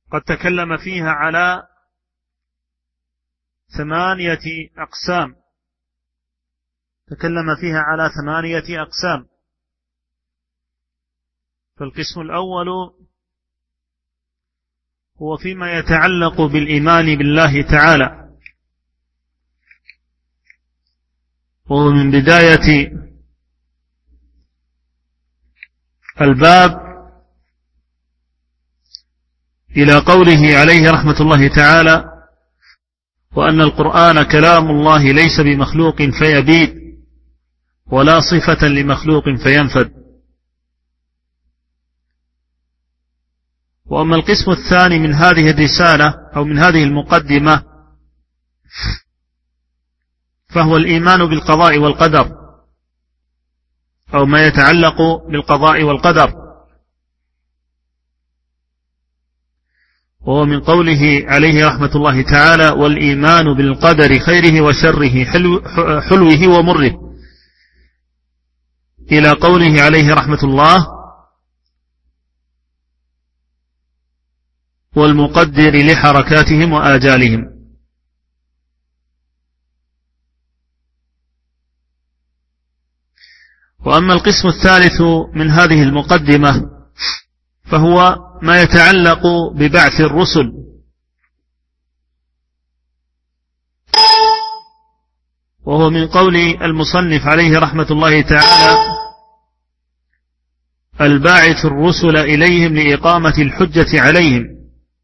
قد تكلم فيها على 8 أقسام، تكلم فيها على 8 أقسام. فالقسم الأول هو فيما يتعلق بالإيمان بالله تعالى، وهو من بداية الباب إلى قوله عليه رحمة الله تعالى: وأن القرآن كلام الله ليس بمخلوق فيبيد ولا صفة لمخلوق فينفد. وأما القسم الثاني من هذه الرسالة أو من هذه المقدمة فهو الإيمان بالقضاء والقدر، أو ما يتعلق بالقضاء والقدر، وهو من قوله عليه رحمة الله تعالى: والإيمان بالقدر خيره وشره حلوه ومره، إلى قوله عليه رحمة الله: والمقدر لحركاتهم وآجالهم. وأما القسم الثالث من هذه المقدمة فهو ما يتعلق ببعث الرسل، وهو من قول المصنف عليه رحمة الله تعالى: الباعث الرسل إليهم لإقامة الحجة عليهم،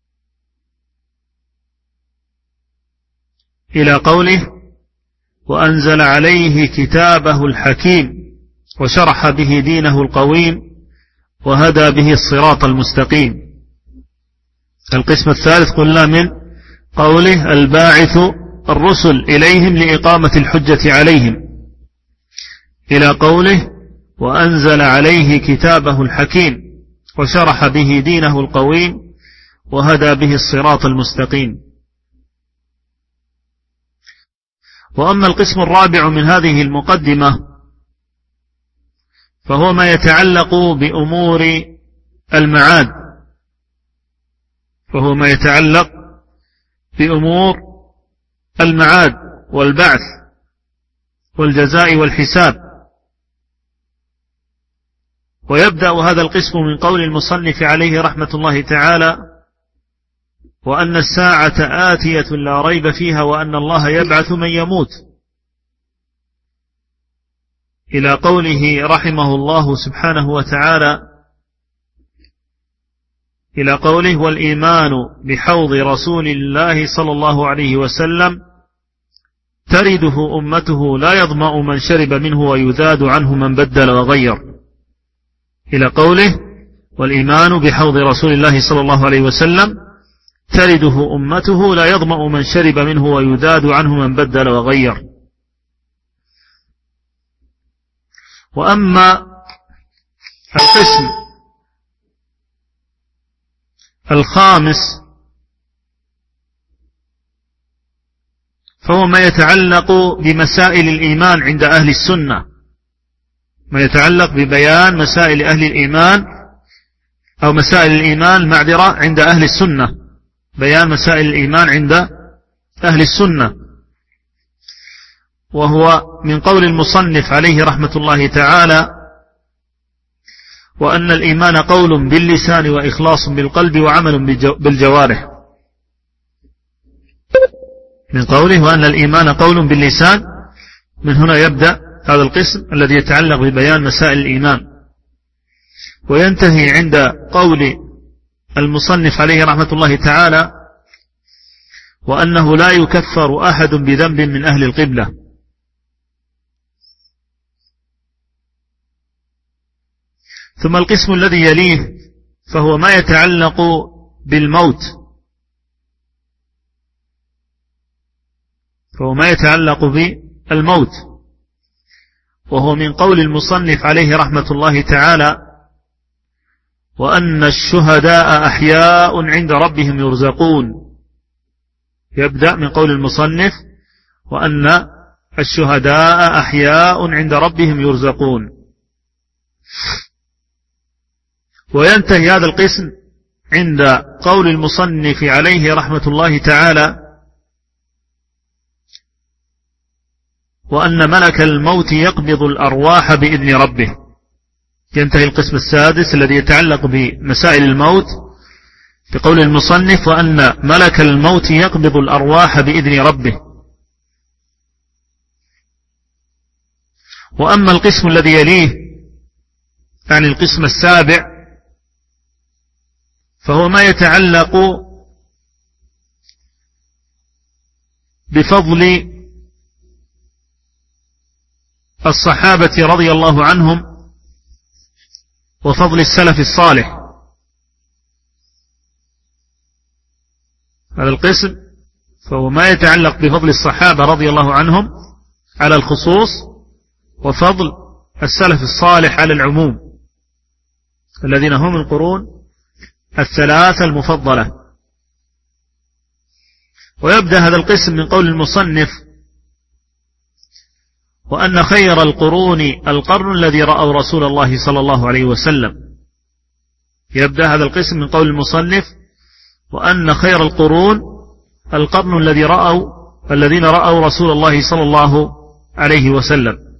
إلى قوله: وأنزل عليه كتابه الحكيم وشرح به دينه القويم وهدى به الصراط المستقيم. القسم الثالث قلنا من قوله: الباعث الرسل إليهم لإقامة الحجة عليهم، إلى قوله: وأنزل عليه كتابه الحكيم وشرح به دينه القويم وهدى به الصراط المستقيم. وأما القسم الرابع من هذه المقدمة فهو ما يتعلق بأمور المعاد، فهو ما يتعلق بأمور المعاد والبعث والجزاء والحساب. ويبدأ هذا القسم من قول المصنف عليه رحمة الله تعالى: وأن الساعة آتية لا ريب فيها وأن الله يبعث من يموت، إلى قوله رحمه الله سبحانه وتعالى: إلى قوله: والإيمان بحوض رسول الله صلى الله عليه وسلم ترده أمته لا يظمأ من شرب منه ويذاد عنه من بدل وغير، إلى قوله: والإيمان بحوض رسول الله صلى الله عليه وسلم ترده أمته لا يظمأ من شرب منه ويذاد عنه من بدل وغير. وأما القسم الخامس فهو ما يتعلق بمسائل الإيمان عند أهل السنة، ما يتعلق ببيان مسائل أهل الإيمان أو مسائل الإيمان معذرة عند أهل السنة، بيان مسائل الإيمان عند أهل السنة، وهو من قول المصنف عليه رحمة الله تعالى: وأن الإيمان قول باللسان وإخلاص بالقلب وعمل بالجوارح، من قوله: وأن الإيمان قول باللسان. من هنا يبدأ هذا القسم الذي يتعلق ببيان مسائل الإيمان، وينتهي عند قول المصنف عليه رحمة الله تعالى: وأنه لا يكفر أحد بذنب من أهل القبلة. ثم القسم الذي يليه فهو ما يتعلق بالموت، فهو ما يتعلق بالموت، وهو من قول المصنف عليه رحمة الله تعالى: وأن الشهداء أحياء عند ربهم يرزقون. يبدأ من قول المصنف: وأن الشهداء أحياء عند ربهم يرزقون. وينتهي هذا القسم عند قول المصنف عليه رحمة الله تعالى: وأن ملك الموت يقبض الأرواح بإذن ربه. ينتهي القسم السادس الذي يتعلق بمسائل الموت بقول المصنف: وأن ملك الموت يقبض الأرواح بإذن ربه. وأما القسم الذي يليه، يعني القسم السابع، فهو ما يتعلق بفضل الصحابة رضي الله عنهم وفضل السلف الصالح. هذا القسم فهو ما يتعلق بفضل الصحابة رضي الله عنهم على الخصوص، وفضل السلف الصالح على العموم، الذين هم القرون الثلاثة المفضلة. ويبدأ هذا القسم من قول المصنف: وأن خير القرون القرن الذي رأوا رسول الله صلى الله عليه وسلم. يبدأ هذا القسم من قول المصنف: وأن خير القرون القرن الذين رأوا رسول الله صلى الله عليه وسلم.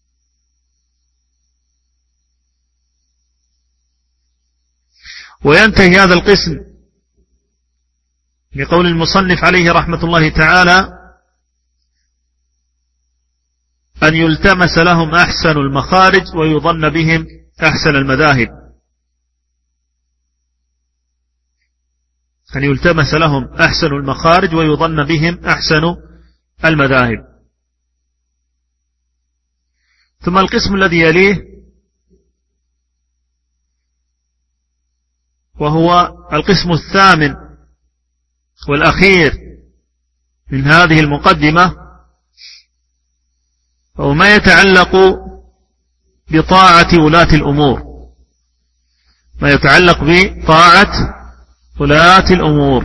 وينتهي هذا القسم بقول المصنف عليه رحمة الله تعالى: أن يلتمس لهم أحسن المخارج ويظن بهم أحسن المذاهب. أن يلتمس لهم أحسن المخارج ويظن بهم أحسن المذاهب. ثم القسم الذي يليه، وهو القسم الثامن والأخير من هذه المقدمة، وهو ما يتعلق بطاعة ولاة الأمور. ما يتعلق بطاعة ولاة الأمور.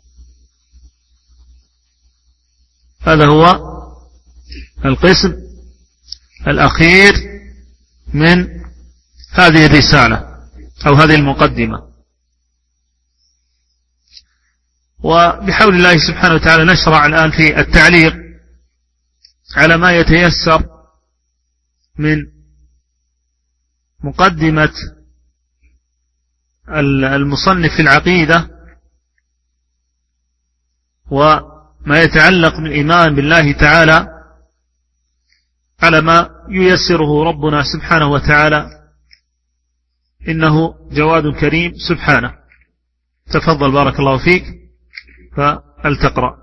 هذا هو القسم الأخير من هذه الرسالة أو هذه المقدمة. وبحول الله سبحانه وتعالى نشرع الآن في التعليق على ما يتيسر من مقدمة المصنف في العقيدة، وما يتعلق بالإيمان بالله تعالى على ما ييسره ربنا سبحانه وتعالى، إنه جواد كريم سبحانه. تفضل بارك الله فيك، فلتقرأ.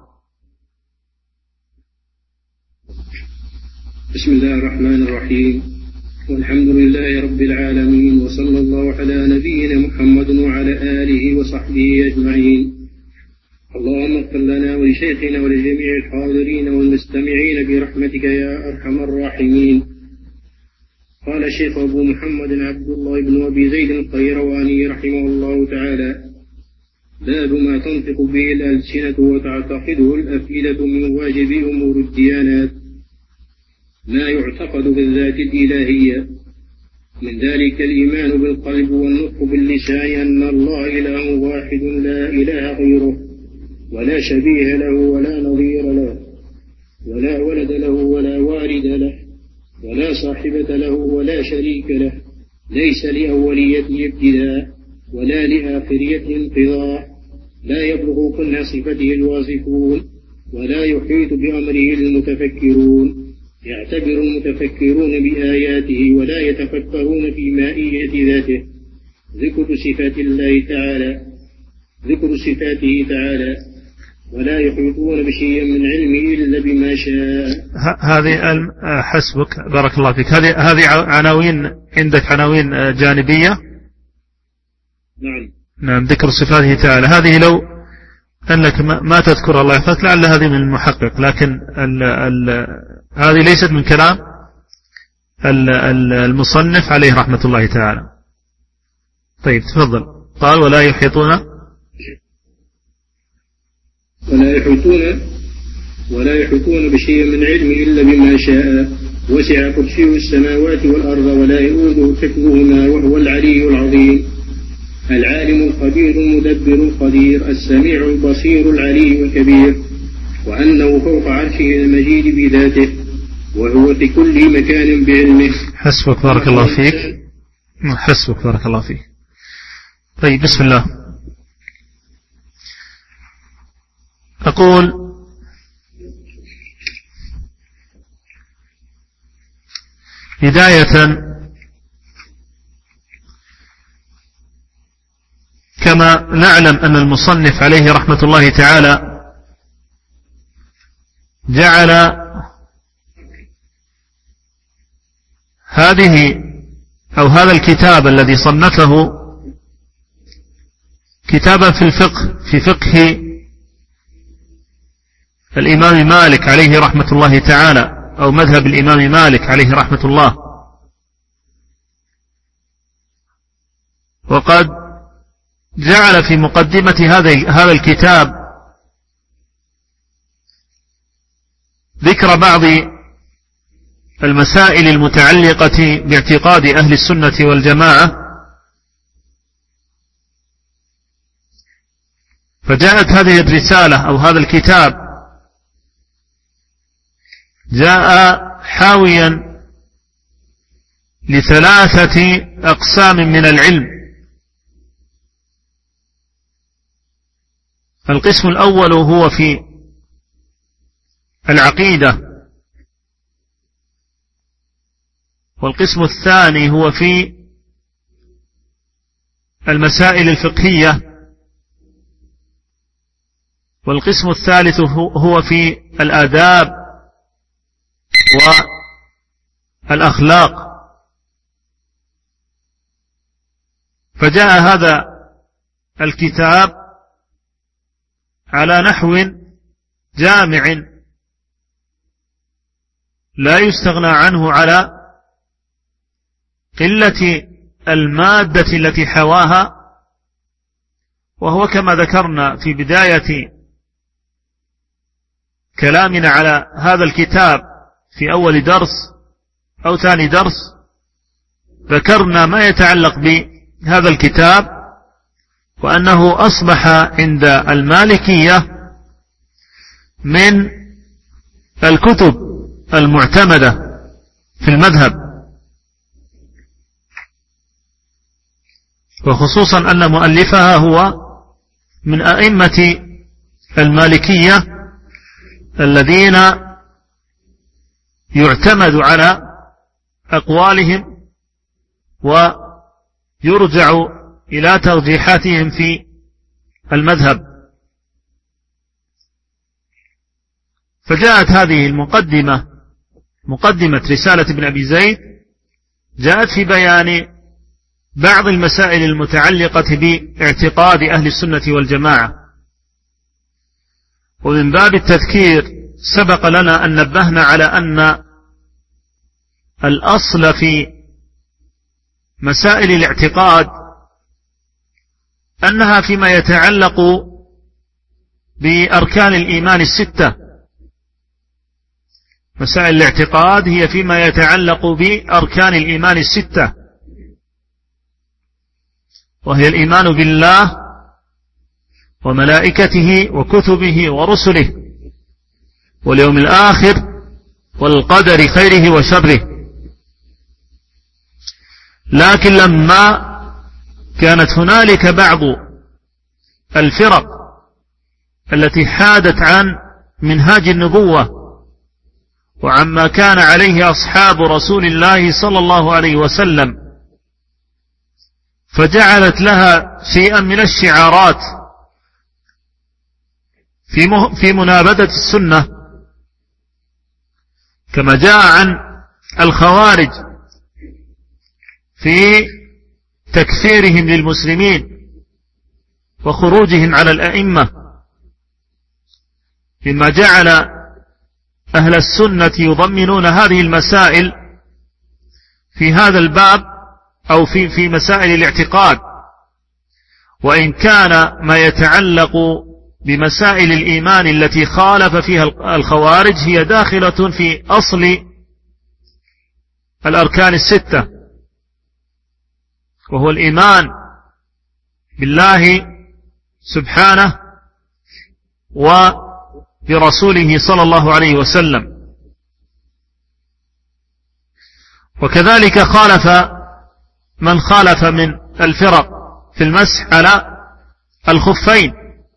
بسم الله الرحمن الرحيم، والحمد لله رب العالمين، وصلى الله على نبينا محمد وعلى آله وصحبه أجمعين. اللهم اغفر لنا ولشيخنا ولجميع الحاضرين والمستمعين برحمتك يا أرحم الراحمين. قال الشيخ أبو محمد عبد الله بن أبي زيد القيرواني رحمه الله تعالى: باب ما تنطق به الألسنة وتعتقده الأفئدة من واجب أمور الديانات، ما يعتقد بالذات الإلهية، من ذلك الإيمان بالقلب والنطق باللسان أن الله إله واحد لا إله غيره، ولا شبيه له ولا نظير له، ولا ولد له ولا والد له، ولا صاحبة له ولا شريك له، ليس لأوليته ابتداء ولا لآخريته انقضاء، لا يبلغ كل صفته الواصفون، ولا يحيط بأمره المتفكرون، يعتبر المتفكرون بآياته ولا يتفكرون في مائية ذاته. ذكر صفاته تعالى ولا يحيطون بشيء من علمه إلا بما شاء. هذه حسبك بارك الله فيك. هذه عناوين عندك، عناوين جانبية. نعم. ذكر صفاته تعالى، هذه لو أنك ما تذكر الله يحفظك لعل هذه من المحقق، لكن هذه ليست من كلام المصنف عليه رحمة الله تعالى. طيب تفضل. قال ولا يحيطون بشيء من علمه إلا بما شاء، وسع كرسيه السماوات والأرض ولا يؤوده حفظهما وهو العلي العظيم. العالم الخبير المدبر القدير السميع البصير العلي الكبير، وأنه فوق عرشه المجيد بذاته، وهو في كل مكان بعلمه. حسبك بارك الله فيك. حسبك بارك الله فيك. طيب بسم الله. أقول بداية كما نعلم أن المصنف عليه رحمة الله تعالى جعل هذا الكتاب الذي صنفه كتابا في الفقه، في فقه الإمام مالك عليه رحمة الله تعالى، أو مذهب الإمام مالك عليه رحمة الله. وقد جعل في مقدمة هذا الكتاب ذكر بعض المسائل المتعلقة باعتقاد أهل السنة والجماعة، فجاءت هذه الرسالة أو هذا الكتاب جاء حاويا لثلاثة أقسام من العلم. القسم الأول هو في العقيدة، والقسم الثاني هو في المسائل الفقهية، والقسم الثالث هو في الآداب والأخلاق. فجاء هذا الكتاب على نحو جامع لا يستغنى عنه على قلة المادة التي حواها، وهو كما ذكرنا في بداية كلامنا على هذا الكتاب في أول درس أو ثاني درس، ذكرنا ما يتعلق بهذا الكتاب، وأنه أصبح عند المالكية من الكتب المعتمدة في المذهب، وخصوصا أن مؤلفها هو من أئمة المالكية الذين يعتمد على أقوالهم ويرجع إلى ترجيحاتهم في المذهب. فجاءت هذه المقدمة، مقدمة رسالة ابن أبي زيد، جاءت في بيان بعض المسائل المتعلقة باعتقاد أهل السنة والجماعة. ومن باب التذكير سبق لنا أن نبهنا على أن الأصل في مسائل الاعتقاد أنها فيما يتعلق بأركان الإيمان الستة. مسائل الاعتقاد هي فيما يتعلق بأركان الإيمان الستة، وهي الإيمان بالله وملائكته وكتبه ورسله واليوم الآخر والقدر خيره وشره. لكن لما كانت هنالك بعض الفرق التي حادت عن منهاج النبوة وعما كان عليه أصحاب رسول الله صلى الله عليه وسلم، فجعلت لها شيئا من الشعارات في منابذة السنة، كما جاء عن الخوارج في تكفيرهم للمسلمين وخروجهم على الأئمة، مما جعل أهل السنة يضمنون هذه المسائل في هذا الباب أو في مسائل الاعتقاد، وإن كان ما يتعلق بمسائل الإيمان التي خالف فيها الخوارج هي داخلة في أصل الأركان الستة، وهو الإيمان بالله سبحانه وبرسوله صلى الله عليه وسلم. وكذلك خالف من خالف من الفرق في المسح على الخفين،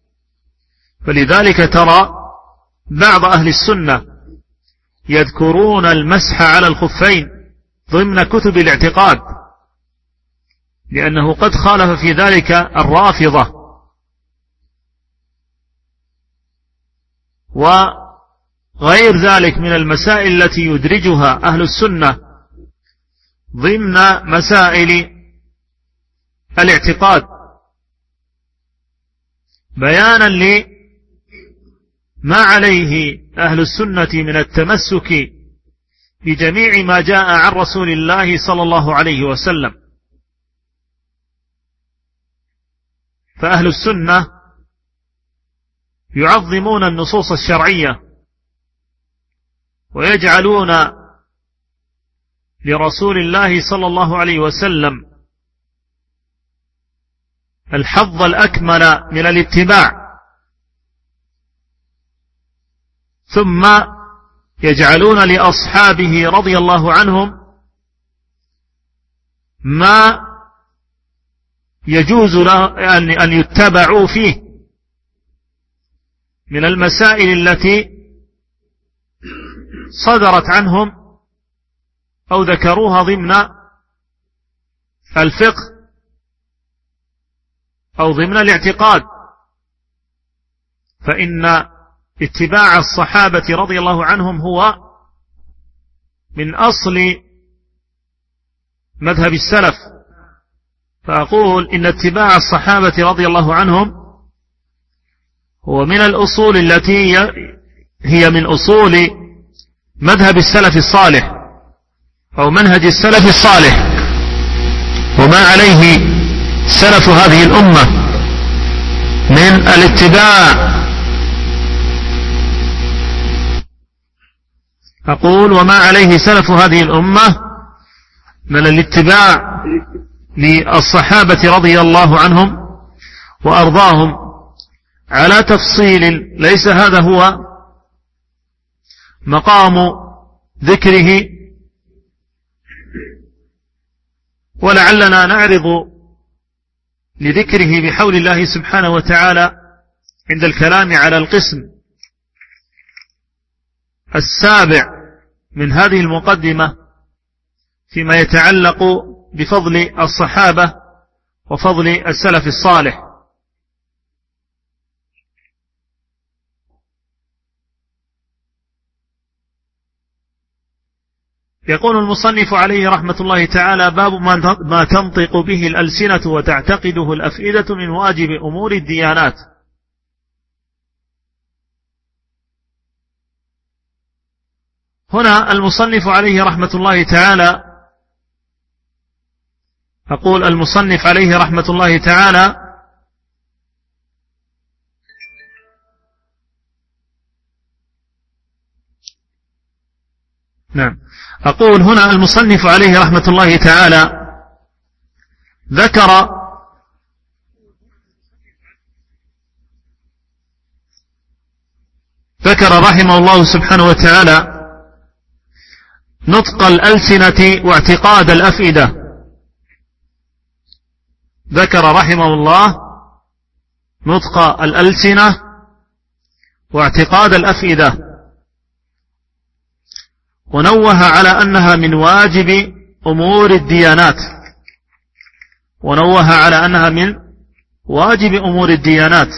فلذلك ترى بعض أهل السنة يذكرون المسح على الخفين ضمن كتب الاعتقاد، لأنه قد خالف في ذلك الرافضة وغير ذلك من المسائل التي يدرجها أهل السنة ضمن مسائل الاعتقاد، بيانا لما عليه أهل السنة من التمسك بجميع ما جاء عن رسول الله صلى الله عليه وسلم. فأهل السنة يعظمون النصوص الشرعية ويجعلون لرسول الله صلى الله عليه وسلم الحظ الأكمل من الاتباع، ثم يجعلون لأصحابه رضي الله عنهم ما يجوز أن يتبعوا فيه من المسائل التي صدرت عنهم أو ذكروها ضمن الفقه أو ضمن الاعتقاد. فإن اتباع الصحابة رضي الله عنهم هو من أصل مذهب السلف، فأقول إن اتباع الصحابة رضي الله عنهم هو من الأصول التي هي من أصول مذهب السلف الصالح أو منهج السلف الصالح، وما عليه سلف هذه الأمة من الاتباع. أقول وما عليه سلف هذه الأمة من الاتباع للصحابة رضي الله عنهم وأرضاهم على تفصيل ليس هذا هو مقام ذكره، ولعلنا نعرض لذكره بحول الله سبحانه وتعالى عند الكلام على القسم السابع من هذه المقدمة فيما يتعلق بفضل الصحابة وفضل السلف الصالح. يقول المصنف عليه رحمة الله تعالى: باب ما تنطق به الألسنة وتعتقده الأفئدة من واجب أمور الديانات. هنا المصنف عليه رحمة الله تعالى، أقول المصنف عليه رحمة الله تعالى نعم، أقول هنا المصنف عليه رحمة الله تعالى ذكر رحمه الله سبحانه وتعالى نطق الألسنة واعتقاد الأفئدة. ذكر رحمه الله نطق الألسنة واعتقاد الأفئدة، ونوه على أنها من واجب أمور الديانات، ونوه على أنها من واجب أمور الديانات.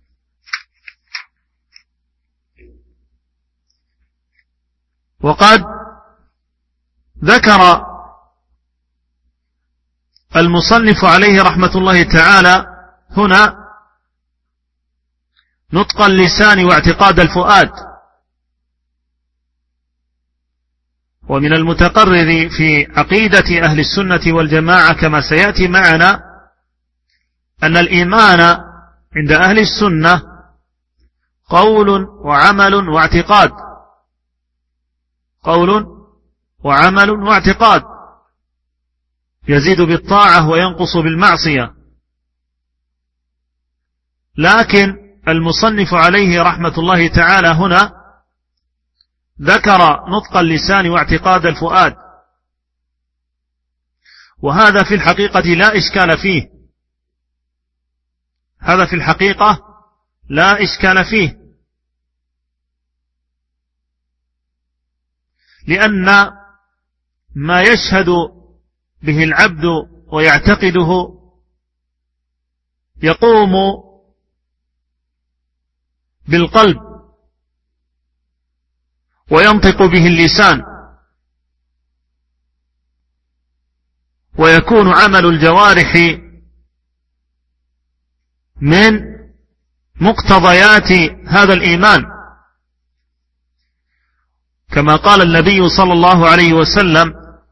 وقد ذكر المصنف عليه رحمة الله تعالى هنا نطق اللسان واعتقاد الفؤاد. ومن المتقرر في عقيدة أهل السنة والجماعة كما سيأتي معنا أن الإيمان عند أهل السنة قول وعمل واعتقاد، قول وعمل واعتقاد، يزيد بالطاعة وينقص بالمعصية. لكن المصنف عليه رحمة الله تعالى هنا ذكر نطق اللسان واعتقاد الفؤاد، وهذا في الحقيقة لا إشكال فيه، هذا في الحقيقة لا إشكال فيه، لأن ما يشهد به العبد ويعتقده يقوم بالقلب وينطق به اللسان، ويكون عمل الجوارح من مقتضيات هذا الإيمان، كما قال النبي صلى الله عليه وسلم: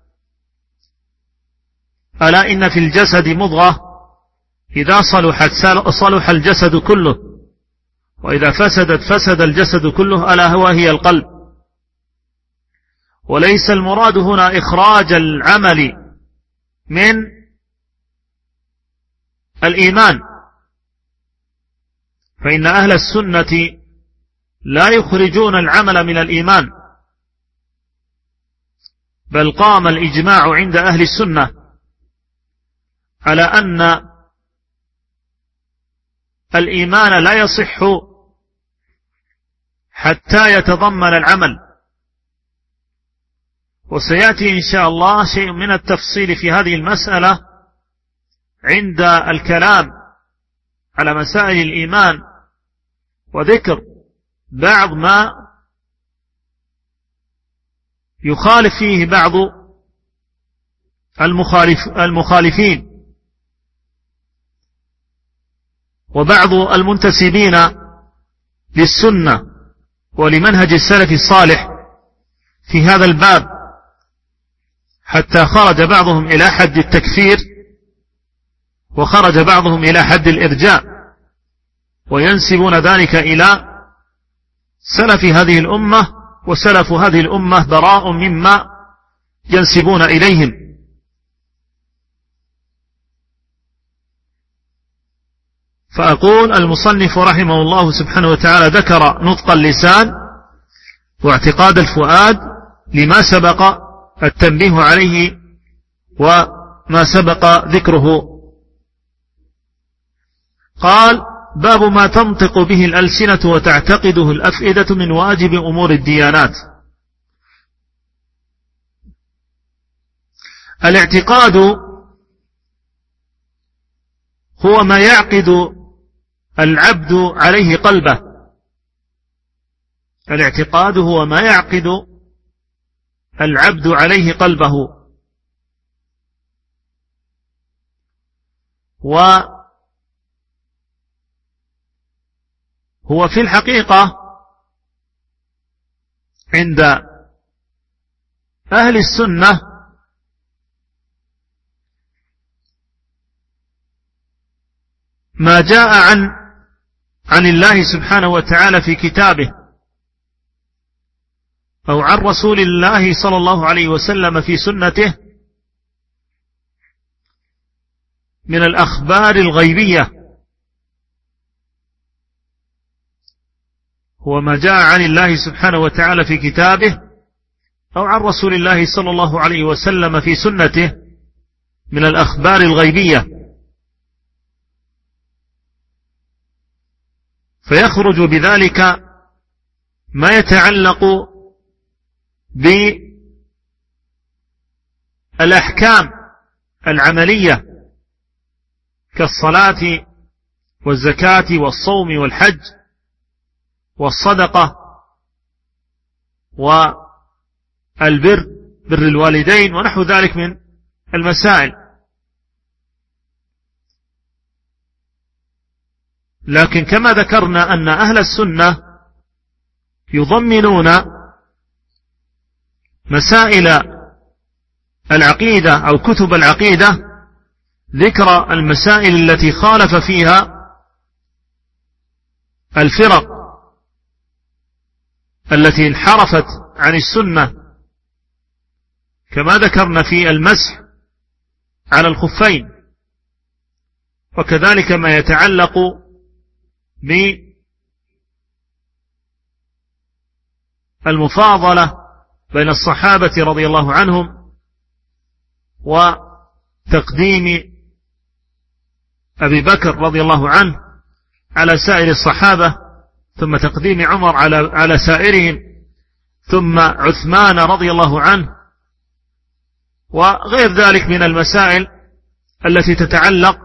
ألا إن في الجسد مضغة إذا صلحت صلح الجسد كله، وإذا فسدت فسد الجسد كله، ألا هي القلب. وليس المراد هنا إخراج العمل من الإيمان، فإن أهل السنة لا يخرجون العمل من الإيمان، بل قام الإجماع عند أهل السنة على أن الإيمان لا يصح حتى يتضمن العمل. وسيأتي إن شاء الله شيء من التفصيل في هذه المسألة عند الكلام على مسائل الإيمان، وذكر بعض ما يخالف فيه بعض المخالفين وبعض المنتسبين للسنة ولمنهج السلف الصالح في هذا الباب، حتى خرج بعضهم إلى حد التكفير، وخرج بعضهم إلى حد الإرجاء، وينسبون ذلك إلى سلف هذه الأمة، وسلف هذه الأمة براء مما ينسبون إليهم. فأقول المصنف رحمه الله سبحانه وتعالى ذكر نطق اللسان واعتقاد الفؤاد لما سبق التنبيه عليه وما سبق ذكره. قال: باب ما تنطق به الألسنة وتعتقده الأفئدة من واجب أمور الديانات. الاعتقاد هو ما يعقد العبد عليه قلبه، الاعتقاد هو ما يعقد العبد عليه قلبه، وهو في الحقيقة عند أهل السنة ما جاء عن الله سبحانه وتعالى في كتابه أو عن رسول الله صلى الله عليه وسلم في سنته من الأخبار الغيبية، هو ما جاء عن الله سبحانه وتعالى في كتابه أو عن رسول الله صلى الله عليه وسلم في سنته من الأخبار الغيبية، فيخرج بذلك ما يتعلق بالأحكام العملية كالصلاة والزكاة والصوم والحج والصدقة والبر، بر الوالدين ونحو ذلك من المسائل. لكن كما ذكرنا أن أهل السنة يضمنون مسائل العقيدة أو كتب العقيدة ذكر المسائل التي خالف فيها الفرق التي انحرفت عن السنة، كما ذكرنا في المسح على الخفين، وكذلك ما يتعلق بالمفاضلة بين الصحابة رضي الله عنهم وتقديم أبي بكر رضي الله عنه على سائر الصحابة، ثم تقديم عمر على سائرهم، ثم عثمان رضي الله عنه، وغير ذلك من المسائل التي تتعلق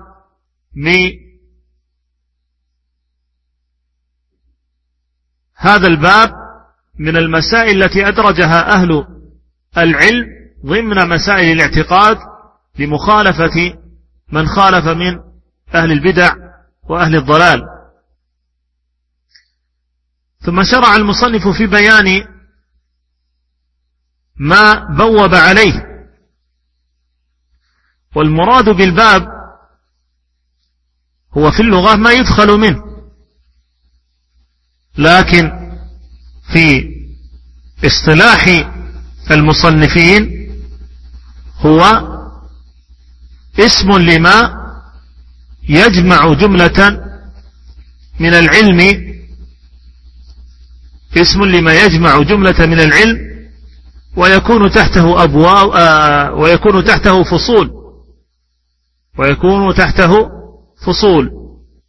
بهذا الباب من المسائل التي أدرجها أهل العلم ضمن مسائل الاعتقاد لمخالفة من خالف من أهل البدع وأهل الضلال. ثم شرع المصنف في بيان ما بوب عليه، والمراد بالباب هو في اللغة ما يدخل منه، لكن في اصطلاح المصنفين هو اسم لما يجمع جملة من العلم، اسم لما يجمع جملة من العلم ويكون تحته أبواب ويكون تحته فصول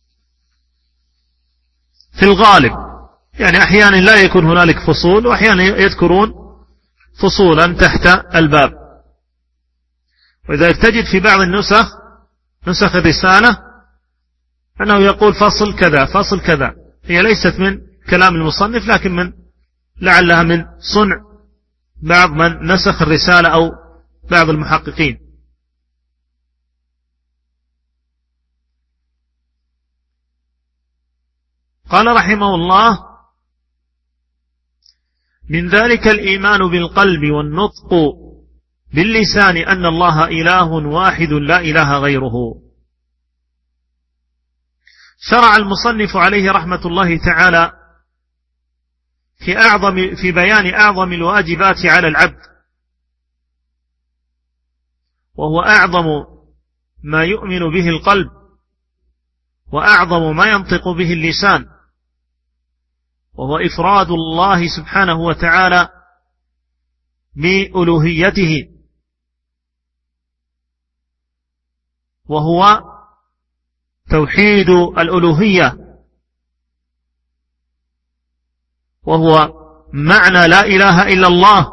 في الغالب، يعني أحيانا لا يكون هنالك فصول، وأحيانا يذكرون فصولا تحت الباب. وإذا تجد في بعض نسخ الرسالة أنه يقول فصل كذا فصل كذا، هي ليست من كلام المصنف، لكن لعلها من صنع بعض من نسخ الرسالة أو بعض المحققين. قال رحمه الله: من ذلك الإيمان بالقلب والنطق باللسان أن الله إله واحد لا إله غيره. شرع المصنف عليه رحمة الله تعالى في بيان أعظم الواجبات على العبد، وهو أعظم ما يؤمن به القلب وأعظم ما ينطق به اللسان، وهو إفراد الله سبحانه وتعالى بألوهيته، وهو توحيد الألوهية، وهو معنى لا إله إلا الله،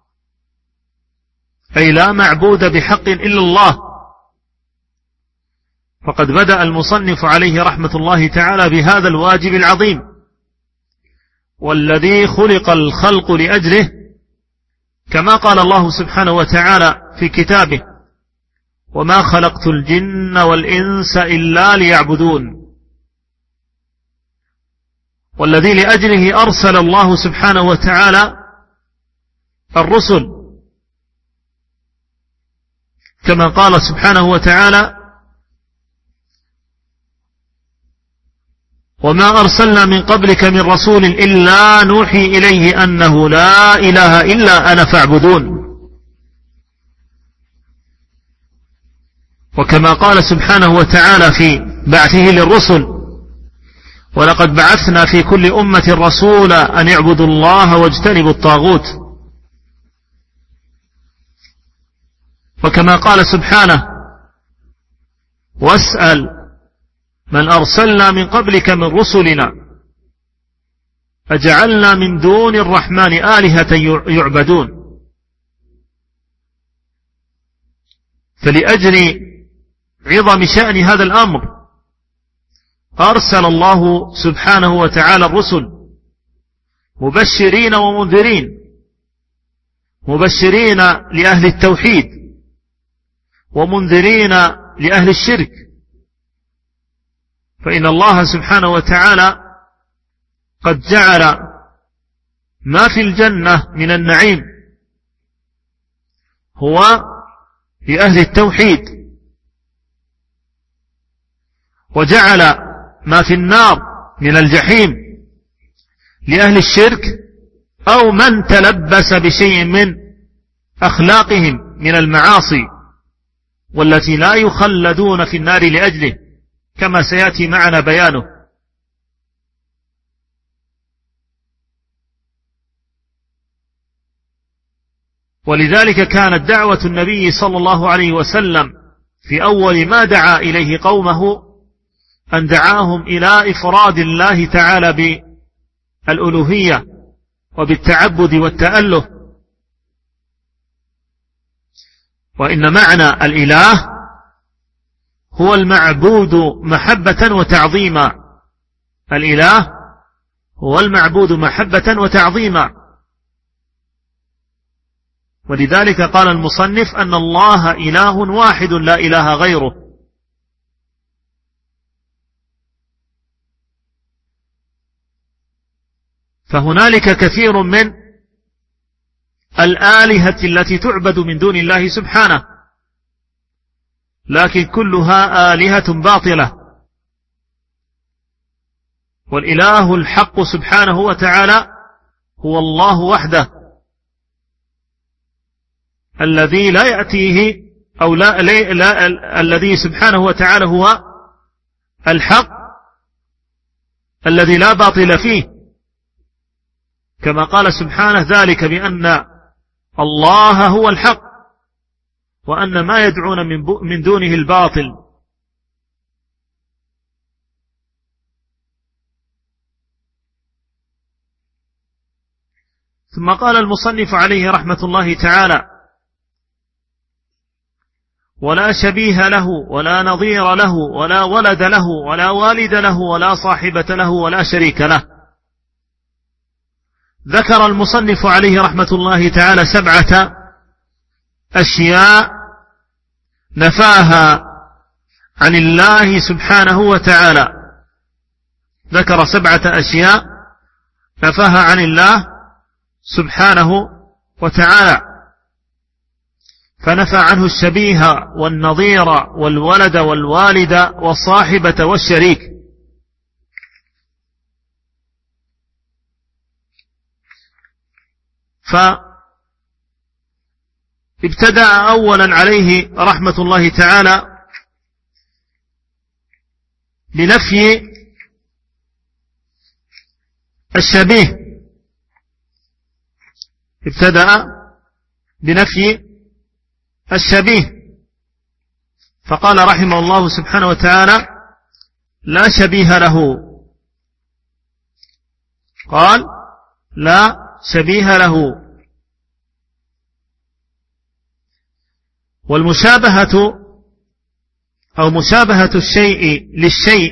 أي لا معبود بحق إلا الله. فقد بدأ المصنف عليه رحمة الله تعالى بهذا الواجب العظيم، والذي خلق الخلق لأجله، كما قال الله سبحانه وتعالى في كتابه: وما خلقت الجن والإنس إلا ليعبدون. والذي لأجله أرسل الله سبحانه وتعالى الرسل، كما قال سبحانه وتعالى: وما أرسلنا من قبلك من رسول إلا نوحي إليه أنه لا إله إلا أنا فاعبدون. وكما قال سبحانه وتعالى في بعثه للرسل: ولقد بعثنا في كل أمة رسولا أن يعبدوا الله واجتنبوا الطاغوت. وكما قال سبحانه: واسأل من أرسلنا من قبلك من رسلنا أجعلنا من دون الرحمن آلهة يعبدون. فلأجل عظم شأن هذا الأمر أرسل الله سبحانه وتعالى الرسل مبشرين ومنذرين، مبشرين لأهل التوحيد ومنذرين لأهل الشرك. فإن الله سبحانه وتعالى قد جعل ما في الجنة من النعيم هو لأهل التوحيد، وجعل ما في النار من الجحيم لأهل الشرك أو من تلبس بشيء من أخلاقهم من المعاصي، والتي لا يخلدون في النار لأجله، كما سيأتي معنا بيانه. ولذلك كانت دعوة النبي صلى الله عليه وسلم في أول ما دعا إليه قومه أن دعاهم إلى إفراد الله تعالى بالألوهية وبالتعبد والتأله. وإن معنى الإله هو المعبود محبة وتعظيما. الإله هو المعبود محبة وتعظيما. ولذلك قال المصنف أن الله إله واحد لا إله غيره. فهنالك كثير من الآلهة التي تعبد من دون الله سبحانه، لكن كلها آلهة باطلة. والإله الحق سبحانه وتعالى هو الله وحده، الذي لا يأتيه أو الذي سبحانه وتعالى هو الحق الذي لا باطل فيه، كما قال سبحانه ذلك بأن الله هو الحق وأن ما يدعون من دونه الباطل. ثم قال المصنف عليه رحمة الله تعالى: ولا شبيه له ولا نظير له ولا ولد له ولا والد له ولا صاحبة له ولا شريك له. ذكر المصنف عليه رحمة الله تعالى 7 أشياء نفاها عن الله سبحانه وتعالى. ذكر 7 أشياء نفاها عن الله سبحانه وتعالى، فنفى عنه الشبيه والنظير والولد والوالد والصاحبة والشريك. فابتدأ أولا عليه رحمة الله تعالى بنفي الشبيه، ابتدأ بنفي الشبيه، فقال رحمه الله سبحانه وتعالى: لا شبيه له. قال: لا شبيه له. والمشابهة أو مشابهة الشيء للشيء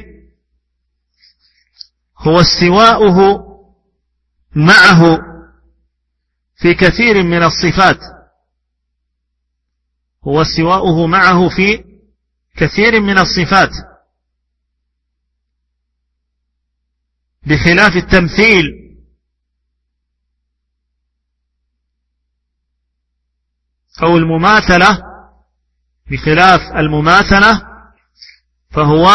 هو استواؤه معه في كثير من الصفات، هو استواؤه معه في كثير من الصفات، بخلاف التمثيل أو المماثلة. بخلاف المماثلة فهو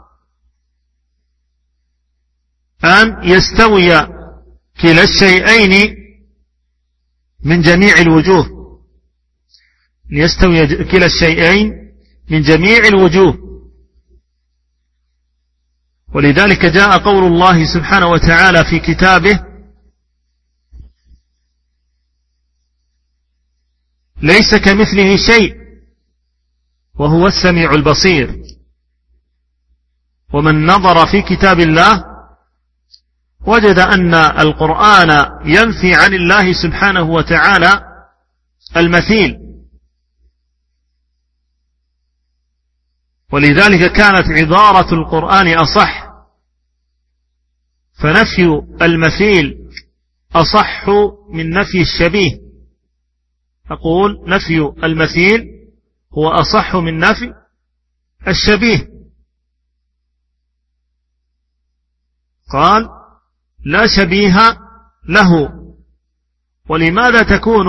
أن يستوي كلا الشيئين من جميع الوجوه، ليستوي كلا الشيئين من جميع الوجوه. ولذلك جاء قول الله سبحانه وتعالى في كتابه: ليس كمثله شيء وهو السميع البصير. ومن نظر في كتاب الله وجد أن القرآن ينفي عن الله سبحانه وتعالى المثيل، ولذلك كانت عبارة القرآن أصح، فنفي المثيل أصح من نفي الشبيه. أقول نفي المثيل هو أصح من نفي الشبيه. قال: لا شبيه له. ولماذا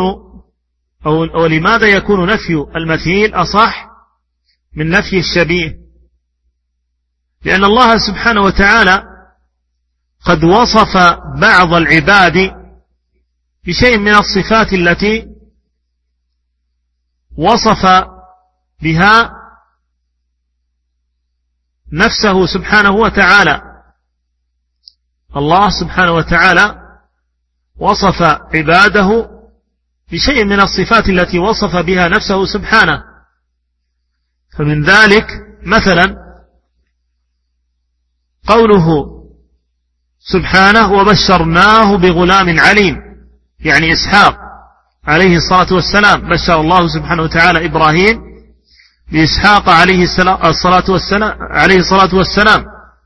يكون نفي المثيل أصح من نفي الشبيه؟ لأن الله سبحانه وتعالى قد وصف بعض العباد بشيء من الصفات التي وصف بها نفسه سبحانه وتعالى. الله سبحانه وتعالى وصف عباده بشيء من الصفات التي وصف بها نفسه سبحانه. فمن ذلك مثلا قوله سبحانه وبشرناه بغلام عليم، يعني إسحاق عليه الصلاة والسلام. بشر الله سبحانه وتعالى إبراهيم بإسحاق عليه الصلاة والسلام.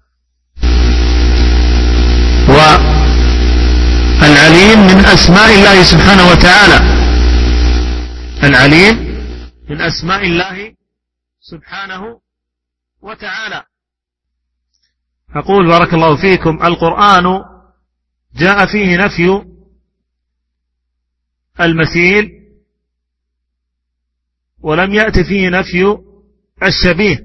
والعليم من أسماء الله سبحانه وتعالى، العليم من أسماء الله سبحانه وتعالى. أقول بارك الله فيكم: القرآن جاء فيه نفي المثيل ولم يأت فيه نفي الشبيه،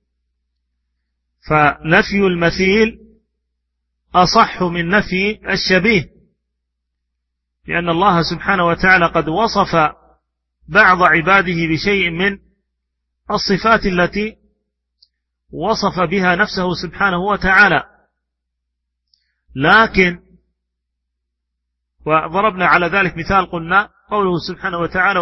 فنفي المثيل أصح من نفي الشبيه، لأن الله سبحانه وتعالى قد وصف بعض عباده بشيء من الصفات التي وصف بها نفسه سبحانه وتعالى. لكن وضربنا على ذلك مثال، قلنا قوله سبحانه وتعالى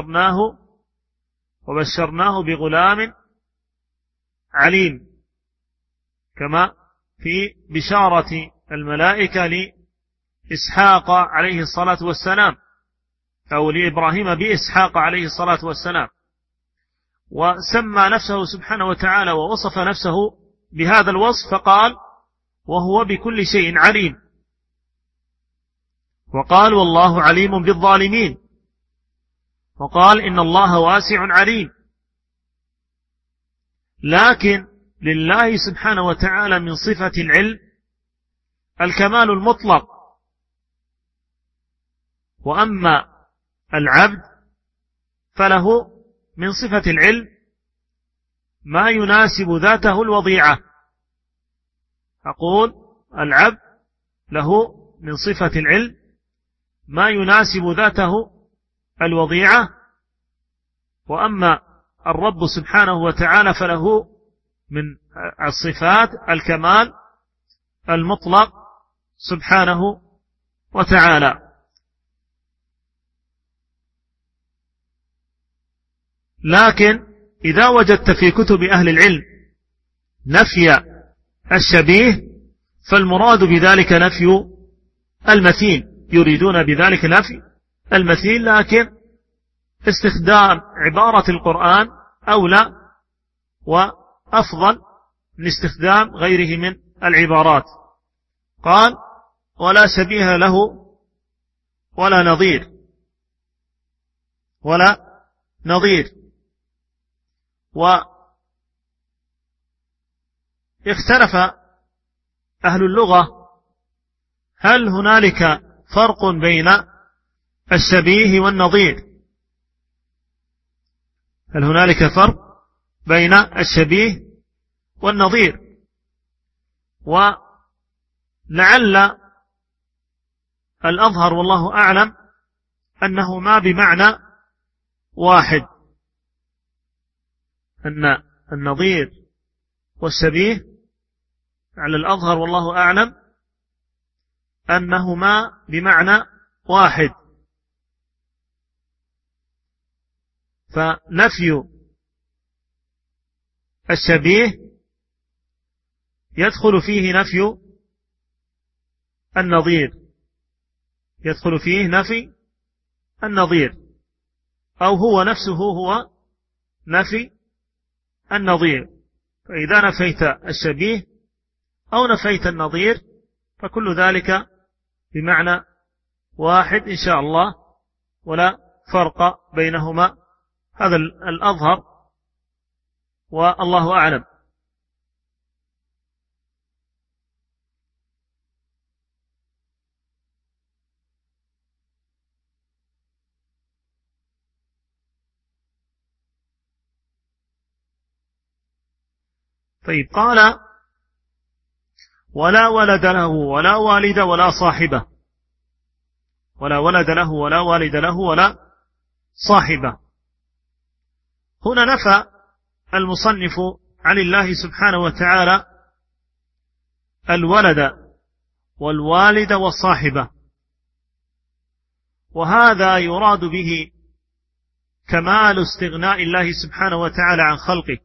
وبشرناه بغلام عليم، كما في بشارة الملائكة لإسحاق عليه الصلاة والسلام، أو لإبراهيم بإسحاق عليه الصلاة والسلام. وسمى نفسه سبحانه وتعالى ووصف نفسه بهذا الوصف فقال: وهو بكل شيء عليم. وقال: والله عليم بالظالمين. وقال: إن الله واسع عليم. لكن لله سبحانه وتعالى من صفة العلم الكمال المطلق، وأما العبد فله من صفة العلم ما يناسب ذاته الوضيعة. أقول: العبد له من صفة العلم ما يناسب ذاته الوضيعة، وأما الرب سبحانه وتعالى فله من الصفات الكمال المطلق سبحانه وتعالى. لكن إذا وجدت في كتب أهل العلم نفي الشبيه فالمراد بذلك نفي المثيل، يريدون بذلك نفي المثيل، لكن استخدام عبارة القرآن أولى وأفضل من استخدام غيره من العبارات. قال: ولا شبيه له ولا نظير. واختلف أهل اللغة هل هنالك فرق بين الشبيه والنظير، هل هنالك فرق بين الشبيه والنظير؟ ولعل الأظهر والله أعلم أنهما بمعنى واحد، أن النظير والشبيه على الأظهر والله أعلم أنهما بمعنى واحد. فنفي الشبيه يدخل فيه نفي النظير، يدخل فيه نفي النظير، أو هو نفسه هو نفي النظير. فإذا نفيت الشبيه أو نفيت النظير فكل ذلك بمعنى واحد إن شاء الله، ولا فرق بينهما. هذا الأظهر والله أعلم. طيب، قال: ولا ولد له ولا والد ولا صاحبة، ولا ولد له ولا والد له ولا صاحبة. هنا نفى المصنف عن الله سبحانه وتعالى الولد والوالد والصاحبة، وهذا يراد به كمال استغناء الله سبحانه وتعالى عن خلقه،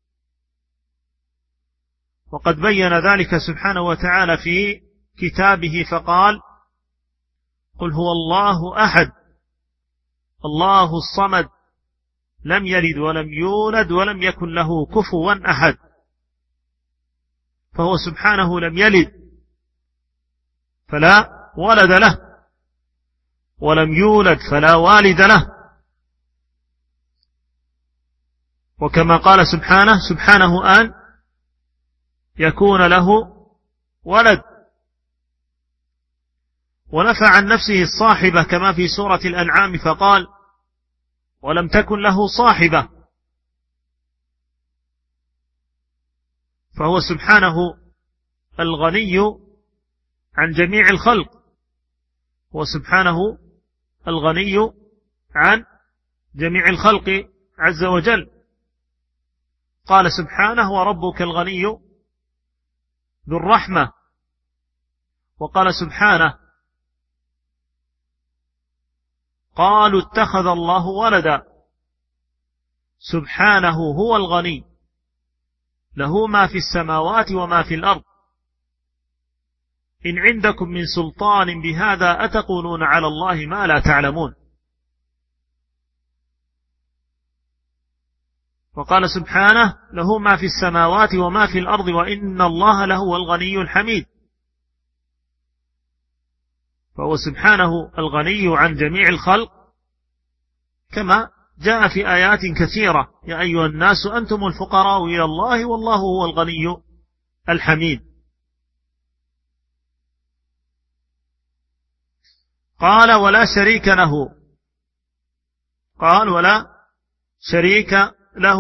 وقد بين ذلك سبحانه وتعالى في كتابه فقال: قل هو الله أحد الله الصمد لم يلد ولم يولد ولم يكن له كفوا أحد. فهو سبحانه لم يلد فلا ولد له، ولم يولد فلا والد له، وكما قال سبحانه أن يكون له ولد، ونفى عن نفسه الصاحبة كما في سورة الأنعام فقال: ولم تكن له صاحبة. فهو سبحانه الغني عن جميع الخلق، هو سبحانه الغني عن جميع الخلق عز وجل. قال سبحانه: وربك الغني ذو الرحمة. وقال سبحانه: قالوا اتخذ الله ولدا. سبحانه هو الغني، له ما في السماوات وما في الأرض. إن عندكم من سلطان بهذا أتقولون على الله ما لا تعلمون. وقال سبحانه: له ما في السماوات وما في الأرض وإن الله لهو الغني الحميد. فهو سبحانه الغني عن جميع الخلق، كما جاء في آيات كثيرة: يا أيها الناس أنتم الفقراء إلى الله والله هو الغني الحميد. قال: ولا شريك له. قال: ولا شريك له،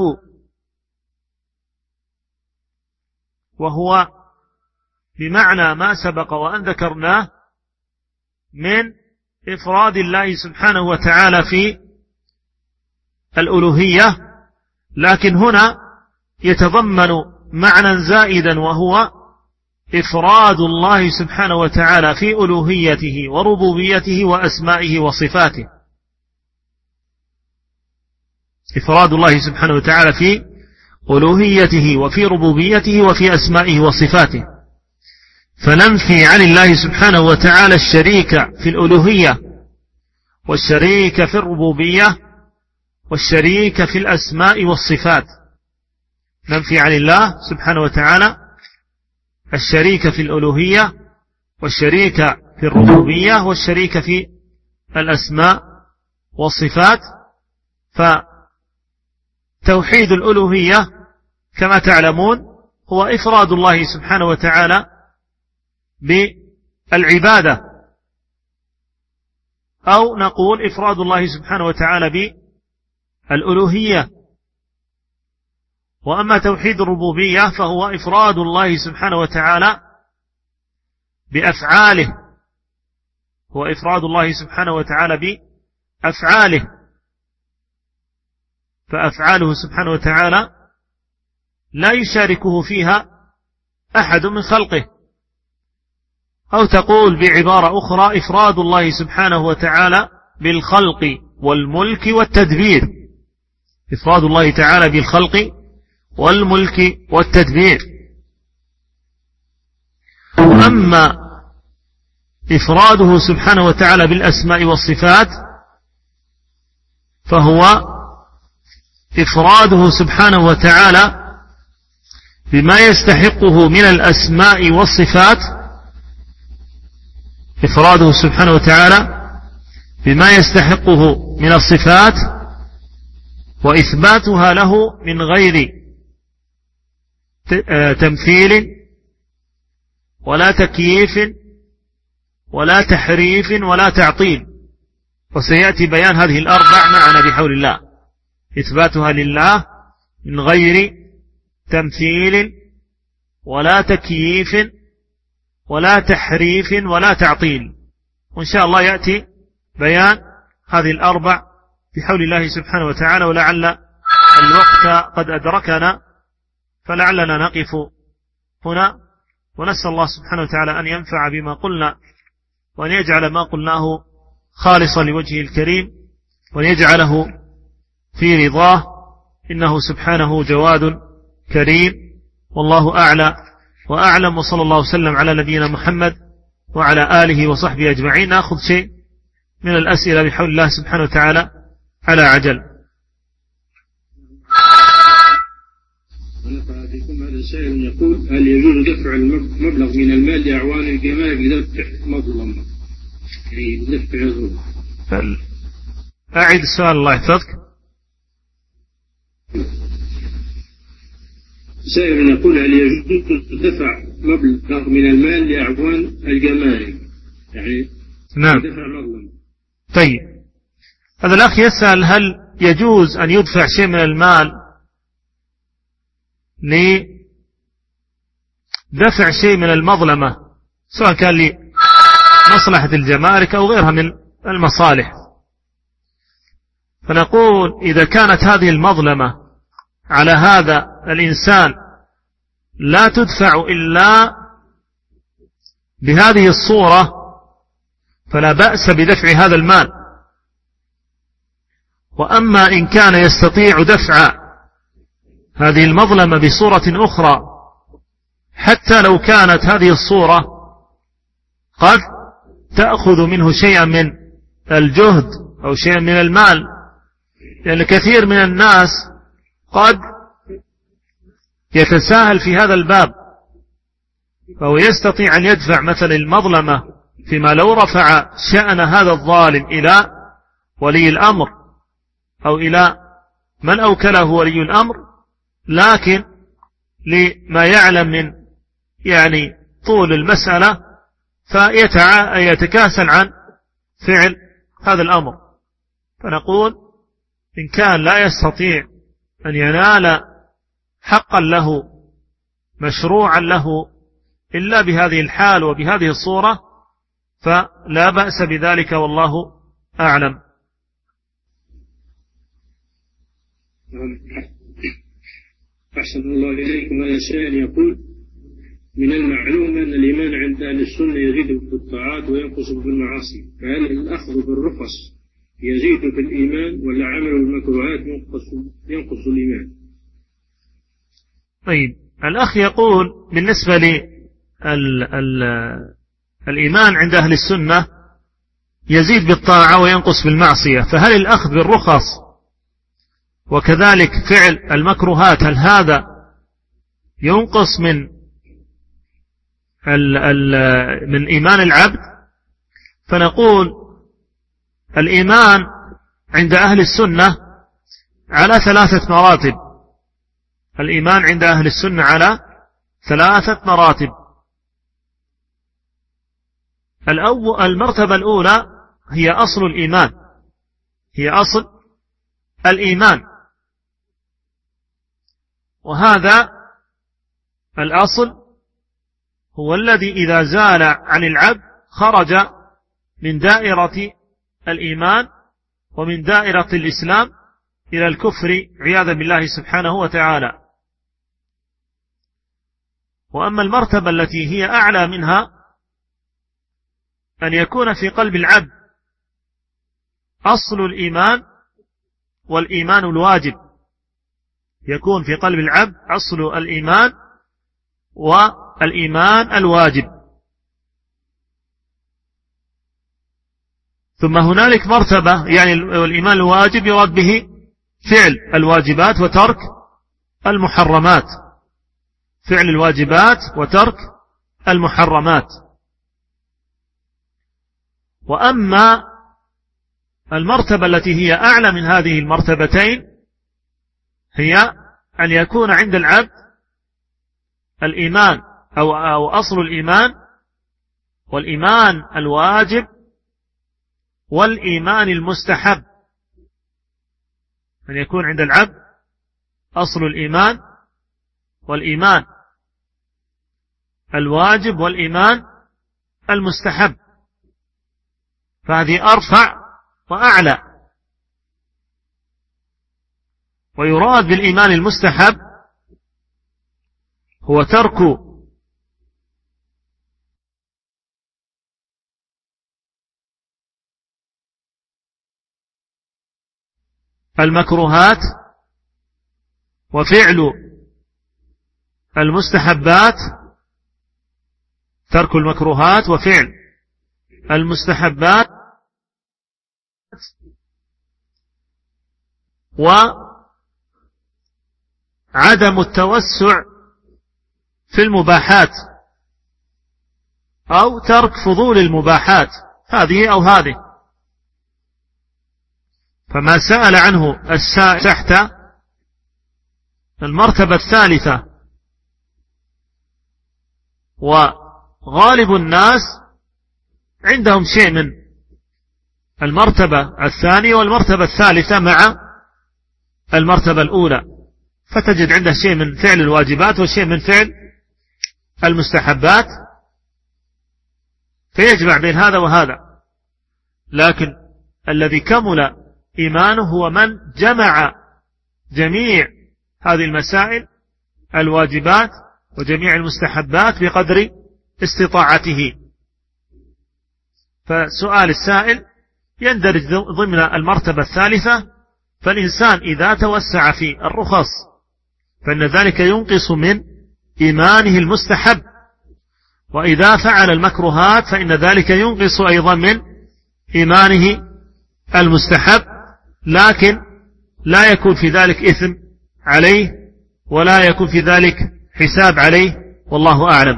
وهو بمعنى ما سبق وأن ذكرناه من إفراد الله سبحانه وتعالى في الألوهية، لكن هنا يتضمن معنى زائدا، وهو إفراد الله سبحانه وتعالى في ألوهيته وربوبيته وأسمائه وصفاته. إفراد الله سبحانه وتعالى في ألوهيته وفي ربوبيته وفي أسمائه وصفاته، فننفي عن الله سبحانه وتعالى الشريك في الألوهية والشريك في الربوبية والشريك في الأسماء والصفات. ننفي عن الله سبحانه وتعالى الشريك في الألوهية والشريك في الربوبية والشريك في الأسماء والصفات. فتوحيد الألوهية كما تعلمون هو إفراد الله سبحانه وتعالى بالعبادة، أو نقول إفراد الله سبحانه وتعالى بالألوهية. وأما توحيد الربوبية فهو إفراد الله سبحانه وتعالى بأفعاله، هو إفراد الله سبحانه وتعالى بأفعاله، فأفعاله سبحانه وتعالى لا يشاركه فيها أحد من خلقه. أو تقول بعبارة أخرى: إفراد الله سبحانه وتعالى بالخلق والملك والتدبير، إفراد الله تعالى بالخلق والملك والتدبير. أما إفراده سبحانه وتعالى بالأسماء والصفات فهو إفراده سبحانه وتعالى بما يستحقه من الأسماء والصفات، إفراده سبحانه وتعالى بما يستحقه من الصفات وإثباتها له من غير تمثيل ولا تكييف ولا تحريف ولا تعطيل. وسيأتي بيان هذه الأربع معنا بحول الله: إثباتها لله من غير تمثيل ولا تكييف ولا تحريف ولا تعطيل. وإن شاء الله يأتي بيان هذه الأربع بحول الله سبحانه وتعالى، ولعل الوقت قد أدركنا فلعلنا نقف هنا، ونسأل الله سبحانه وتعالى أن ينفع بما قلنا، وأن يجعل ما قلناه خالصا لوجهه الكريم وأن يجعله في رضاه، إنه سبحانه جواد كريم، والله أعلى وأعلم. وصلى الله وسلم على نبينا محمد وعلى آله وصحبه أجمعين. نأخذ شيء من الأسئلة بحول الله سبحانه وتعالى على عجل. ونفع بكم هذا سائل يقول: هل يجوز دفع المبلغ من المال لأعوان الجماعة لدفع مظلمة، يعني لدفع ظلم؟ أعيد السؤال الله يحفظك. سائل يقول: هل يجوز دفع مبلغ من المال لأعوان الجماعة، يعني نعم دفع مظلمة؟ طيب، هذا الأخ يسأل: هل يجوز أن يدفع شيء من المال لدفع شيء من المظلمة، سواء كان لمصلحة الجمارك أو غيرها من المصالح؟ فنقول: إذا كانت هذه المظلمة على هذا الإنسان لا تدفع إلا بهذه الصورة فلا بأس بدفع هذا المال. وأما إن كان يستطيع دفع هذه المظلمة بصورة أخرى، حتى لو كانت هذه الصورة قد تأخذ منه شيئا من الجهد أو شيئا من المال، لأن كثير من الناس قد يتساهل في هذا الباب، فهو يستطيع أن يدفع مثلا المظلمة فيما لو رفع شأن هذا الظالم إلى ولي الأمر أو إلى من أوكله ولي الأمر، لكن لما يعلم من يعني طول المسألة فيتكاسل عن فعل هذا الأمر. فنقول: إن كان لا يستطيع أن ينال حقا له مشروعا له إلا بهذه الحال وبهذه الصورة فلا بأس بذلك، والله أعلم. أحسن الله إليكم. هذا سائل يقول: من المعلوم أن الإيمان عند أهل السنة يزيد بالطاعات وينقص بالمعاصي، فهل الأخذ بالرخص يزيد في الإيمان، ولا عمل المكروهات ينقص الإيمان؟ طيب، الأخ يقول: بالنسبة للإيمان عند أهل السنة يزيد بالطاعة وينقص بالمعصية، فهل الأخذ بالرخص وكذلك فعل المكروهات هل هذا ينقص من إيمان العبد؟ فنقول: الإيمان عند أهل السنة على 3 مراتب. الإيمان عند أهل السنة على 3 مراتب. المرتبة الأولى هي أصل الإيمان، هي أصل الإيمان، وهذا الأصل هو الذي إذا زال عن العبد خرج من دائرة الإيمان ومن دائرة الإسلام إلى الكفر عياذا بالله سبحانه وتعالى. وأما المرتبة التي هي أعلى منها أن يكون في قلب العبد أصل الإيمان والإيمان الواجب، يكون في قلب العبد أصل الإيمان والإيمان الواجب. ثم هنالك مرتبة، يعني الإيمان الواجب يراد به فعل الواجبات وترك المحرمات، فعل الواجبات وترك المحرمات. وأما المرتبة التي هي أعلى من هذه المرتبتين هي أن يكون عند العبد الإيمان أو أصل الإيمان والإيمان الواجب والإيمان المستحب، أن يكون عند العبد أصل الإيمان والإيمان الواجب والإيمان المستحب، فهذه أرفع وأعلى. ويراد بالإيمان المستحب هو ترك المكروهات وفعل المستحبات، ترك المكروهات وفعل المستحبات، وعدم التوسع في المباحات أو ترك فضول المباحات هذه أو هذه. فما سأل عنه السائل تحت المرتبة الثالثة، وغالب الناس عندهم شيء من المرتبة الثانية والمرتبة الثالثة مع المرتبة الأولى، فتجد عنده شيء من فعل الواجبات وشيء من فعل المستحبات، فيجمع بين هذا وهذا. لكن الذي كمل إيمانه هو من جمع جميع هذه المسائل الواجبات وجميع المستحبات بقدر استطاعته. فسؤال السائل يندرج ضمن المرتبة الثالثة. فالإنسان إذا توسع في الرخص فإن ذلك ينقص من إيمانه المستحب، وإذا فعل المكروهات فإن ذلك ينقص أيضا من إيمانه المستحب، لكن لا يكون في ذلك إثم عليه ولا يكون في ذلك حساب عليه، والله أعلم.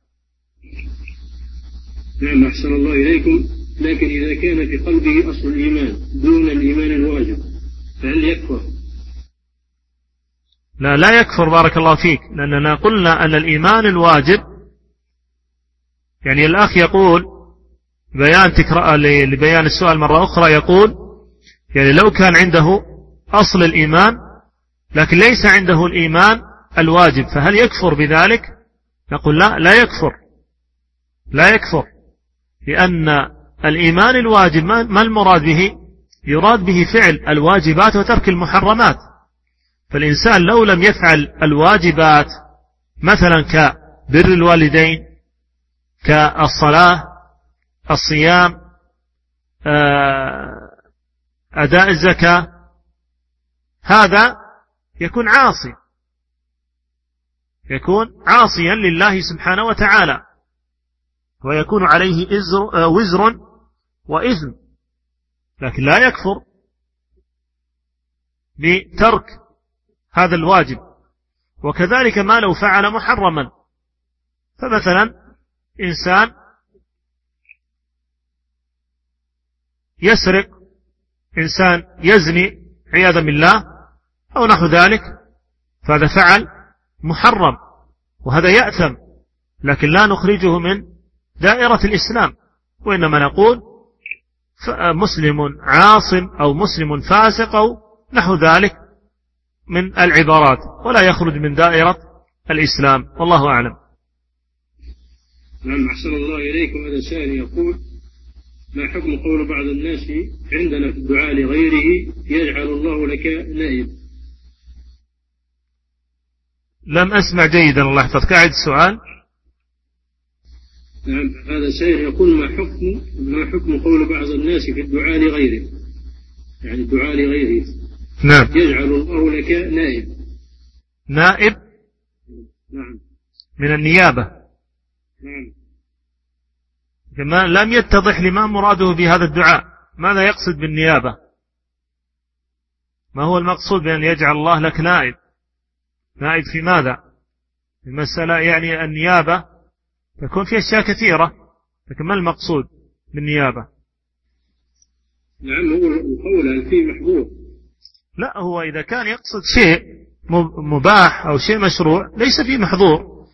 نعم، أحسن الله إليكم. لكن إذا كان في قلبه أصل الإيمان دون الإيمان الواجب فهل يكفر؟ لا يكفر، بارك الله فيك، لأننا قلنا أن الإيمان الواجب، يعني الأخ يقول لبيان السؤال مرة أخرى، يقول يعني لو كان عنده أصل الإيمان لكن ليس عنده الإيمان الواجب فهل يكفر بذلك؟ نقول لا يكفر، لأن الإيمان الواجب ما المراد به؟ يراد به فعل الواجبات وترك المحرمات. فالإنسان لو لم يفعل الواجبات مثلا كبر الوالدين، كالصلاة، الصيام، أداء الزكاة، هذا يكون عاصيا لله سبحانه وتعالى، ويكون عليه وزر وإثم، لكن لا يكفر بترك هذا الواجب. وكذلك ما لو فعل محرما، فمثلا إنسان يسرق، إنسان يزني عياذا بالله أو نحو ذلك، فهذا فعل محرم وهذا يأثم، لكن لا نخرجه من دائرة الإسلام، وإنما نقول مسلم عاص أو مسلم فاسق أو نحو ذلك من العبارات، ولا يخرج من دائرة الإسلام، والله أعلم. نعم، أحسن الله إليكم. هذا سائل يقول: ما حكم قول بعض الناس عندنا في الدعاء لغيره يجعل الله لك نائب؟ لم أسمع جيدا، الله يحفظك، أعد السؤال. نعم، هذا سائل يقول: ما حكم قول بعض الناس في الدعاء لغيره، يعني الدعاء لغيره، نعم، يجعل الله لك نائب، نعم، من النيابة. نعم، كما لم يتضح لما مراده بهذا الدعاء، ماذا يقصد بالنيابة؟ ما هو المقصود بأن يجعل الله لك نائب؟ نائب في ماذا؟ المسألة يعني النيابة تكون في أشياء كثيرة، لكن ما المقصود بالنيابة؟ نعم، هو القول فيه محظور. لا، هو إذا كان يقصد شيء مباح أو شيء مشروع ليس فيه محظور،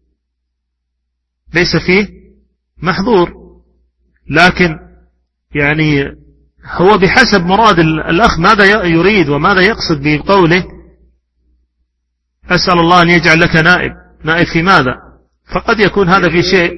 ليس فيه محظور، لكن يعني هو بحسب مراد الأخ ماذا يريد وماذا يقصد بقوله أسأل الله أن يجعل لك نائب في ماذا؟ فقد يكون هذا في شيء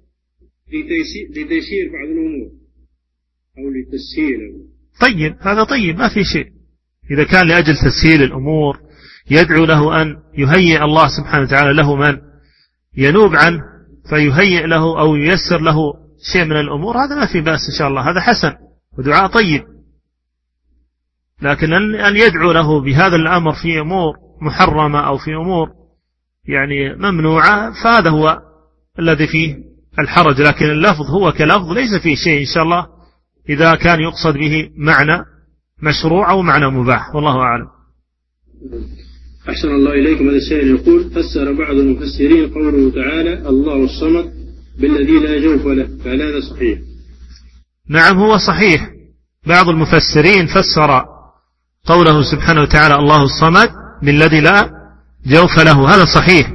لتيسير بعض الأمور أو لتسهيل. طيب، هذا طيب، ما في شيء. إذا كان لأجل تسهيل الأمور يدعو له أن يهيئ الله سبحانه وتعالى له من ينوب عنه فيهيئ له أو ييسر له شيء من الأمور، هذا ما في بأس إن شاء الله، هذا حسن ودعاء طيب. لكن أن يدعو له بهذا الأمر في أمور محرمة أو في أمور يعني ممنوعة، فهذا هو الذي فيه الحرج. لكن اللفظ هو كلفظ ليس فيه شيء إن شاء الله، إذا كان يقصد به معنى مشروع أو معنى مباح، والله أعلم. أحسن الله إليكم. هذا السائل يقول: فسر بعض المفسرين قوله تعالى الله الصمد بالذي لا جوف له، فهل هذا صحيح؟ نعم هو صحيح. بعض المفسرين فسر قوله سبحانه وتعالى الله الصمد بالذي لا جوف له، هذا صحيح،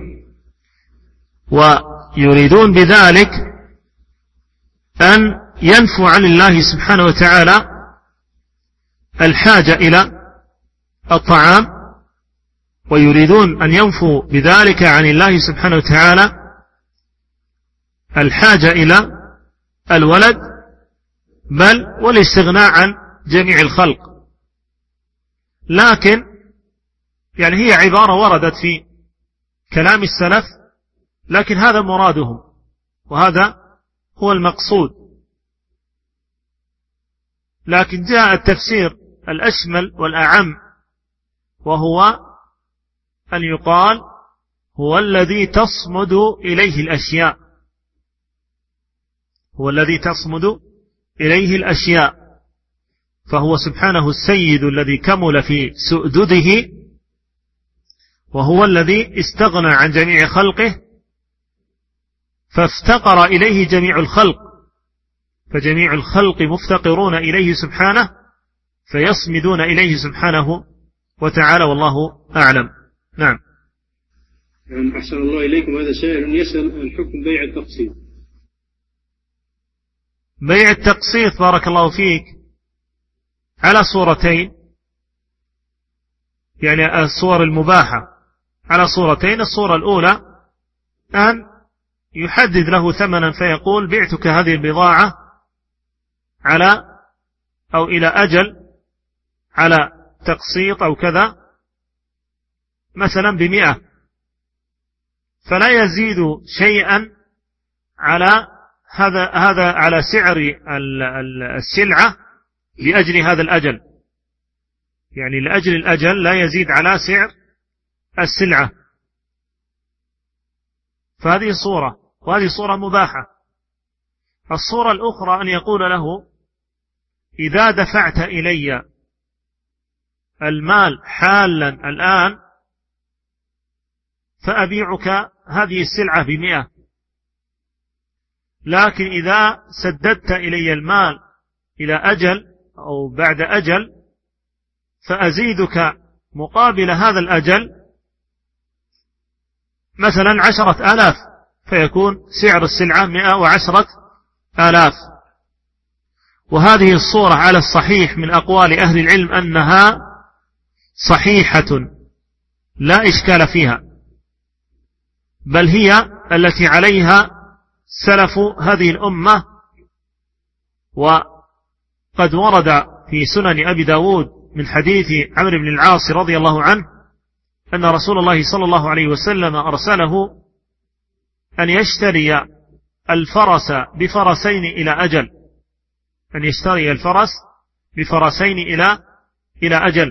ويريدون بذلك أن ينفوا عن الله سبحانه وتعالى الحاجة إلى الطعام، ويريدون أن ينفوا بذلك عن الله سبحانه وتعالى الحاجة إلى الولد، بل والاستغناء عن جميع الخلق. لكن يعني هي عبارة وردت في كلام السلف، لكن هذا مرادهم وهذا هو المقصود. لكن جاء التفسير الأشمل والأعم، وهو أن يقال هو الذي تصمد إليه الأشياء، هو الذي تصمد إليه الأشياء، فهو سبحانه السيد الذي كمل في سؤدده، وهو الذي استغنى عن جميع خلقه فافتقر إليه جميع الخلق، فجميع الخلق مفتقرون إليه سبحانه فيصمدون إليه سبحانه وتعالى، والله أعلم. نعم. أحسن الله إليكم. هذا سائل يسأل عن حكم بيع التقسيط. بيع التقسيط بارك الله فيك على صورتين، يعني الصور المباحة على صورتين. الصورة الأولى أن يحدد له ثمنا فيقول بعتك هذه البضاعة على أو إلى أجل على تقسيط أو كذا، مثلا ب100، فلا يزيد شيئا على هذا على سعر السلعة لأجل هذا الأجل، يعني لأجل الأجل لا يزيد على سعر السلعة. فهذه صورة، وهذه صورة مباحة. الصورة الأخرى أن يقول له إذا دفعت إلي المال حالا الآن فأبيعك هذه السلعة ب100، لكن إذا سددت إلي المال إلى أجل أو بعد أجل فأزيدك مقابل هذا الأجل مثلا 10,000، فيكون سعر السلعة 110,000. وهذه الصورة على الصحيح من أقوال أهل العلم أنها صحيحة لا إشكال فيها، بل هي التي عليها سلف هذه الأمة. وقد ورد في سنن أبي داود من حديث عمرو بن العاص رضي الله عنه أن رسول الله صلى الله عليه وسلم أرسله أن يشتري الفرس بفرسين إلى أجل، أن يشتري الفرس بفرسين إلى أجل.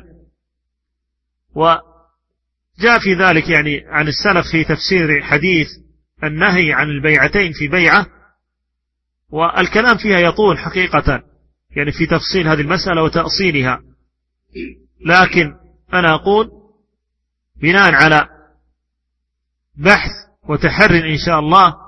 وجاء في ذلك يعني عن السلف في تفسير حديث النهي عن البيعتين في بيعة، والكلام فيها يطول حقيقة يعني في تفصيل هذه المسألة وتأصيلها، لكن أنا أقول بناء على بحث وتحرر إن شاء الله،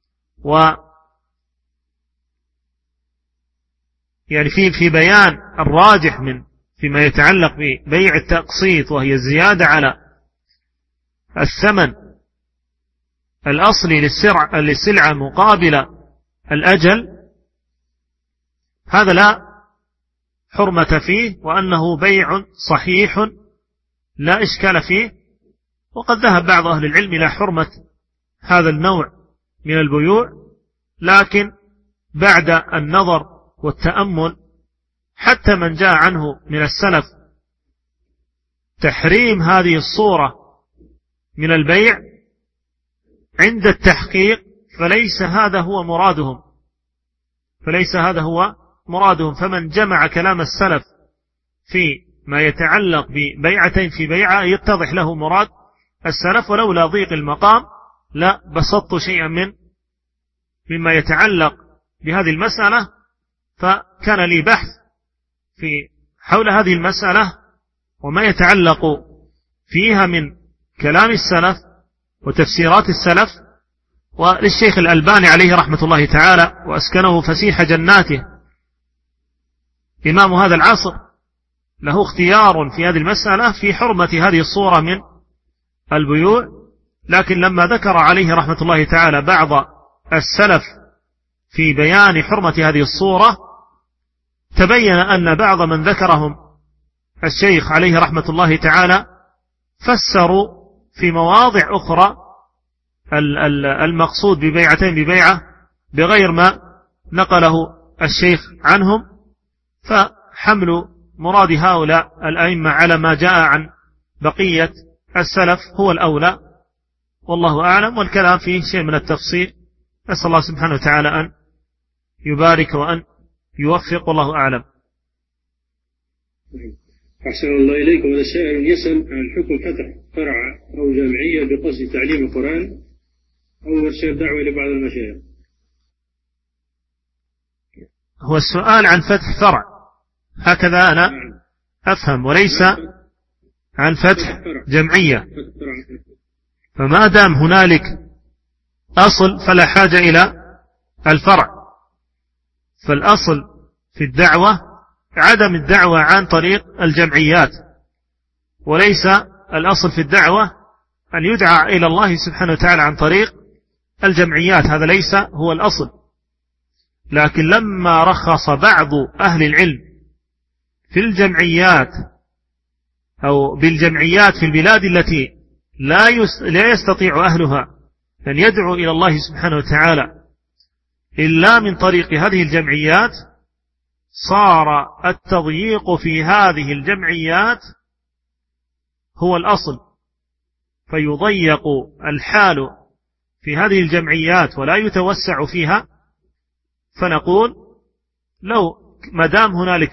يعني في بيان الراجح من فيما يتعلق ببيع التقسيط، وهي الزيادة على الثمن الأصلي للسلعة مقابل الأجل، هذا لا حرمة فيه، وأنه بيع صحيح لا إشكال فيه. وقد ذهب بعض أهل العلم إلى حرمة هذا النوع من البيوع، لكن بعد النظر والتأمل حتى من جاء عنه من السلف تحريم هذه الصورة من البيع عند التحقيق فليس هذا هو مرادهم. فمن جمع كلام السلف في ما يتعلق ببيعتين في بيعة يتضح له مراد السلف، ولولا ضيق المقام لا بسطت شيئا مما يتعلق بهذه المسألة، فكان لي بحث في حول هذه المسألة وما يتعلق فيها من كلام السلف وتفسيرات السلف. وللشيخ الألباني عليه رحمة الله تعالى وأسكنه فسيح جناته إمام هذا العصر له اختيار في هذه المسألة في حرمة هذه الصورة من البيوع، لكن لما ذكر عليه رحمة الله تعالى بعض السلف في بيان حرمة هذه الصورة تبين أن بعض من ذكرهم الشيخ عليه رحمة الله تعالى فسروا في مواضع أخرى المقصود ببيعتين ببيعة بغير ما نقله الشيخ عنهم، فحمل مراد هؤلاء الأئمة على ما جاء عن بقية السلف هو الأولى، والله أعلم. والكلام فيه شيء من التفصيل، أسأل الله سبحانه وتعالى أن يبارك وأن يوفق، والله أعلم. أحسن الله إليكم. هذا سائل يسأل عن حكم فتح فرع أو جمعية بقصد تعليم القرآن أو إرشاد دعوة لبعض المشايخ. هو السؤال عن فتح فرع، هكذا أنا أفهم، وليس عن فتح جمعية. فما دام هنالك أصل فلا حاجة إلى الفرع، فالأصل في الدعوة عدم الدعوة عن طريق الجمعيات، وليس الأصل في الدعوة أن يدعى إلى الله سبحانه وتعالى عن طريق الجمعيات، هذا ليس هو الأصل. لكن لما رخص بعض أهل العلم في الجمعيات أو بالجمعيات في البلاد التي لا يستطيع أهلها أن يدعوا إلى الله سبحانه وتعالى إلا من طريق هذه الجمعيات، صار التضييق في هذه الجمعيات هو الأصل، فيضيق الحال في هذه الجمعيات ولا يتوسع فيها. فنقول لو مدام هنالك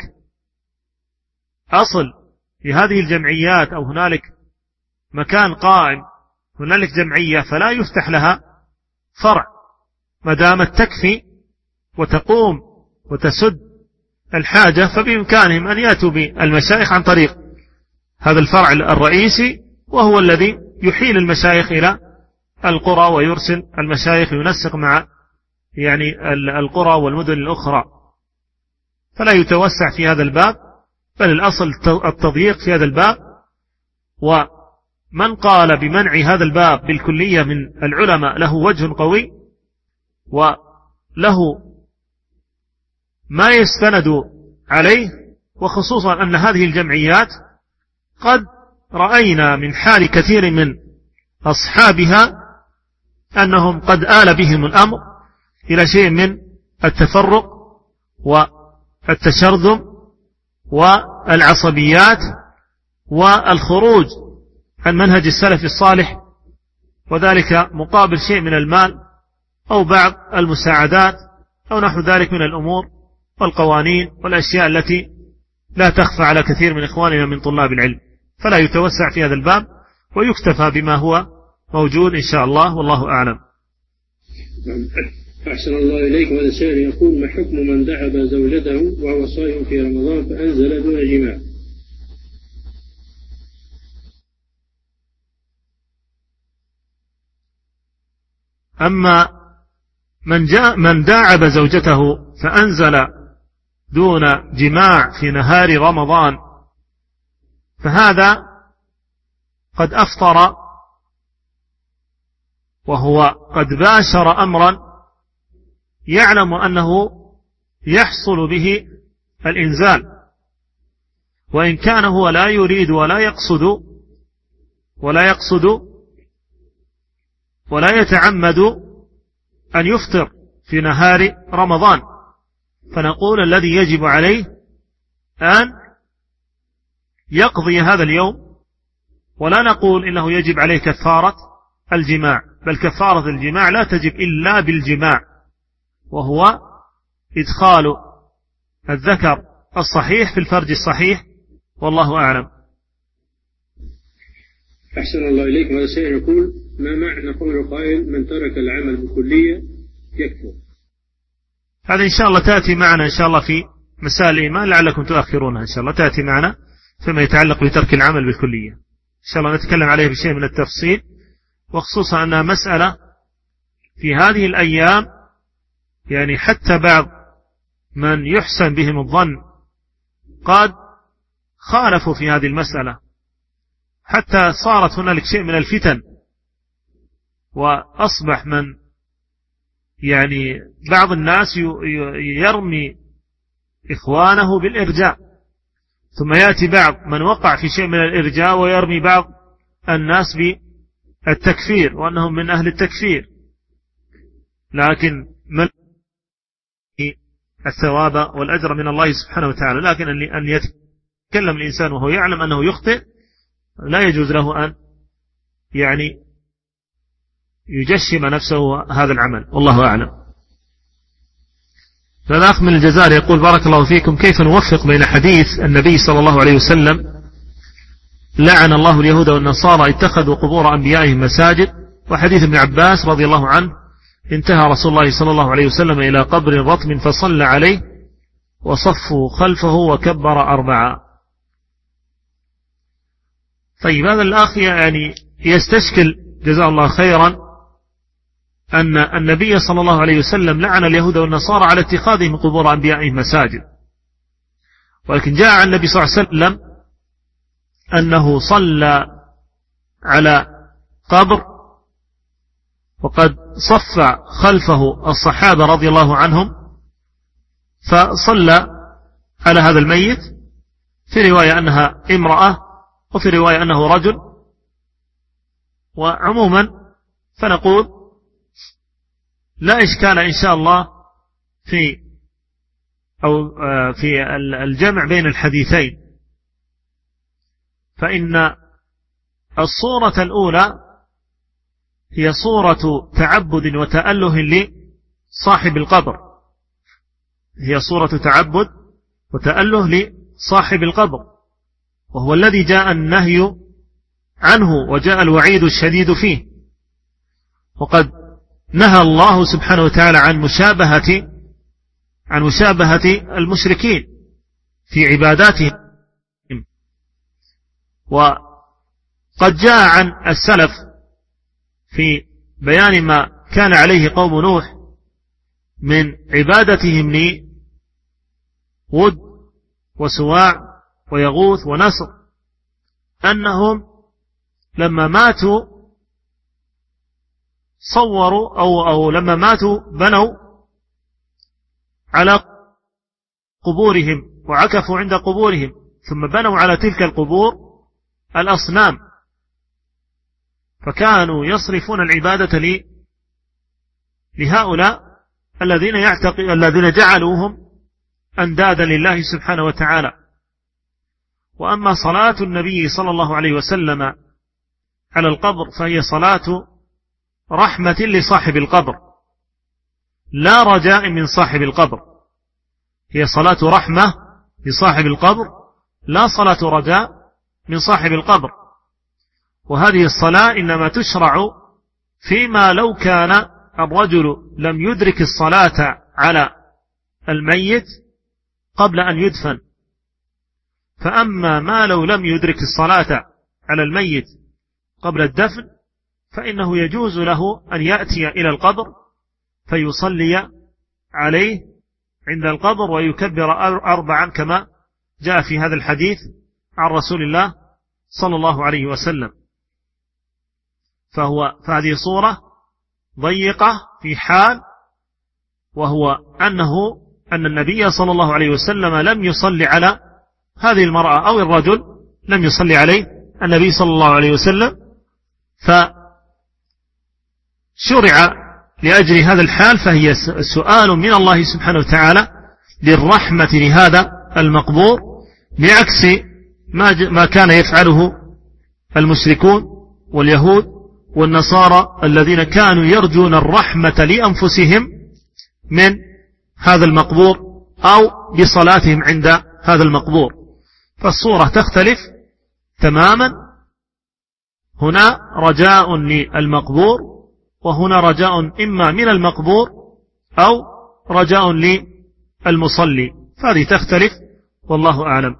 أصل في هذه الجمعيات أو هنالك مكان قائم، هنالك جمعية، فلا يفتح لها فرع مدامت تكفي وتقوم وتسد الحاجة، فبإمكانهم أن يأتوا بالمشايخ عن طريق هذا الفرع الرئيسي، وهو الذي يحيل المشايخ إلى القرى ويرسل المشايخ ينسق مع القرى والمدن الأخرى، فلا يتوسع في هذا الباب، بل الأصل التضييق في هذا الباب. ومن قال بمنع هذا الباب بالكلية من العلماء له وجه قوي وله ما يستند عليه، وخصوصا أن هذه الجمعيات قد رأينا من حال كثير من أصحابها أنهم قد آل بهم الأمر إلى شيء من التفرق والتشرذم والعصبيات والخروج عن منهج السلف الصالح، وذلك مقابل شيء من المال أو بعض المساعدات أو نحو ذلك من الأمور والقوانين والأشياء التي لا تخفى على كثير من إخواننا من طلاب العلم. فلا يتوسع في هذا الباب ويكتفى بما هو موجود إن شاء الله، والله أعلم. أحسن الله إليكم. هذا سائل يقول: ما حكم من دعب زوجته وهو صائم في رمضان فأنزل دون جماع؟ أما من داعب زوجته فأنزل دون جماع في نهار رمضان فهذا قد أفطر وهو قد باشر أمرا يعلم أنه يحصل به الإنزال، وإن كان هو لا يريد ولا يقصد ولا يتعمد أن يفطر في نهار رمضان، فنقول الذي يجب عليه أن يقضي هذا اليوم، ولا نقول إنه يجب عليه كفارة الجماع، بل كفارة الجماع لا تجب إلا بالجماع، وهو إدخال الذكر الصحيح في الفرج الصحيح، والله أعلم. أحسن الله إليك. هذا سائل يقول: ما معنى قول قائل من ترك العمل بالكلية يكفر؟ هذا إن شاء الله تأتي معنا إن شاء الله في مسائل الإيمان، لعلكم تؤخرونها إن شاء الله، تأتي معنا فيما يتعلق بترك العمل بالكلية إن شاء الله نتكلم عليه بشيء من التفصيل، وخصوصا أنها مسألة في هذه الأيام يعني حتى بعض من يحسن بهم الظن قد خالفوا في هذه المسألة، حتى صارت هنالك شيء من الفتن، وأصبح من يعني بعض الناس يرمي إخوانه بالإرجاء، ثم يأتي بعض من وقع في شيء من الإرجاء ويرمي بعض الناس بالتكفير وأنهم من أهل التكفير، لكن من الثواب والأجر من الله سبحانه وتعالى. لكن أن يتكلم الإنسان وهو يعلم أنه يخطئ لا يجوز له أن يعني يجشم نفسه هذا العمل، والله أعلم. فالأخ من الجزائر يقول: بارك الله فيكم، كيف نوفق بين حديث النبي صلى الله عليه وسلم لعن الله اليهود والنصارى اتخذوا قبور أنبيائهم مساجد، وحديث ابن عباس رضي الله عنه انتهى رسول الله صلى الله عليه وسلم إلى قبر رطم فصلى عليه وصفوا خلفه وكبر 4. طيب، هذا الأخ يعني يستشكل جزاه الله خيرا أن النبي صلى الله عليه وسلم لعن اليهود والنصارى على اتخاذهم قبور أنبيائهم مساجد، ولكن جاء عن النبي صلى الله عليه وسلم أنه صلى على قبر وقد صف خلفه الصحابة رضي الله عنهم فصلى على هذا الميت، في رواية أنها امرأة وفي رواية أنه رجل. وعموما فنقول لا إشكال إن شاء الله في الجمع بين الحديثين، فإن الصورة الأولى هي صورة تعبد وتأله لصاحب القبر، هي صورة تعبد وتأله لصاحب القبر، وهو الذي جاء النهي عنه وجاء الوعيد الشديد فيه. وقد نهى الله سبحانه وتعالى عن مشابهة المشركين في عباداتهم. وقد جاء عن السلف في بيان ما كان عليه قوم نوح من عبادتهم لود وسواع ويغوث ونصر، أنهم لما ماتوا صوروا أو لما ماتوا بنوا على قبورهم وعكفوا عند قبورهم، ثم بنوا على تلك القبور الأصنام، فكانوا يصرفون العبادة لهؤلاء الذين جعلوهم أندادا لله سبحانه وتعالى. وأما صلاة النبي صلى الله عليه وسلم على القبر فهي صلاة رحمة لصاحب القبر لا رجاء من صاحب القبر، هي صلاة رحمة لصاحب القبر لا صلاة رجاء من صاحب القبر. وهذه الصلاة إنما تشرع فيما لو كان الرجل لم يدرك الصلاة على الميت قبل أن يدفن. فأما ما لو لم يدرك الصلاة على الميت قبل الدفن فإنه يجوز له أن يأتي إلى القبر فيصلي عليه عند القبر ويكبر 4 كما جاء في هذا الحديث عن رسول الله صلى الله عليه وسلم. فهذه صورة ضيقة في حال، وهو أن النبي صلى الله عليه وسلم لم يصلي على هذه المرأة أو الرجل، لم يصلي عليه النبي صلى الله عليه وسلم، فشرع لأجل هذا الحال، فهي سؤال من الله سبحانه وتعالى للرحمة لهذا المقبور، بعكس ما كان يفعله المشركون واليهود والنصارى الذين كانوا يرجون الرحمة لأنفسهم من هذا المقبور أو بصلاتهم عند هذا المقبور. فالصورة تختلف تماما. هنا رجاء للمقبور، وهنا رجاء إما من المقبور أو رجاء للمصلي، فهذه تختلف والله أعلم.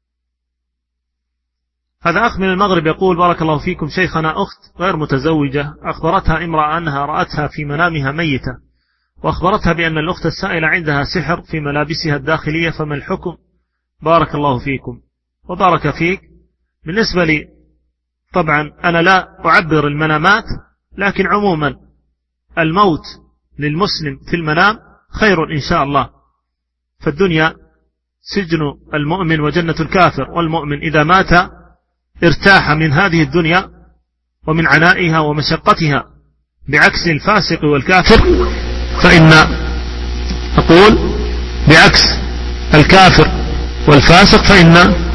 هذا أخ من المغرب يقول: بارك الله فيكم شيخنا، أخت غير متزوجة أخبرتها امرأة أنها رأتها في منامها ميتة، وأخبرتها بأن الأخت السائلة عندها سحر في ملابسها الداخلية، فما الحكم؟ بارك الله فيكم وبارك فيك. بالنسبة لي طبعا أنا لا أعبر المنامات، لكن عموما الموت للمسلم في المنام خير إن شاء الله، فالدنيا سجن المؤمن وجنة الكافر، والمؤمن إذا مات ارتاح من هذه الدنيا ومن عنائها ومشقتها، بعكس الفاسق والكافر. فإن أقول بعكس الكافر والفاسق فإن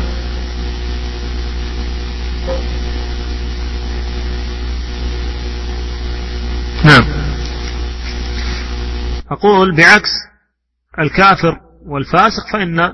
أقول بعكس الكافر والفاسق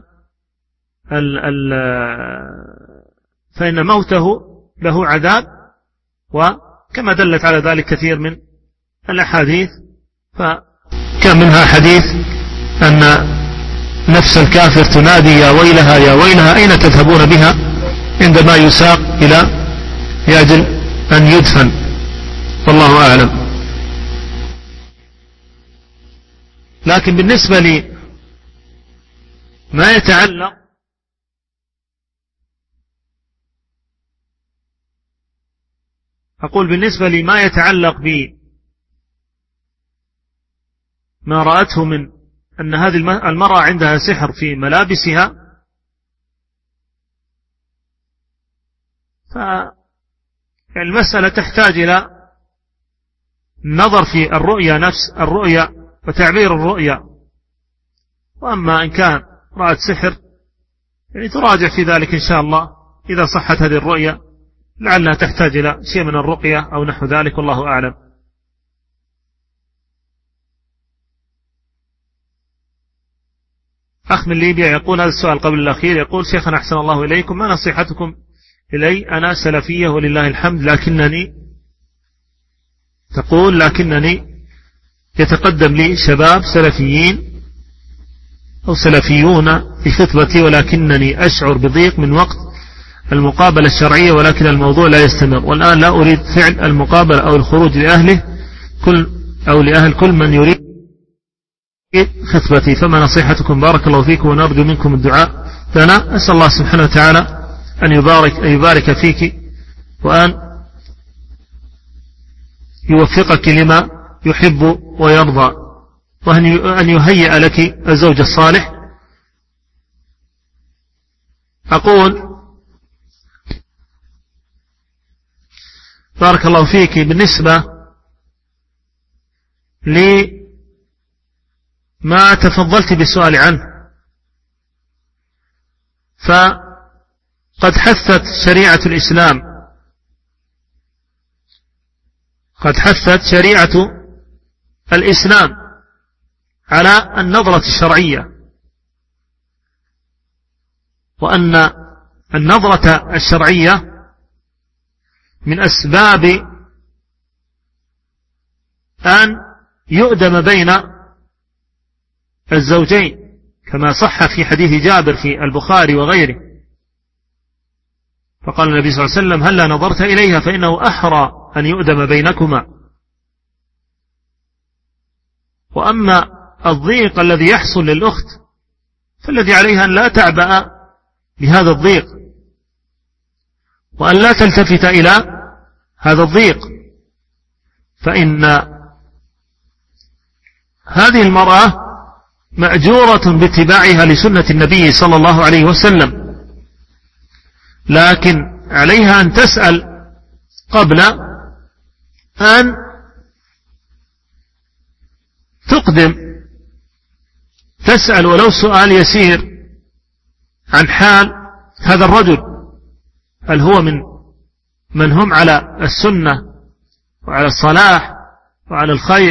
فإن موته له عذاب، وكما دلت على ذلك كثير من الأحاديث، فكان منها حديث أن نفس الكافر تنادي: يا ويلها يا ويلها أين تذهبون بها، عندما يساق إلى يجل أن يدفن، والله أعلم. لكن بالنسبة لي ما يتعلق أقول بالنسبة لي ما يتعلق بما رأته من أن هذه المرأة عندها سحر في ملابسها، فالمسألة تحتاج إلى النظر في الرؤيا، نفس الرؤيا وتعبير الرؤيا. وأما إن كان رأت سحر يعني تراجع في ذلك إن شاء الله إذا صحت هذه الرؤيا، لعلها تحتاج إلى شيء من الرقية أو نحو ذلك، والله أعلم. أخ من ليبيا يقول هذا السؤال قبل الأخير، يقول: شيخنا أحسن الله إليكم، ما نصيحتكم إلي؟ أنا سلفية ولله الحمد، لكنني يتقدم لي شباب سلفيين أو سلفيون في خطبتي، ولكنني أشعر بضيق من وقت المقابلة الشرعية، ولكن الموضوع لا يستمر، والآن لا أريد فعل المقابلة أو الخروج لأهله أو لأهل كل من يريد خطبتي، فما نصيحتكم؟ بارك الله فيكم، ونرجو منكم الدعاء لنا. أسأل الله سبحانه وتعالى أن يبارك فيك، وأن يوفقك لما يحب ويرضى، وأن يهيئ لك الزوج الصالح. أقول بارك الله فيك، بالنسبة لما تفضلت بالسؤال عنه، فقد حثت شريعة الإسلام، على النظرة الشرعية، وأن النظرة الشرعية من أسباب أن يؤدم بين الزوجين، كما صح في حديث جابر في البخاري وغيره، فقال النبي صلى الله عليه وسلم: هلا نظرت إليها فإنه أحرى أن يؤدم بينكما. وأما الضيق الذي يحصل للأخت فالذي عليها أن لا تعبأ بهذا الضيق، وأن لا تلتفت إلى هذا الضيق، فإن هذه المرأة مأجورة باتباعها لسنة النبي صلى الله عليه وسلم، لكن عليها أن تسأل قبل أن تقدم، تسأل ولو سؤال يسير عن حال هذا الرجل، هل هو من هم على السنة وعلى الصلاح وعلى الخير،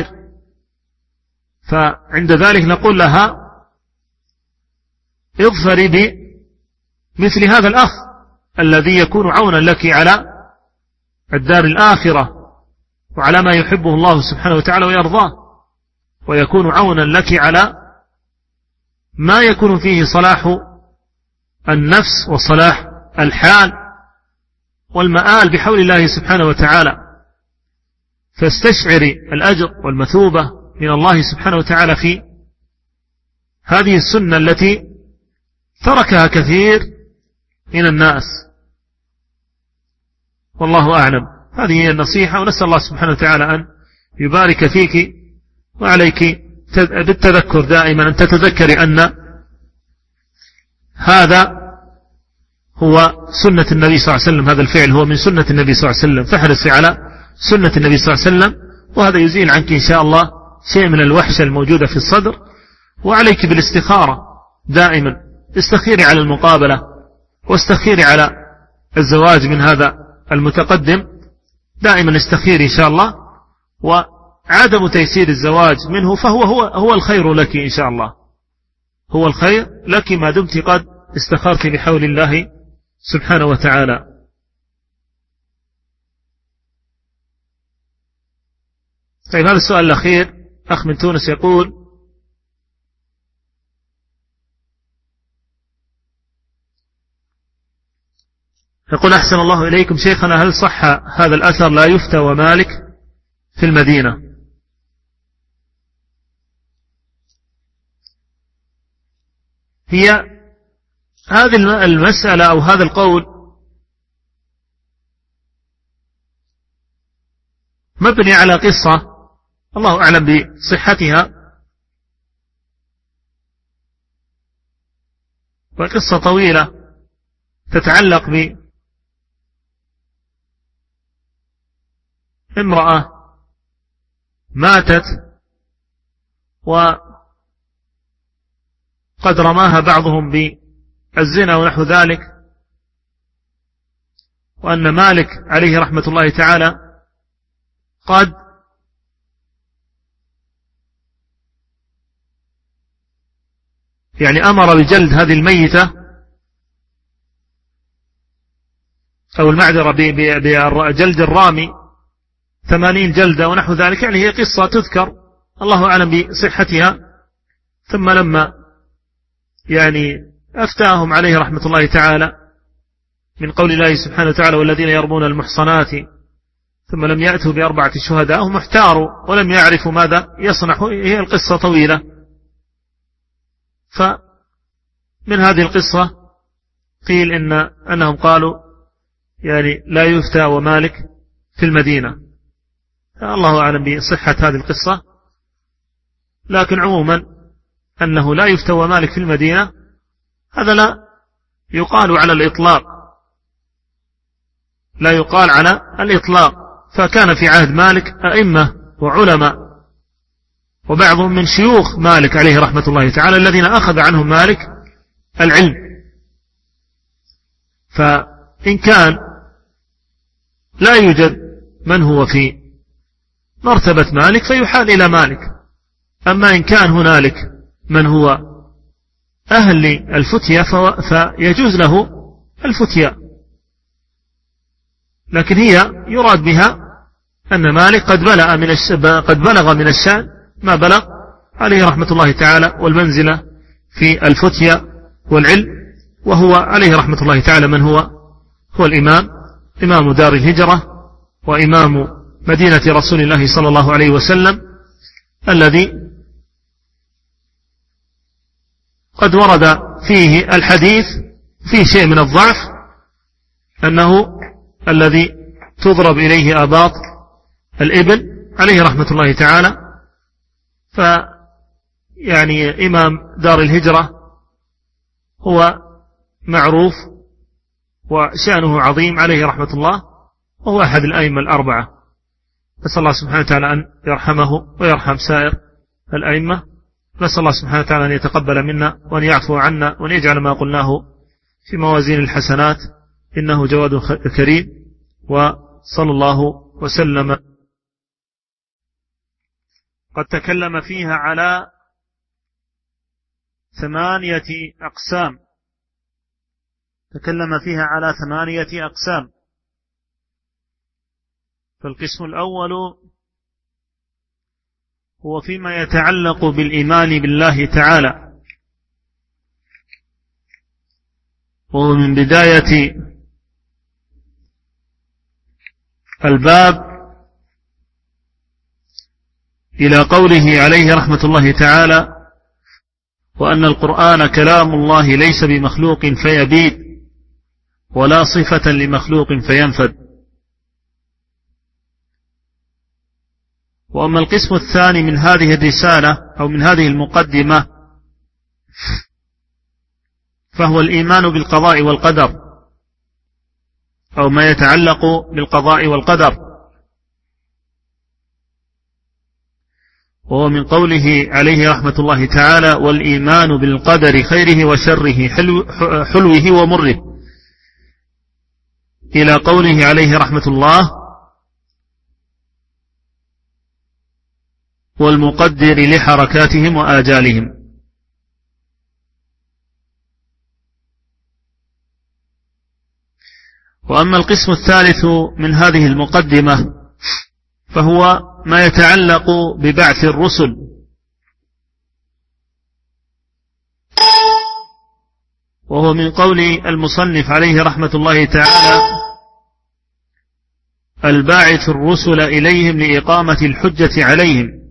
فعند ذلك نقول لها اظفري مثل هذا الأخ الذي يكون عونا لك على الدار الآخرة وعلى ما يحبه الله سبحانه وتعالى ويرضاه، ويكون عونا لك على ما يكون فيه صلاح النفس وصلاح الحال والمآل بحول الله سبحانه وتعالى. فاستشعري الأجر والمثوبة من الله سبحانه وتعالى في هذه السنة التي تركها كثير من الناس، والله أعلم. هذه هي النصيحة، ونسأل الله سبحانه وتعالى أن يبارك فيك وعليك بالتذكر دائما، أن تتذكري أن هذا هو سنة النبي صلى الله عليه وسلم، هذا الفعل هو من سنة النبي صلى الله عليه وسلم، فاحرصي على سنة النبي صلى الله عليه وسلم، وهذا يزيل عنك إن شاء الله شيء من الوحشة الموجودة في الصدر. وعليك بالاستخارة دائما، استخيري على المقابلة واستخيري على الزواج من هذا المتقدم، دائما استخيري إن شاء الله. وعدم تيسير الزواج منه فهو الخير لك إن شاء الله، هو الخير لك ما دمت قد استخرت بحول الله سبحانه وتعالى. طيب، هذا السؤال الأخير، أخ من تونس يقول أحسن الله إليكم شيخنا، هل صح هذا الأثر لا يفتى ومالك في المدينة؟ هي هذه المسألة أو هذا القول مبني على قصة الله أعلم بصحتها، وقصة طويلة تتعلق بامرأة ماتت وقد رماها بعضهم بالزنا ونحو ذلك، وأن مالك عليه رحمة الله تعالى قد أمر بجلد هذه الميتة، أو المعذرة بجلد الرامي 80 جلدة ونحو ذلك. هي قصة تذكر الله أعلم بصحتها. ثم لما أفتاهم عليه رحمة الله تعالى من قول الله سبحانه وتعالى والذين يرمون المحصنات ثم لم يأتوا ب4 شهداء، هم احتاروا ولم يعرفوا ماذا يصنع. هي القصة طويلة. فمن هذه القصة قيل أنهم قالوا لا يفتى ومالك في المدينة. الله أعلم بصحة هذه القصة، لكن عموما أنه لا يفتى ومالك في المدينة هذا لا يقال على الإطلاق، لا يقال على الإطلاق. فكان في عهد مالك أئمة وعلماء، وبعضهم من شيوخ مالك عليه رحمة الله تعالى الذين أخذ عنهم مالك العلم. فإن كان لا يوجد من هو في مرتبة مالك فيحال إلى مالك. أما إن كان هنالك من هو أهل الفتية فيجوز له الفتية، لكن هي يراد بها أن مالك قد بلغ من الشأن ما بلغ عليه رحمة الله تعالى والمنزلة في الفتية والعلم، وهو عليه رحمة الله تعالى من هو الإمام، إمام دار الهجرة وإمام مدينة رسول الله صلى الله عليه وسلم، الذي قد ورد فيه الحديث فيه شيء من الضعف، أنه الذي تضرب إليه آباط الإبل عليه رحمة الله تعالى. إمام دار الهجرة هو معروف وشأنه عظيم عليه رحمة الله، وهو أحد الأئمة الأربعة. نسأل الله سبحانه وتعالى أن يرحمه ويرحم سائر الأئمة. نسأل الله سبحانه وتعالى أن يتقبل منا وأن يعفو عنا وأن يجعل ما قلناه في موازين الحسنات، إنه جواد كريم. وصلى الله وسلم. قد تكلم فيها على 8 أقسام. تكلم فيها على 8 أقسام. فالقسم الأول هو فيما يتعلق بالإيمان بالله تعالى، وهو من بداية الباب إلى قوله عليه رحمة الله تعالى: وأن القرآن كلام الله ليس بمخلوق فيبيد ولا صفة لمخلوق فينفد. وأما القسم الثاني من هذه الرسالة أو من هذه المقدمة فهو الإيمان بالقضاء والقدر، أو ما يتعلق بالقضاء والقدر، وهو من قوله عليه رحمة الله تعالى: والإيمان بالقدر خيره وشره حلوه ومره، إلى قوله عليه رحمة الله: والمقدر لحركاتهم وآجالهم. وأما القسم الثالث من هذه المقدمة فهو ما يتعلق ببعث الرسل، وهو من قول المصنف عليه رحمة الله تعالى: الباعث الرسل إليهم لإقامة الحجة عليهم،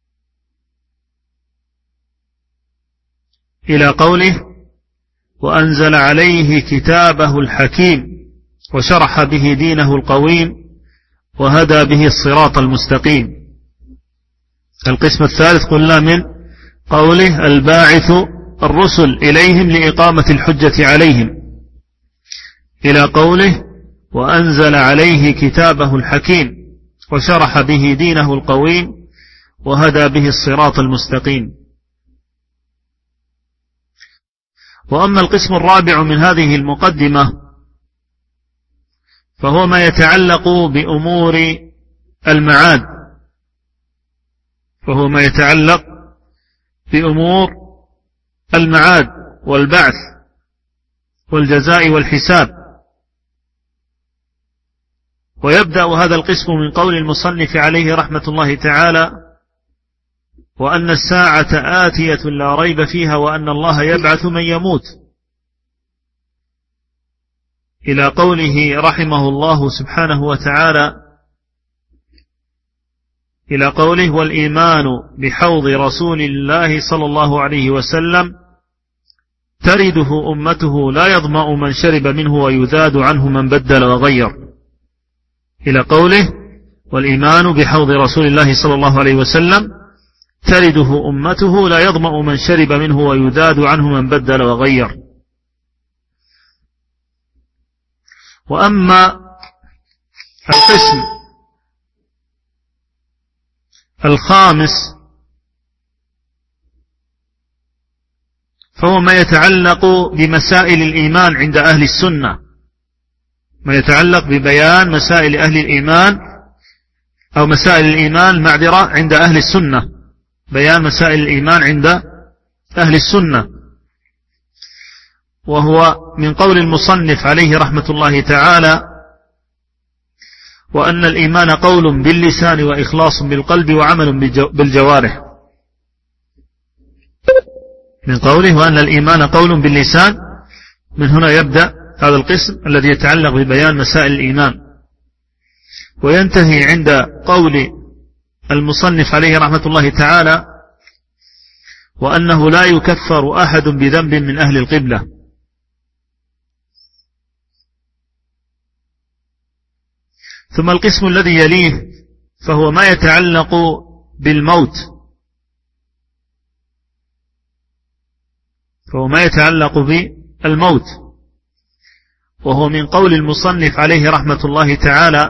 إلى قوله: وأنزل عليه كتابه الحكيم وشرح به دينه القويم وهدى به الصراط المستقيم. القسم الثالث قلنا من قوله: الباعث الرسل إليهم لإقامة الحجة عليهم، إلى قوله: وأنزل عليه كتابه الحكيم وشرح به دينه القويم وهدى به الصراط المستقيم. وأما القسم الرابع من هذه المقدمة فهو ما يتعلق بأمور المعاد، فهو ما يتعلق بأمور المعاد والبعث والجزاء والحساب. ويبدأ هذا القسم من قول المصنف عليه رحمة الله تعالى: وأن الساعة آتية لا ريب فيها وأن الله يبعث من يموت، إلى قوله رحمه الله سبحانه وتعالى، إلى قوله: والإيمان بحوض رسول الله صلى الله عليه وسلم ترده أمته لا يظمأ من شرب منه ويذاد عنه من بدل وغير، إلى قوله: والإيمان بحوض رسول الله صلى الله عليه وسلم ترده أمته لا يظمأ من شرب منه ويذاد عنه من بدل وغير. وأما القسم الخامس فهو ما يتعلق بمسائل الإيمان عند أهل السنة، ما يتعلق ببيان مسائل أهل الإيمان أو مسائل الإيمان عند أهل السنة، بيان مسائل الإيمان عند أهل السنة، وهو من قول المصنف عليه رحمة الله تعالى: وأن الإيمان قول باللسان وإخلاص بالقلب وعمل بالجوارح، من قوله: وأن الإيمان قول باللسان. من هنا يبدأ هذا القسم الذي يتعلق ببيان مسائل الإيمان، وينتهي عند قول المصنف عليه رحمة الله تعالى: وأنه لا يكفر أحد بذنب من أهل القبلة. ثم القسم الذي يليه فهو ما يتعلق بالموت، وهو من قول المصنف عليه رحمة الله تعالى: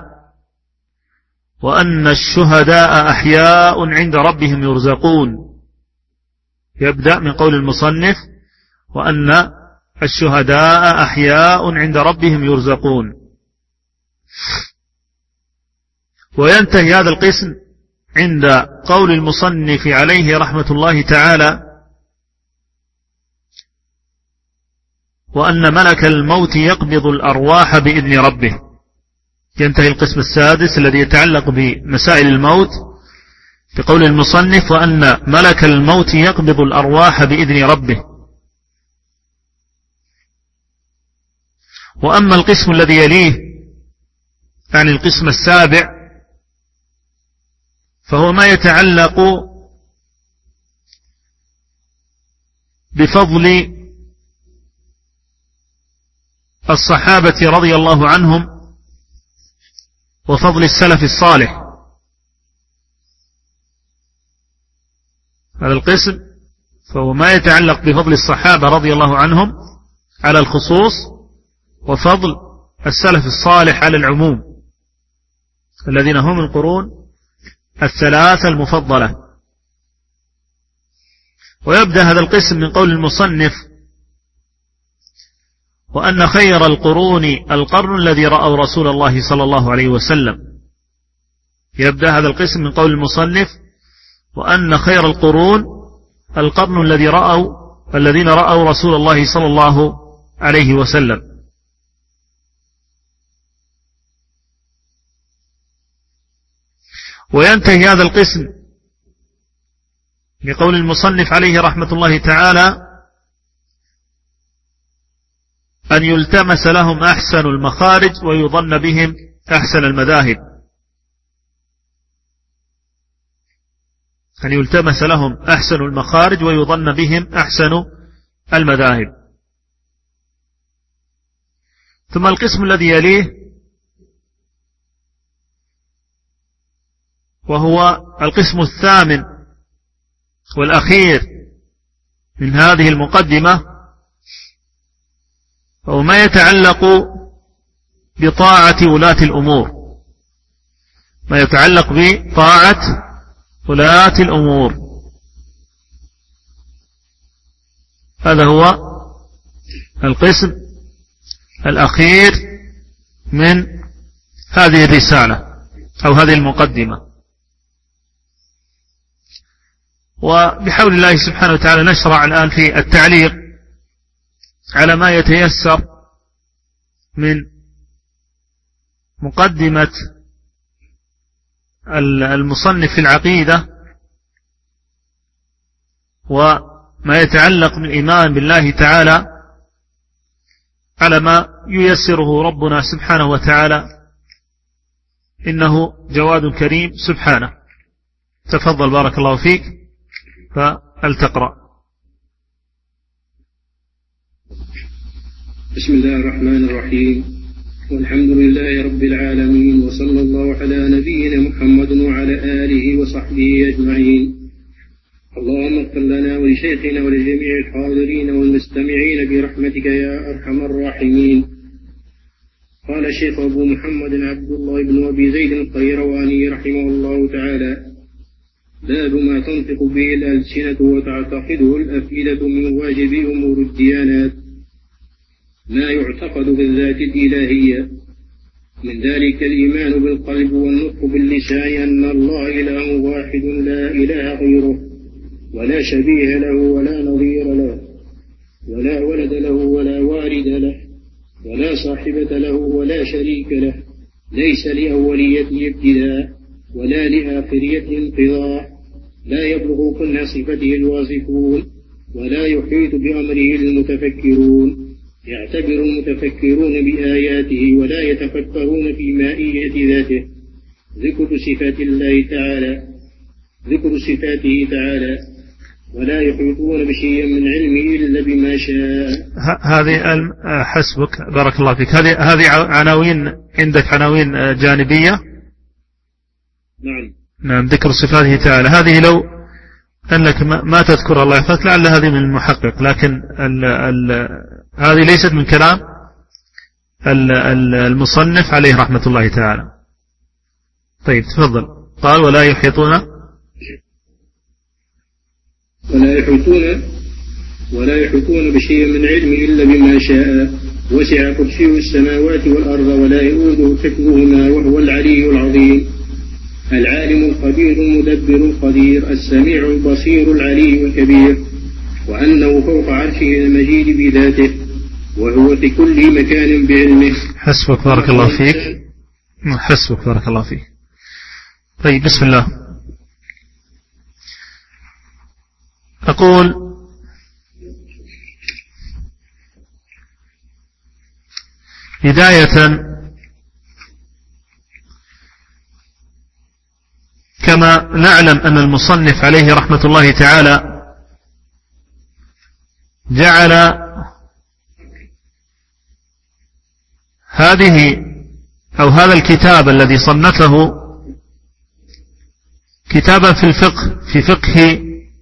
وأن الشهداء أحياء عند ربهم يرزقون. يبدأ من قول المصنف: وأن الشهداء أحياء عند ربهم يرزقون، وينتهي هذا القسم عند قول المصنف عليه رحمة الله تعالى: وأن ملك الموت يقبض الأرواح بإذن ربه. ينتهي القسم السادس الذي يتعلق بمسائل الموت بقول المصنف: وأن ملك الموت يقبض الأرواح بإذن ربه. وأما القسم الذي يليه يعني القسم السابع فهو ما يتعلق بفضل الصحابة رضي الله عنهم وفضل السلف الصالح. هذا القسم فهو ما يتعلق بفضل الصحابة رضي الله عنهم على الخصوص وفضل السلف الصالح على العموم الذين هم القرون الثلاثة المفضلة. ويبدأ هذا القسم من قول المصنف: وأن خير القرون القرن الذي رأوا رسول الله صلى الله عليه وسلم. يبدأ هذا القسم من قول المصنف: وأن خير القرون القرن الذين رأوا رسول الله صلى الله عليه وسلم. وينتهي هذا القسم بقول المصنف عليه رحمة الله تعالى: أن يلتمس لهم أحسن المخارج ويظن بهم أحسن المذاهب. أن يلتمس لهم أحسن المخارج ويظن بهم أحسن المذاهب. ثم القسم الذي يليه وهو القسم الثامن والأخير من هذه المقدمة، وهو ما يتعلق بطاعة ولاة الأمور. ما يتعلق بطاعة ولاة الأمور. هذا هو القسم الأخير من هذه الرسالة أو هذه المقدمة. وبحول الله سبحانه وتعالى نشرع الآن في التعليق على ما يتيسر من مقدمة المصنف في العقيدة وما يتعلق بالإيمان بالله تعالى على ما ييسره ربنا سبحانه وتعالى، إنه جواد كريم سبحانه. تفضل بارك الله فيك فلتقرأ. بسم الله الرحمن الرحيم، والحمد لله رب العالمين، وصلى الله على نبينا محمد وعلى آله وصحبه أجمعين. اللهم اغفر لنا ولشيخنا ولجميع الحاضرين والمستمعين برحمتك يا أرحم الراحمين. قال الشيخ أبو محمد عبد الله بن أبي زيد القيرواني رحمه الله تعالى: باب ما تنطق به الألسنة وتعتقده الأفئدة من واجب أمور الديانات، ما يعتقد بالذات الإلهية، من ذلك الإيمان بالقلب والنطق باللسان أن الله إله واحد لا إله غيره، ولا شبيه له ولا نظير له، ولا ولد له ولا والد له، ولا صاحبة له ولا شريك له، ليس لأوليته ابتداء ولا لآخريته انقضاء، لا يبلغ كل صفته الواصفون، ولا يحيط بأمره المتفكرون، يعتبر المتفكرون بآياته ولا يتفكرون في مائية ذاته. ذكر صفاته تعالى ولا يحيطون بشيء من علمه إلا بما شاء. هذه حسبك بارك الله فيك. هذه عناوين عندك، عناوين جانبية. نعم ذكر صفاته تعالى. هذه لو أنك ما تذكر الله يحفظك لعل هذه من المحقق، لكن هذه ليست من كلام المصنف عليه رحمة الله تعالى. طيب تفضل. قال ولا يحيطون بشيء من علمه إلا بما شاء، وسع كرسيه السماوات والأرض ولا يؤوده حفظهما وهو العلي العظيم، العالم الخبير المدبر القدير السميع البصير العلي الكبير، وأنه فوق عرشه المجيد بذاته، وهو في كل مكان بعلمه. حسبك بارك الله فيك. حسبك بارك الله فيك. طيب بسم الله. أقول بداية كما نعلم أن المصنف عليه رحمة الله تعالى جعل هذا الكتاب الذي صنفه كتابا في الفقه، في فقه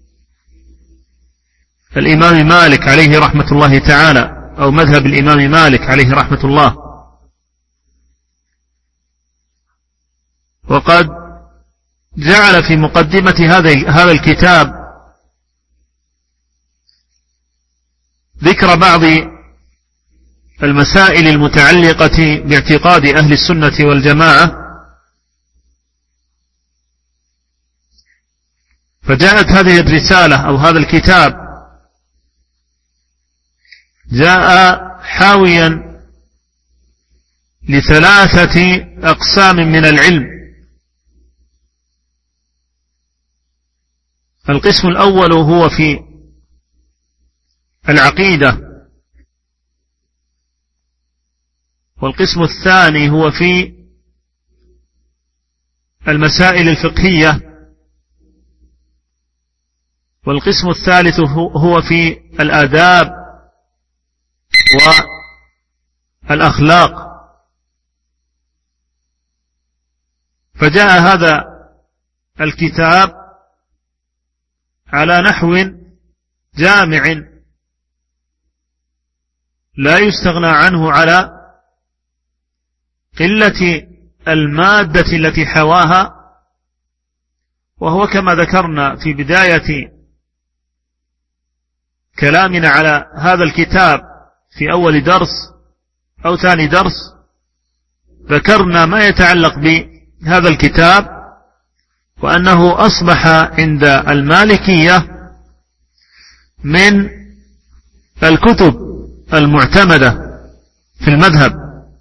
الإمام مالك عليه رحمة الله تعالى، أو مذهب الإمام مالك عليه رحمة الله. وقد جعل في مقدمة هذا الكتاب ذكر بعض المسائل المتعلقة باعتقاد أهل السنة والجماعة، فجاءت هذه الرسالة أو هذا الكتاب جاء حاويا لثلاثة أقسام من العلم. القسم الأول هو في العقيدة، والقسم الثاني هو في المسائل الفقهية، والقسم الثالث هو في الآداب والأخلاق. فجاء هذا الكتاب على نحو جامع لا يستغنى عنه على قلة المادة التي حواها، وهو كما ذكرنا في بداية كلامنا على هذا الكتاب في أول درس أو ثاني درس، ذكرنا ما يتعلق بهذا الكتاب، وأنه أصبح عند المالكية من الكتب المعتمدة في المذهب،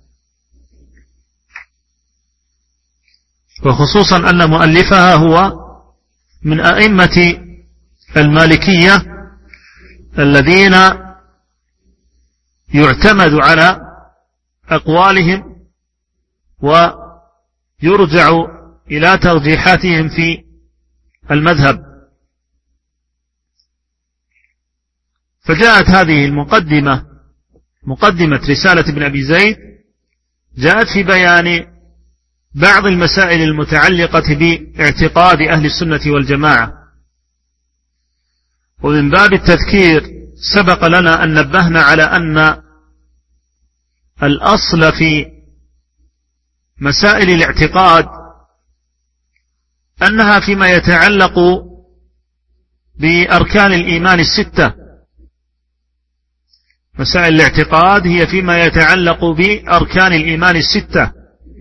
وخصوصا أن مؤلفها هو من أئمة المالكية الذين يعتمد على أقوالهم ويرجع إلى ترجيحاتهم في المذهب. فجاءت هذه المقدمة، مقدمة رسالة ابن أبي زيد، جاءت في بيان بعض المسائل المتعلقة باعتقاد أهل السنة والجماعة. ومن باب التذكير سبق لنا أن نبهنا على أن الأصل في مسائل الاعتقاد أنها فيما يتعلق بأركان الإيمان الستة. مسائل الاعتقاد هي فيما يتعلق بأركان الإيمان الستة،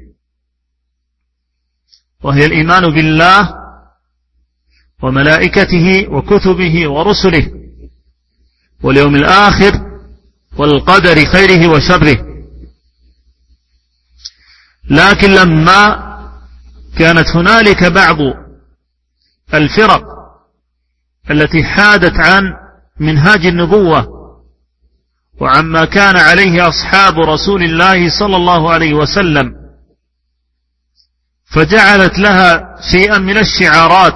وهي الإيمان بالله وملائكته وكتبه ورسله واليوم الآخر والقدر خيره وشره. لكن لما كانت هنالك بعض الفرق التي حادت عن منهاج النبوة وعما كان عليه أصحاب رسول الله صلى الله عليه وسلم، فجعلت لها شيئا من الشعارات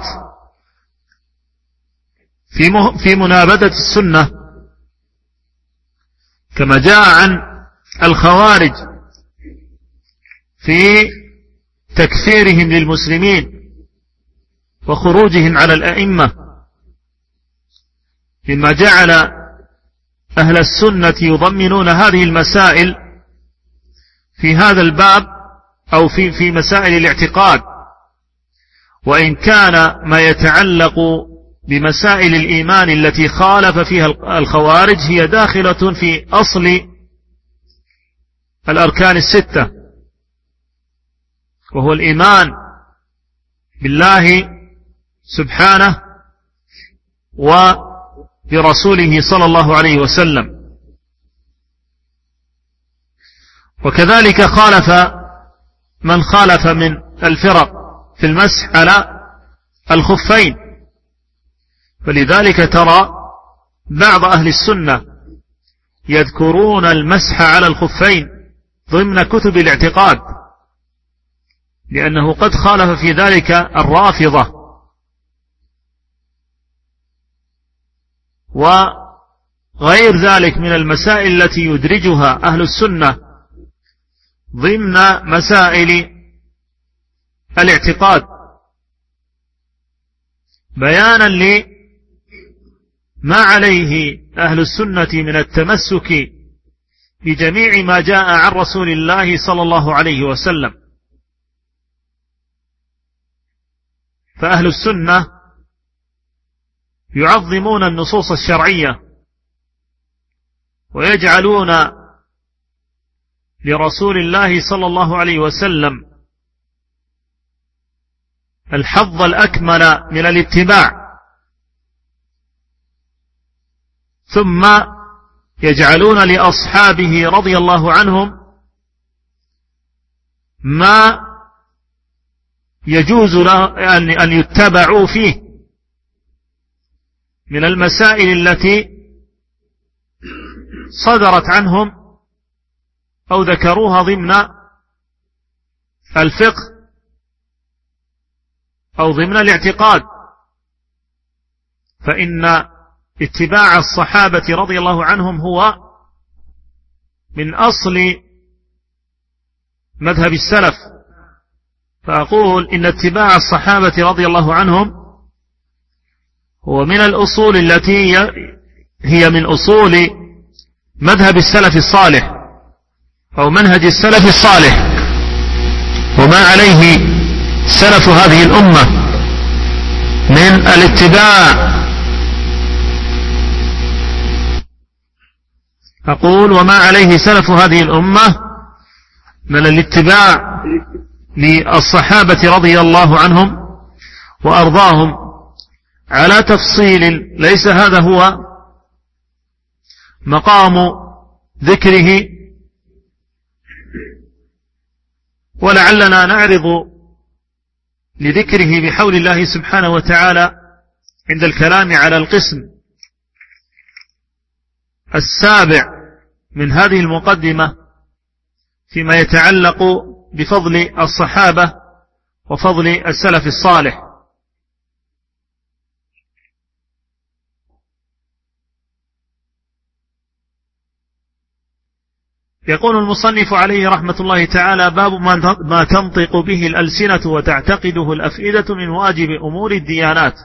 في منابذة السنة، كما جاء عن الخوارج في تكفيرهم للمسلمين وخروجهم على الأئمة، مما جعل أهل السنة يضمنون هذه المسائل في هذا الباب أو في مسائل الاعتقاد، وإن كان ما يتعلق بمسائل الإيمان التي خالف فيها الخوارج هي داخلة في أصل الأركان الستة، وهو الإيمان بالله سبحانه وبرسوله صلى الله عليه وسلم. وكذلك خالف من خالف من الفرق في المسح على الخفين. فلذلك ترى بعض أهل السنة يذكرون المسح على الخفين ضمن كتب الاعتقاد، لأنه قد خالف في ذلك الرافضة وغير ذلك من المسائل التي يدرجها أهل السنة ضمن مسائل الاعتقاد، بيانا لما عليه أهل السنة من التمسك بجميع ما جاء عن رسول الله صلى الله عليه وسلم. فأهل السنة يعظمون النصوص الشرعية ويجعلون لرسول الله صلى الله عليه وسلم الحظ الأكمل من الاتباع، ثم يجعلون لأصحابه رضي الله عنهم ما يجوز أن يتبعوا فيه من المسائل التي صدرت عنهم أو ذكروها ضمن الفقه أو ضمن الاعتقاد. فإن اتباع الصحابة رضي الله عنهم هو من أصل مذهب السلف. فأقول إن اتباع الصحابة رضي الله عنهم هو من الأصول التي هي من أصول مذهب السلف الصالح أو منهج السلف الصالح، وما عليه سلف هذه الأمة من الاتباع. أقول وما عليه سلف هذه الأمة من الاتباع للصحابة رضي الله عنهم وأرضاهم على تفصيل ليس هذا هو مقام ذكره، ولعلنا نعرض لذكره بحول الله سبحانه وتعالى عند الكلام على القسم السابع من هذه المقدمة فيما يتعلق بفضل الصحابة وفضل السلف الصالح. يقول المصنف عليه رحمة الله تعالى: باب ما تنطق به الألسنة وتعتقده الأفئدة من واجب أمور الديانات.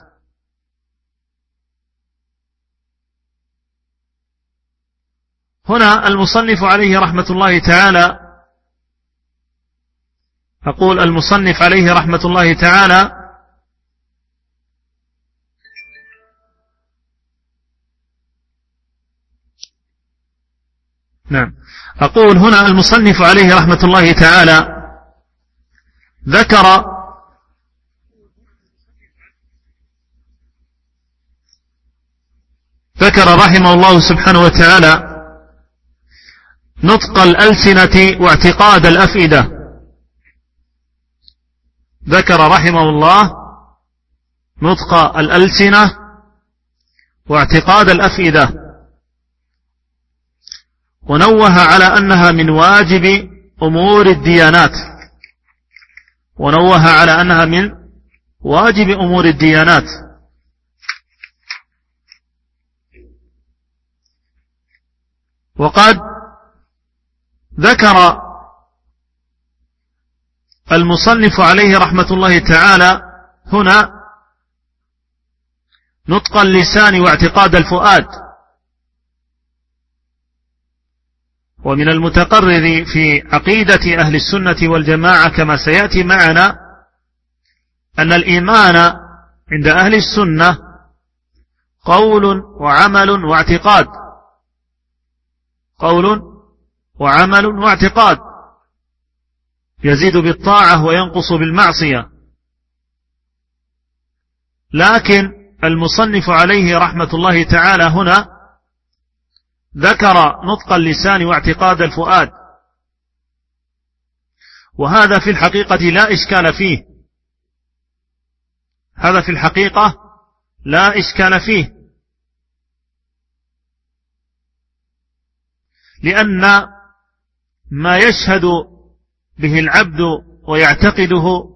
هنا المصنف عليه رحمة الله تعالى، أقول المصنف عليه رحمة الله تعالى نعم، أقول هنا المصنف عليه رحمة الله تعالى ذكر رحمه الله سبحانه وتعالى نطق الألسنة واعتقاد الأفئدة. ذكر رحمه الله نطق الألسنة واعتقاد الأفئدة، ونوه على أنها من واجب أمور الديانات، ونوه على أنها من واجب أمور الديانات. وقد ذكر المصنف عليه رحمة الله تعالى هنا نطق اللسان واعتقاد الفؤاد. ومن المتقرر في عقيدة أهل السنة والجماعة كما سيأتي معنا أن الإيمان عند أهل السنة قول وعمل واعتقاد، قول وعمل واعتقاد، يزيد بالطاعة وينقص بالمعصية. لكن المصنف عليه رحمة الله تعالى هنا ذكر نطق اللسان واعتقاد الفؤاد، وهذا في الحقيقة لا إشكال فيه، هذا في الحقيقة لا إشكال فيه، لأن ما يشهد به العبد ويعتقده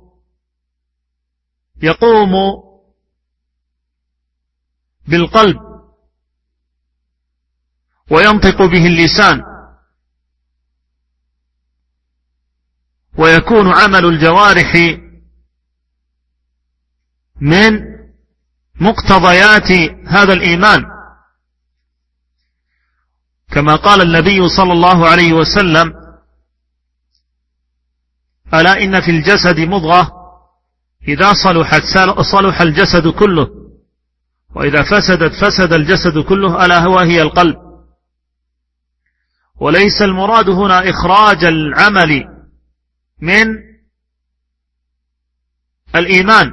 يقوم بالقلب وينطق به اللسان، ويكون عمل الجوارح من مقتضيات هذا الإيمان، كما قال النبي صلى الله عليه وسلم: ألا إن في الجسد مضغة إذا صلحت صلح الجسد كله، وإذا فسدت فسد الجسد كله، ألا هي القلب. وليس المراد هنا إخراج العمل من الإيمان،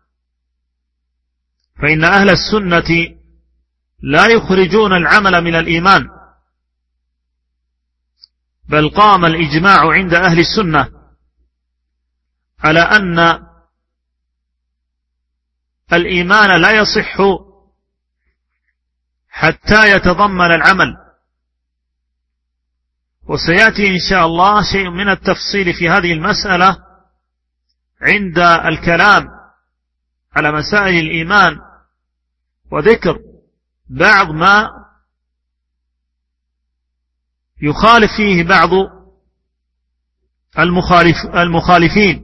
فإن أهل السنة لا يخرجون العمل من الإيمان، بل قام الإجماع عند أهل السنة على أن الإيمان لا يصح حتى يتضمن العمل. وسيأتي إن شاء الله شيء من التفصيل في هذه المسألة عند الكلام على مسائل الإيمان، وذكر بعض ما يخالف فيه بعض المخالفين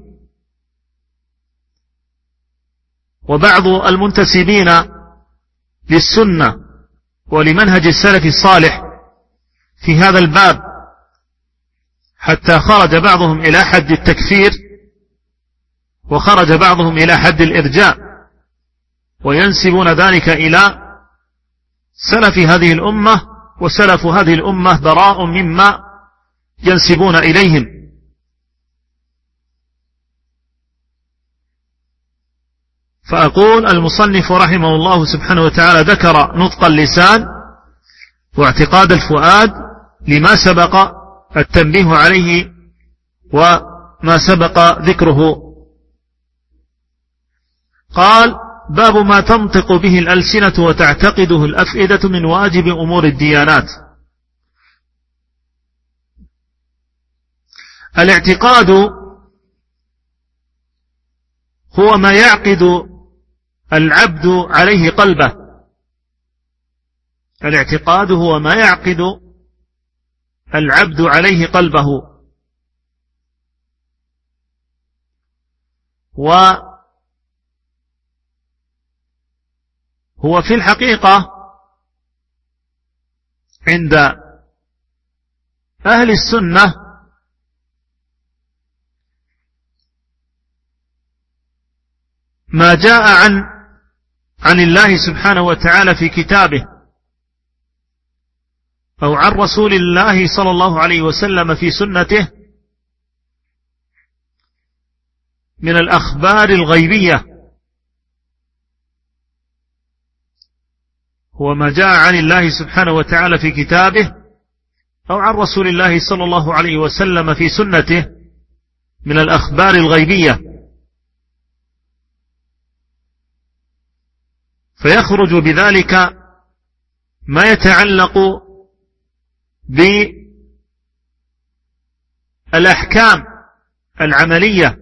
وبعض المنتسبين للسنة ولمنهج السلف الصالح في هذا الباب، حتى خرج بعضهم إلى حد التكفير، وخرج بعضهم إلى حد الإرجاء، وينسبون ذلك إلى سلف هذه الأمة، وسلف هذه الأمة براء مما ينسبون إليهم. فأقول: المصنف رحمه الله سبحانه وتعالى ذكر نطق اللسان واعتقاد الفؤاد لما سبق التنبيه عليه وما سبق ذكره. قال: باب ما تنطق به الألسنة وتعتقده الأفئدة من واجب أمور الديانات. الاعتقاد هو ما يعقد العبد عليه قلبه، الاعتقاد هو ما يعقد العبد عليه قلبه، وهو في الحقيقة عند أهل السنة ما جاء عن الله سبحانه وتعالى في كتابه أو عن رسول الله صلى الله عليه وسلم في سنته من الأخبار الغيبية، هو ما جاء عن الله سبحانه وتعالى في كتابه أو عن رسول الله صلى الله عليه وسلم في سنته من الأخبار الغيبية، فيخرج بذلك ما يتعلق بالأحكام العملية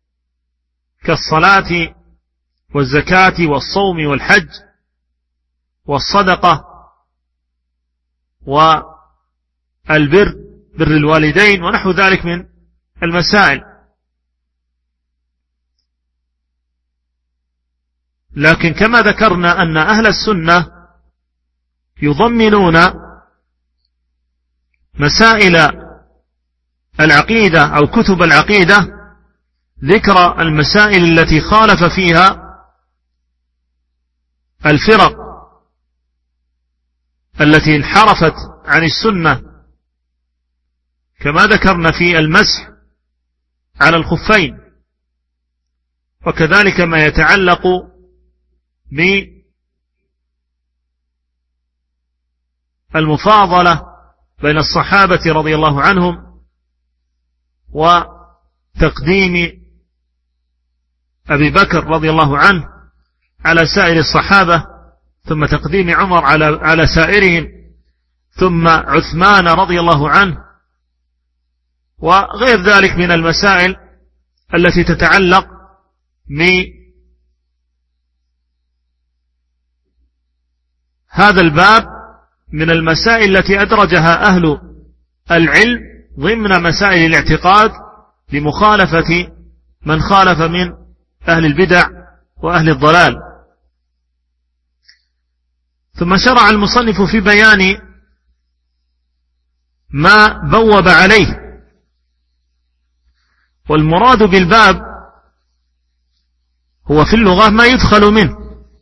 كالصلاة والزكاة والصوم والحج والصدقة والبر، بر الوالدين ونحو ذلك من المسائل. لكن كما ذكرنا أن أهل السنة يضمنون مسائل العقيدة أو كتب العقيدة ذكر المسائل التي خالف فيها الفرق التي انحرفت عن السنة، كما ذكرنا في المسح على الخفين، وكذلك ما يتعلق بالمفاضلة بين الصحابة رضي الله عنهم وتفضيل تقديم أبي بكر رضي الله عنه على سائر الصحابة، ثم تقديم عمر على سائرهم، ثم عثمان رضي الله عنه، وغير ذلك من المسائل التي تتعلق بهذا الباب من المسائل التي أدرجها أهل العلم ضمن مسائل الاعتقاد لمخالفة من خالف من أهل البدع وأهل الضلال. ثم شرع المصنف في بيان ما بوب عليه، والمراد بالباب هو في اللغة ما يدخل منه،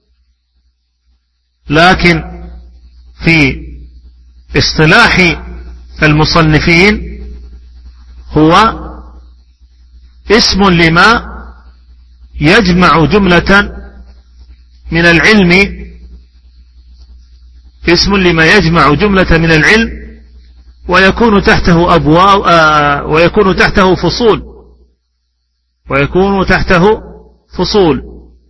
لكن في اصطلاح المصنفين هو اسم لما يجمع جملة من العلم، اسم لما يجمع جملة من العلم ويكون تحته أبواب، ويكون تحته فصول، ويكون تحته فصول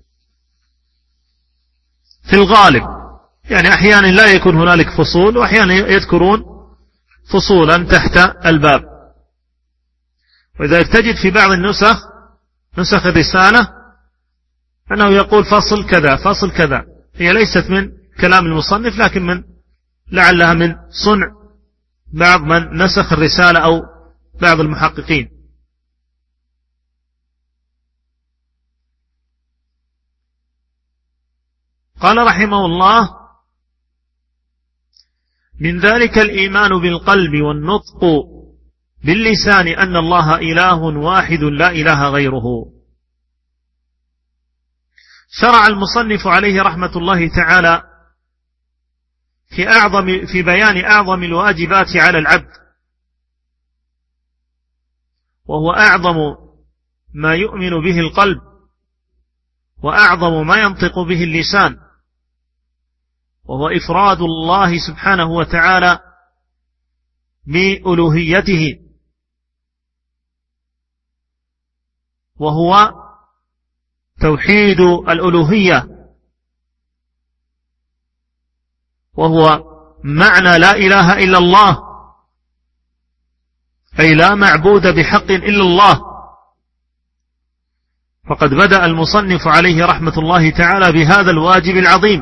في الغالب. يعني أحيانا لا يكون هنالك فصول، وأحيانا يذكرون فصولا تحت الباب. وإذا تجد في بعض نسخ الرسالة أنه يقول فصل كذا فصل كذا، هي ليست من كلام المصنف، لكن لعلها من صنع بعض من نسخ الرسالة أو بعض المحققين. قال رحمه الله: من ذلك الإيمان بالقلب والنطق باللسان أن الله إله واحد لا إله غيره. شرع المصنف عليه رحمة الله تعالى في بيان أعظم الواجبات على العبد، وهو أعظم ما يؤمن به القلب وأعظم ما ينطق به اللسان، وهو إفراد الله سبحانه وتعالى بألوهيته، وهو توحيد الألوهية، وهو معنى لا إله إلا الله، أي لا معبود بحق إلا الله. فقد بدأ المصنف عليه رحمة الله تعالى بهذا الواجب العظيم،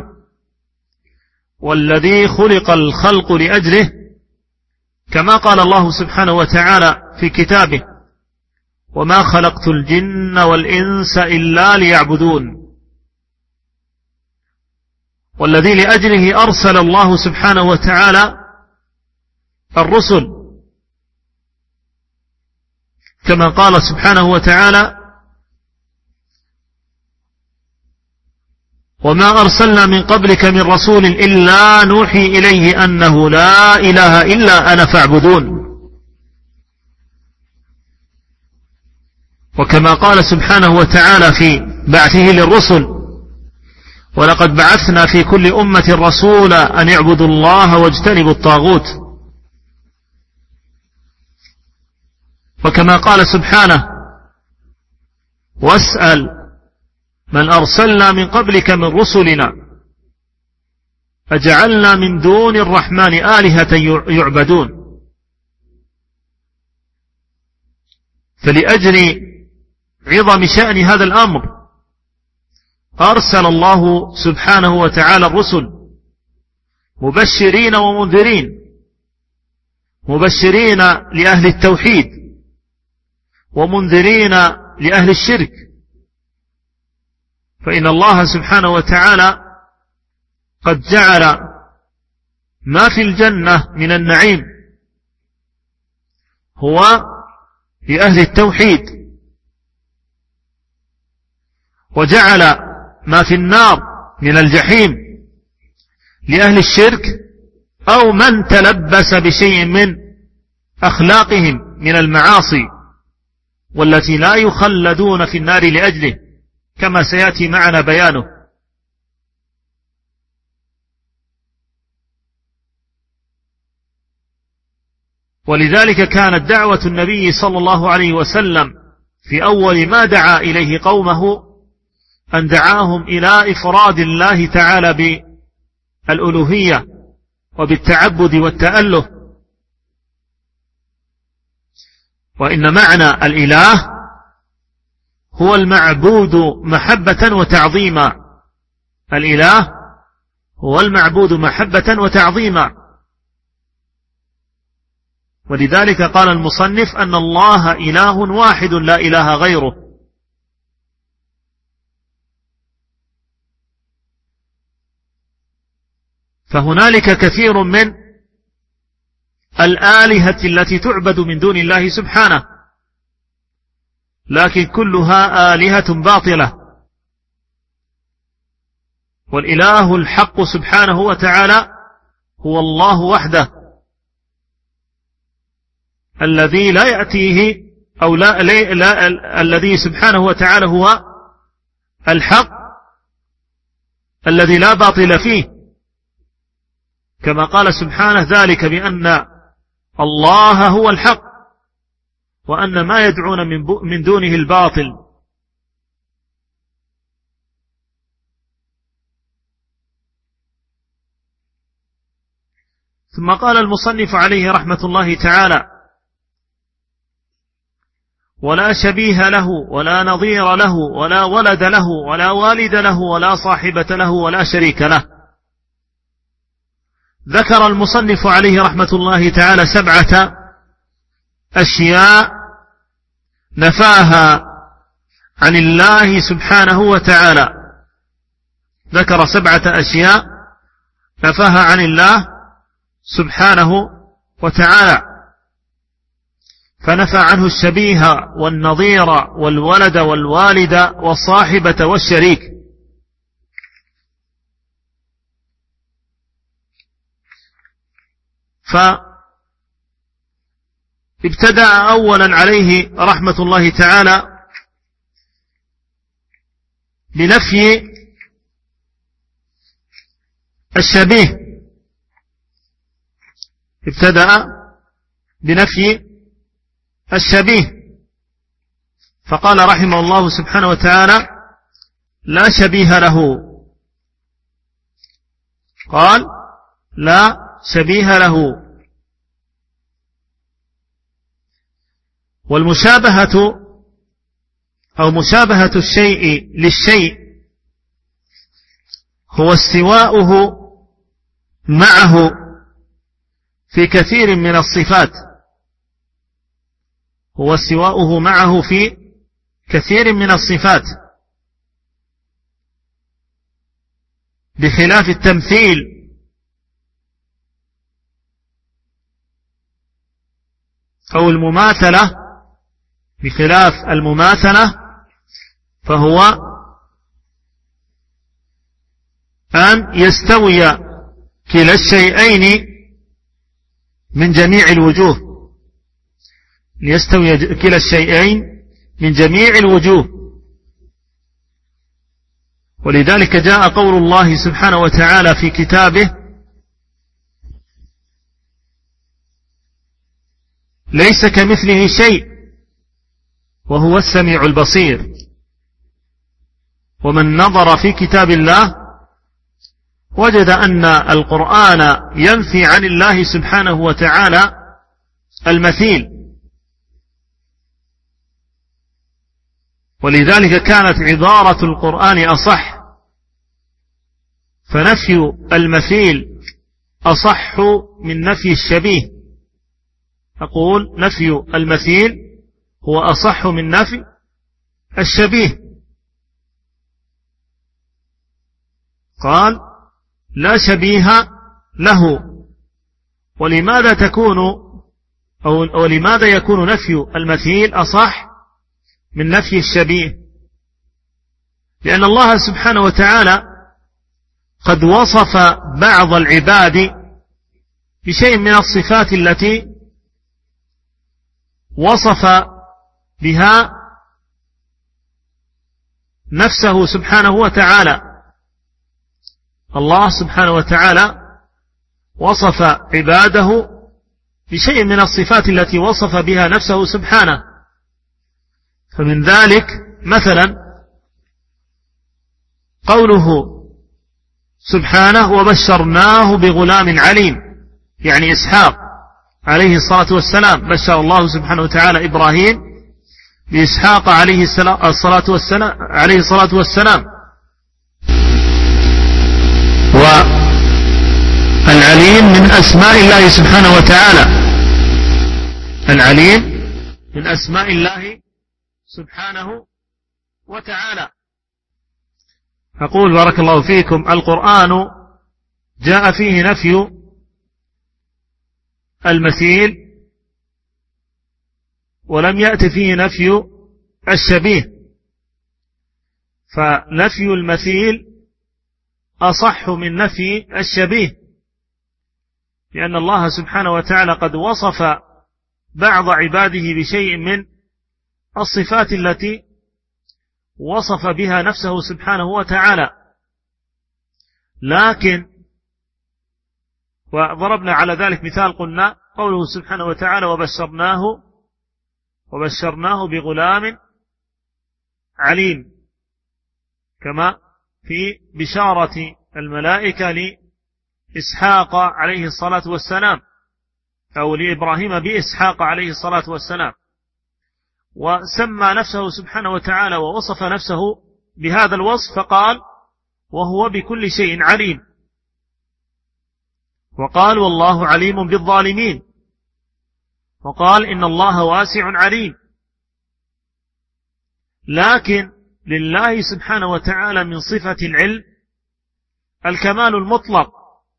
والذي خلق الخلق لأجله، كما قال الله سبحانه وتعالى في كتابه: وما خلقت الجن والإنس إلا ليعبدون. والذي لأجله أرسل الله سبحانه وتعالى الرسل، كما قال سبحانه وتعالى: وما أرسلنا من قبلك من رسول إلا نوحي إليه أنه لا إله إلا أنا فاعبدون. وكما قال سبحانه وتعالى في بعثه للرسل: ولقد بعثنا في كل أمة رسولا أن اعبدوا الله واجتنبوا الطاغوت. وكما قال سبحانه: واسأل من أرسلنا من قبلك من رسلنا أجعلنا من دون الرحمن آلهة يعبدون. فلأجل عظم شأن هذا الأمر أرسل الله سبحانه وتعالى الرسل مبشرين ومنذرين، مبشرين لأهل التوحيد ومنذرين لأهل الشرك. فإن الله سبحانه وتعالى قد جعل ما في الجنة من النعيم هو لأهل التوحيد، وجعل ما في النار من الجحيم لأهل الشرك أو من تلبس بشيء من أخلاقهم من المعاصي، والتي لا يخلدون في النار لأجله، كما سيأتي معنا بيانه. ولذلك كانت دعوة النبي صلى الله عليه وسلم في أول ما دعا إليه قومه أن دعاهم إلى إفراد الله تعالى بالألوهية وبالتعبد والتأله. وإن معنى الإله هو المعبود محبة وتعظيما. الإله هو المعبود محبة وتعظيما. ولذلك قال المصنف أن الله إله واحد لا إله غيره. فهنالك كثير من الآلهة التي تعبد من دون الله سبحانه، لكن كلها آلهة باطلة. والإله الحق سبحانه وتعالى هو الله وحده، الذي لا يأتيه أو الذي سبحانه وتعالى هو الحق الذي لا باطل فيه، كما قال سبحانه ذلك بأن الله هو الحق وأن ما يدعون من دونه الباطل. ثم قال المصنف عليه رحمة الله تعالى: ولا شبيه له ولا نظير له ولا ولد له ولا والد له ولا صاحبة له ولا شريك له. ذكر المصنف عليه رحمة الله تعالى 7 أشياء نفاها عن الله سبحانه وتعالى. ذكر 7 أشياء نفاها عن الله سبحانه وتعالى، فنفى عنه الشبيه والنظير والولد والوالد والصاحبة والشريك. فابتدأ أولا عليه رحمة الله تعالى بنفي الشبيه، ابتدأ بنفي الشبيه، فقال رحمه الله سبحانه وتعالى: لا شبيه له. قال: لا شبيه له. والمشابهة أو مشابهة الشيء للشيء هو استواؤه معه في كثير من الصفات، هو استواؤه معه في كثير من الصفات، بخلاف التمثيل أو المماثلة. بخلاف المماثلة فهو أن يستوي كلا الشيئين من جميع الوجوه، ليستوي كلا الشيئين من جميع الوجوه. ولذلك جاء قول الله سبحانه وتعالى في كتابه: ليس كمثله شيء وهو السميع البصير. ومن نظر في كتاب الله وجد أن القرآن ينفي عن الله سبحانه وتعالى المثيل، ولذلك كانت عبارة القرآن أصح، فنفي المثيل أصح من نفي الشبيه. أقول نفي المثيل هو أصح من نفي الشبيه. قال: لا شبيه له. ولماذا تكون أو لماذا يكون نفي المثيل أصح من نفي الشبيه؟ لأن الله سبحانه وتعالى قد وصف بعض العباد بشيء من الصفات التي وصف بها نفسه سبحانه وتعالى. الله سبحانه وتعالى وصف عباده بشيء من الصفات التي وصف بها نفسه سبحانه، فمن ذلك مثلا قوله سبحانه وبشرناه بغلام عليم، يعني إسحاق عليه الصلاة والسلام، بشر الله سبحانه وتعالى إبراهيم بإسحاق عليه الصلاة والسلام. والعليم من أسماء الله سبحانه وتعالى، العليم من أسماء الله سبحانه وتعالى. أقول بارك الله فيكم: القرآن جاء فيه نفي المثيل ولم يأت فيه نفي الشبيه، فنفي المثيل أصح من نفي الشبيه، لأن الله سبحانه وتعالى قد وصف بعض عباده بشيء من الصفات التي وصف بها نفسه سبحانه وتعالى. لكن وضربنا على ذلك مثال، قلنا قوله سبحانه وتعالى وبشرناه بغلام عليم، كما في بشارة الملائكة لإسحاق عليه الصلاة والسلام، أو لإبراهيم بإسحاق عليه الصلاة والسلام، وسمى نفسه سبحانه وتعالى ووصف نفسه بهذا الوصف فقال: وهو بكل شيء عليم، وقال: والله عليم بالظالمين، وقال: إن الله واسع عليم. لكن لله سبحانه وتعالى من صفة العلم الكمال المطلق،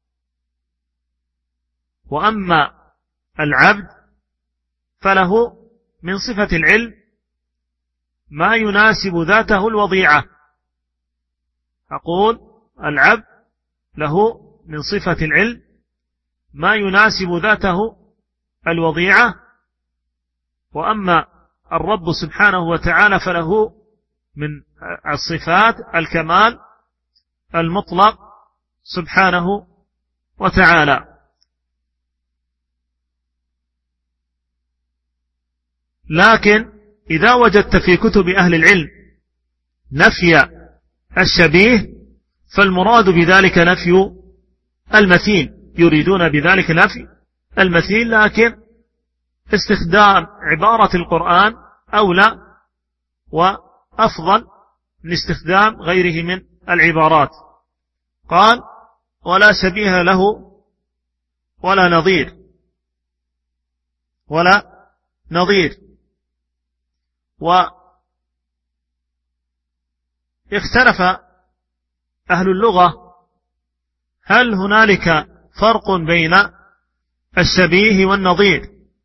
وأما العبد فله من صفة العلم ما يناسب ذاته الوضيعة. أقول: العبد له من صفة العلم ما يناسب ذاته الوضيعة، وأما الرب سبحانه وتعالى فله من الصفات الكمال المطلق سبحانه وتعالى. لكن إذا وجدت في كتب أهل العلم نفي الشبيه فالمراد بذلك نفي المثيل، يريدون بذلك نفي المثيل، لكن استخدام عبارة القرآن أولى وأفضل من استخدام غيره من العبارات. قال: ولا شبيه له ولا نظير. واختلف أهل اللغة هل هنالك فرق بين الشبيه والنظير،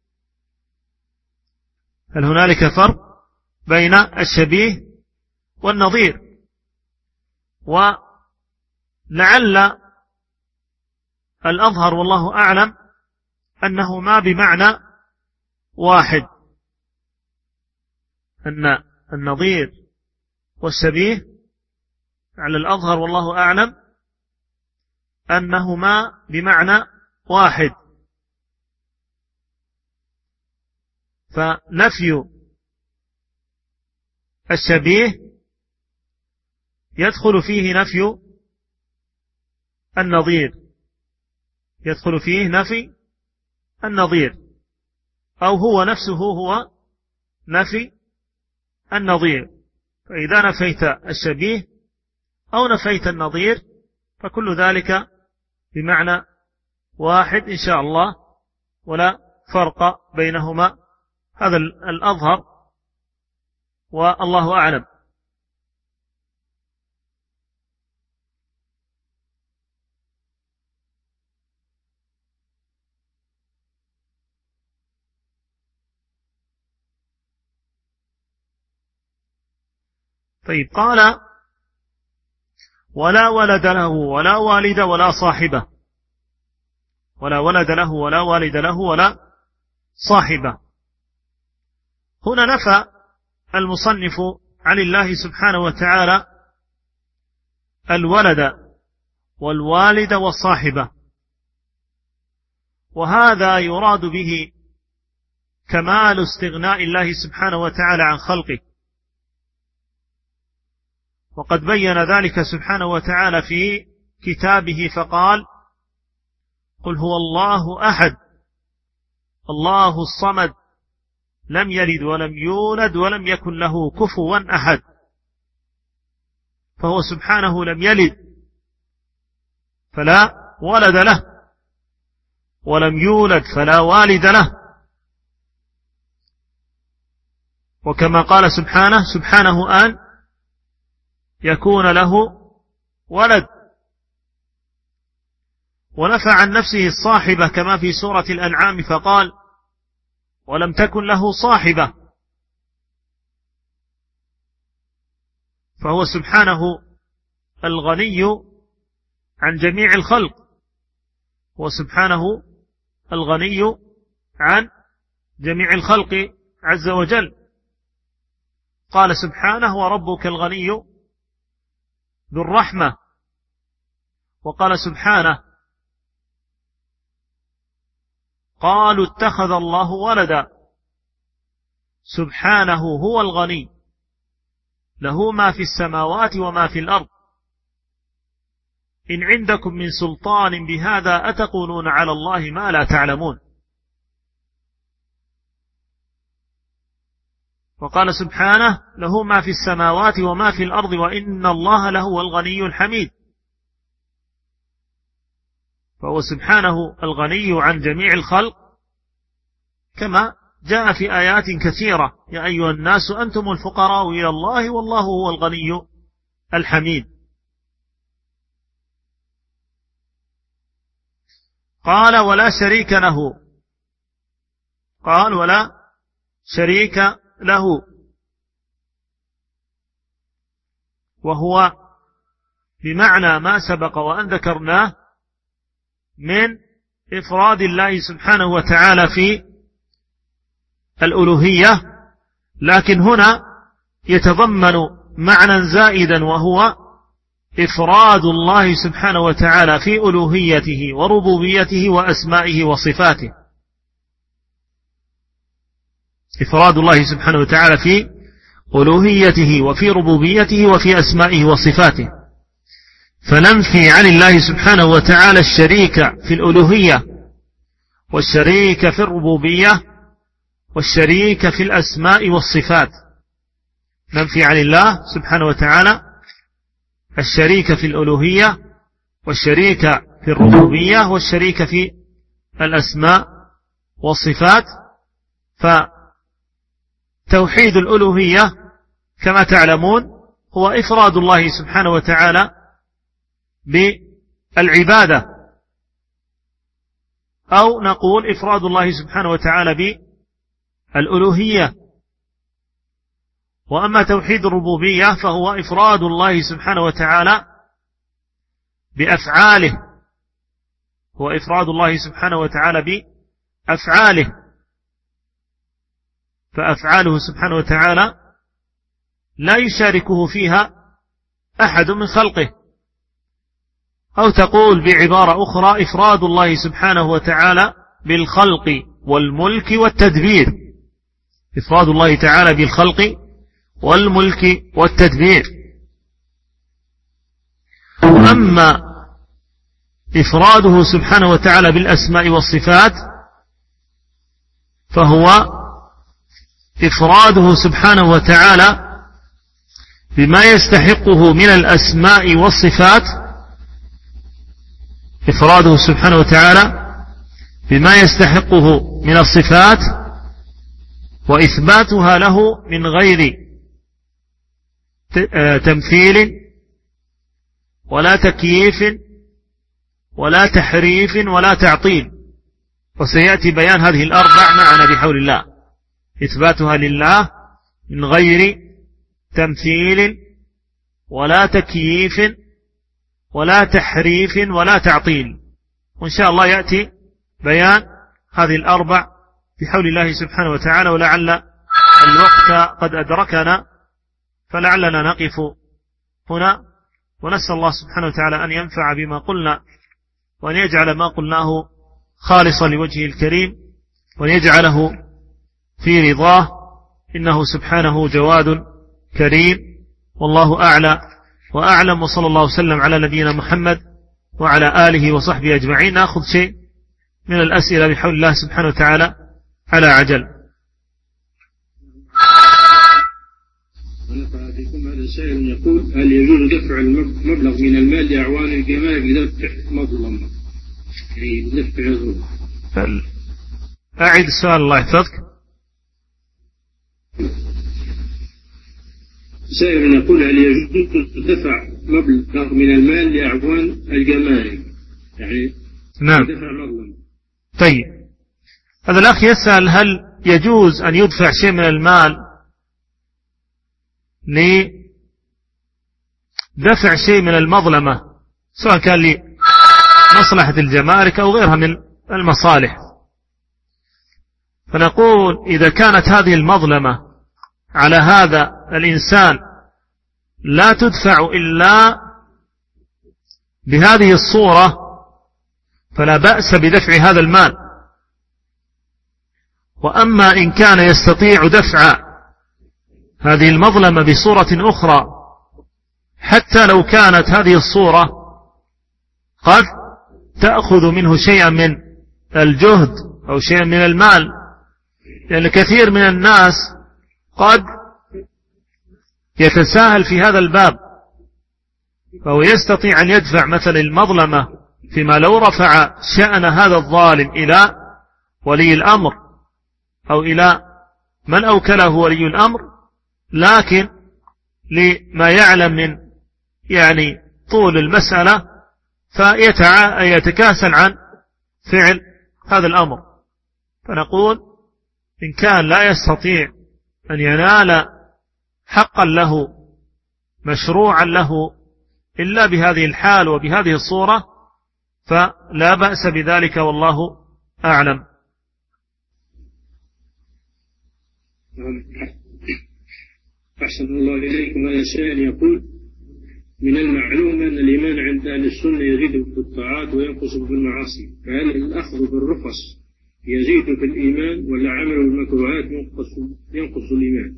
هل هنالك فرق بين الشبيه والنظير؟ ولعل الأظهر والله أعلم أنهما بمعنى واحد، أن النظير والشبيه على الأظهر والله أعلم أنهما بمعنى واحد. فنفي الشبيه يدخل فيه نفي النظير، يدخل فيه نفي النظير، أو هو نفسه هو نفي النظير. فإذا نفيت الشبيه أو نفيت النظير فكل ذلك بمعنى واحد إن شاء الله، ولا فرق بينهما. هذا الأظهر والله أعلم. طيب، قال: ولا ولد له ولا والد ولا صاحبة، ولا ولد له ولا والد له ولا صاحبة. هنا نفى المصنف عن الله سبحانه وتعالى الولد والوالد والصاحبة، وهذا يراد به كمال استغناء الله سبحانه وتعالى عن خلقه، وقد بين ذلك سبحانه وتعالى في كتابه فقال: قل هو الله أحد الله الصمد لم يلد ولم يولد ولم يكن له كفوا أحد. فهو سبحانه لم يلد فلا ولد له، ولم يولد فلا والد له. وكما قال سبحانه أن يكون له ولد. ونفى عن نفسه الصاحبة كما في سورة الأنعام فقال: ولم تكن له صاحبة. فهو سبحانه الغني عن جميع الخلق، وسبحانه الغني عن جميع الخلق عز وجل. قال سبحانه: وربك الغني ذو الرحمة. وقال سبحانه: قالوا اتخذ الله ولدا. سبحانه هو الغني، له ما في السماوات وما في الأرض. إن عندكم من سلطان بهذا أتقولون على الله ما لا تعلمون. وقال سبحانه: له ما في السماوات وما في الأرض وإن الله لهو الغني الحميد. فهو سبحانه الغني عن جميع الخلق، كما جاء في آيات كثيرة: يا أيها الناس أنتم الفقراء إلى الله والله هو الغني الحميد. قال: ولا شريك له. قال: ولا شريك له، وهو بمعنى ما سبق وأن ذكرناه من إفراد الله سبحانه وتعالى في الألوهية، لكن هنا يتضمن معنى زائدا، وهو إفراد الله سبحانه وتعالى في ألوهيته وربوبيته وأسمائه وصفاته. إفراد الله سبحانه وتعالى في ألوهيته وفي ربوبيته وفي أسمائه وصفاته. فننفي عن الله سبحانه وتعالى الشريك في الألوهية والشريك في الربوبية والشريك في الأسماء والصفات. ننفي عن الله سبحانه وتعالى الشريك في الألوهية والشريك في الربوبية والشريك في الأسماء والصفات. فتوحيد الألوهية كما تعلمون هو إفراد الله سبحانه وتعالى بالعبادة، أو نقول إفراد الله سبحانه وتعالى بالألوهية. وأما توحيد الربوبية فهو إفراد الله سبحانه وتعالى بأفعاله، هو إفراد الله سبحانه وتعالى بأفعاله. فأفعاله سبحانه وتعالى لا يشاركه فيها أحد من خلقه. أو تقول بعبارة أخرى: إفراد الله سبحانه وتعالى بالخلق والملك والتدبير. إفراد الله تعالى بالخلق والملك والتدبير. أما إفراده سبحانه وتعالى بالأسماء والصفات فهو إفراده سبحانه وتعالى بما يستحقه من الأسماء والصفات، إفراده سبحانه وتعالى بما يستحقه من الصفات وإثباتها له من غير تمثيل ولا تكييف ولا تحريف ولا تعطيل. وسيأتي بيان هذه الأربع معنا بحول الله. إثباتها لله من غير تمثيل ولا تكييف ولا تحريف ولا تعطيل. وإن شاء الله يأتي بيان هذه الأربع بحول الله سبحانه وتعالى. ولعل الوقت قد أدركنا فلعلنا نقف هنا، ونسأل الله سبحانه وتعالى أن ينفع بما قلنا، وأن يجعل ما قلناه خالصا لوجهه الكريم، وأن يجعله في رضاه، إنه سبحانه جواد كريم. والله أعلى وأعلم، وصلى الله وسلم على نبينا محمد وعلى آله وصحبه أجمعين. نأخذ شيء من الأسئلة بحول الله سبحانه وتعالى على عجل. هذا سائل يقول: هل يجوز دفع المبلغ من المال لأعوان الجماعة بدفع مظلمة؟ دفع ظلم. أعيد السؤال الله يحفظك. سائل يقول: هل يجوز دفع مبلغ من المال لأعوان الجماعة، يعني نعم دفع مظلمة؟ طيب، هذا الأخ يسأل: هل يجوز أن يدفع شيء من المال لدفع شيء من المظلمة، سواء كان لمصلحة الجمارك أو غيرها من المصالح؟ فنقول: إذا كانت هذه المظلمة على هذا الإنسان لا تدفع إلا بهذه الصورة فلا بأس بدفع هذا المال. وأما إن كان يستطيع دفع هذه المظلمة بصورة أخرى، حتى لو كانت هذه الصورة قد تأخذ منه شيئا من الجهد أو شيئا من المال، لأن كثير من الناس قد يتساهل في هذا الباب، فهو يستطيع أن يدفع مثلا المظلمة فيما لو رفع شأن هذا الظالم إلى ولي الأمر أو إلى من أوكله ولي الأمر، لكن لما يعلم من يعني طول المسألة فيتكاسل عن فعل هذا الأمر. فنقول: إن كان لا يستطيع أن ينال حقا له مشروعا له إلا بهذه الحال وبهذه الصورة فلا بأس بذلك، والله أعلم. أحسن الله إليكم. هذا سائل يقول: من المعلوم أن الإيمان عند أهل السنة يزيد بالطاعات وينقص بالمعاصي، فهل الأخذ بالرخص يزيد في الإيمان، ولا عمل المكروهات ينقص الإيمان؟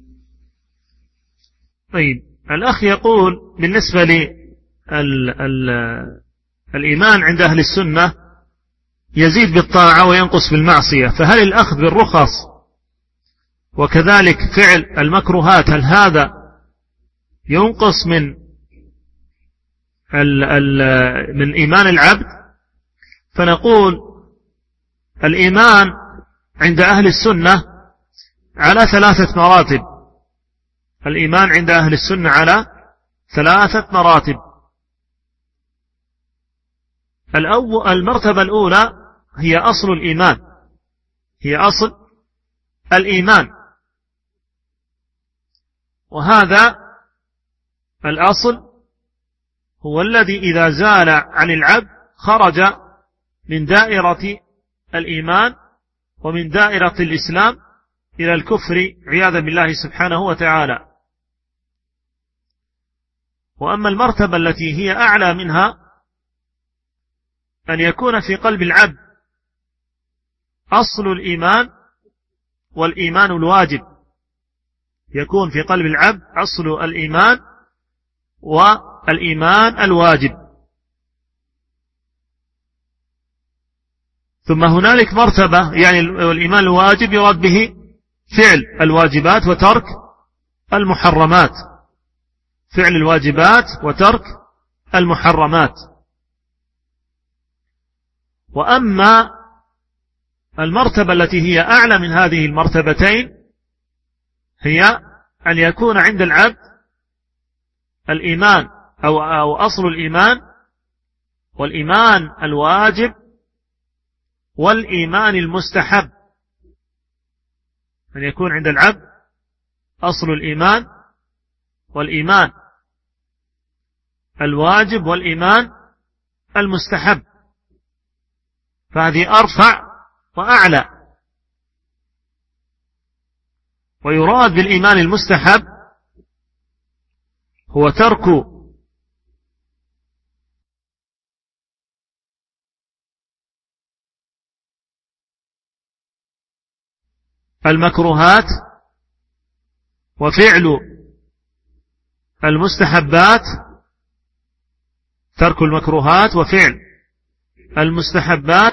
طيب، الأخ يقول: بالنسبة الإيمان عند أهل السنة يزيد بالطاعة وينقص بالمعصية، فهل الأخذ بالرخص وكذلك فعل المكروهات هل هذا ينقص من إيمان العبد؟ فنقول: الإيمان عند أهل السنة على 3 مراتب. الإيمان عند أهل السنة على 3 مراتب. المرتبة الأولى هي أصل الإيمان، هي أصل الإيمان، وهذا الأصل هو الذي إذا زال عن العبد خرج من دائرة الإيمان ومن دائرة الإسلام إلى الكفر عياذا بالله سبحانه وتعالى. وأما المرتبة التي هي أعلى منها أن يكون في قلب العبد أصل الإيمان والإيمان الواجب، يكون في قلب العبد أصل الإيمان والإيمان الواجب. ثم هنالك مرتبة، يعني الإيمان الواجب يراد به فعل الواجبات وترك المحرمات، فعل الواجبات وترك المحرمات. وأما المرتبة التي هي أعلى من هذه المرتبتين هي أن يكون عند العبد الإيمان أو أصل الإيمان والإيمان الواجب والإيمان المستحب، أن يكون عند العبد أصل الإيمان والإيمان الواجب والإيمان المستحب، فهذه أرفع وأعلى. ويراد بالإيمان المستحب هو ترك المكروهات وفعل المستحبات ترك المكروهات وفعل المستحبات،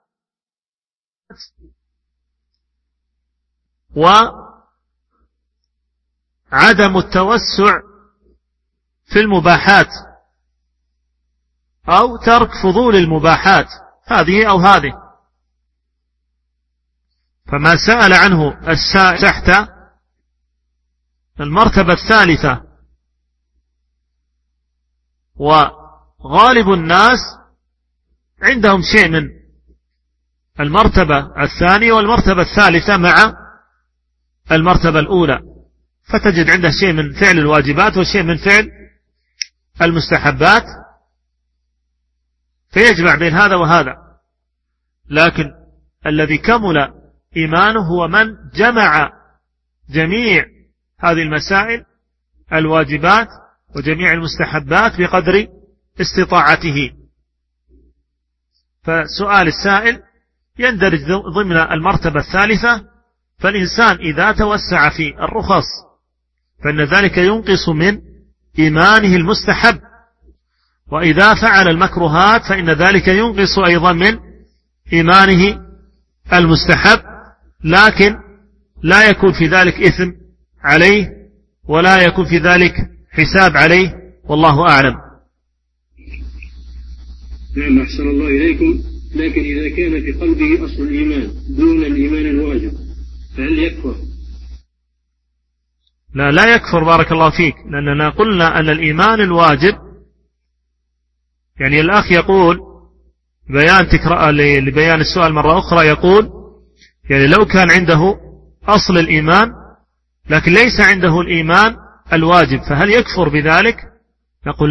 وعدم التوسع في المباحات أو ترك فضول المباحات هذه أو هذه. فما سأل عنه السائل تحت المرتبة الثالثة، وغالب الناس عندهم شيء من المرتبة الثانية والمرتبة الثالثة مع المرتبة الأولى، فتجد عنده شيء من فعل الواجبات وشيء من فعل المستحبات، فيجمع بين هذا وهذا. لكن الذي كمل إيمانه هو من جمع جميع هذه المسائل الواجبات وجميع المستحبات بقدر استطاعته. فسؤال السائل يندرج ضمن المرتبة الثالثة. فالإنسان إذا توسع في الرخص فإن ذلك ينقص من إيمانه المستحب، وإذا فعل المكروهات فإن ذلك ينقص أيضا من إيمانه المستحب، لكن لا يكون في ذلك إثم عليه ولا يكون في ذلك حساب عليه، والله أعلم. نعم، أحسن الله إليكم. لكن إذا كان في قلبه أصل الإيمان دون الإيمان الواجب فهل يكفر؟ لا يكفر، بارك الله فيك، لأننا قلنا أن الإيمان الواجب، يعني الأخ يقول لبيان السؤال مرة أخرى، يقول يعني لو كان عنده أصل الإيمان لكن ليس عنده الإيمان الواجب فهل يكفر بذلك؟ نقول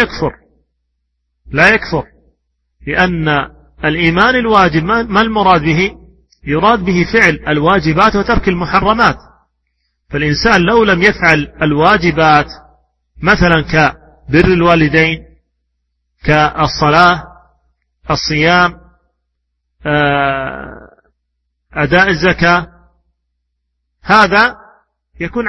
لا يكفر، لأن الإيمان الواجب ما المراد به؟ يراد به فعل الواجبات وترك المحرمات. فالإنسان لو لم يفعل الواجبات مثلا كبر الوالدين، كالصلاة، الصيام، أداء الزكاة، هذا يكون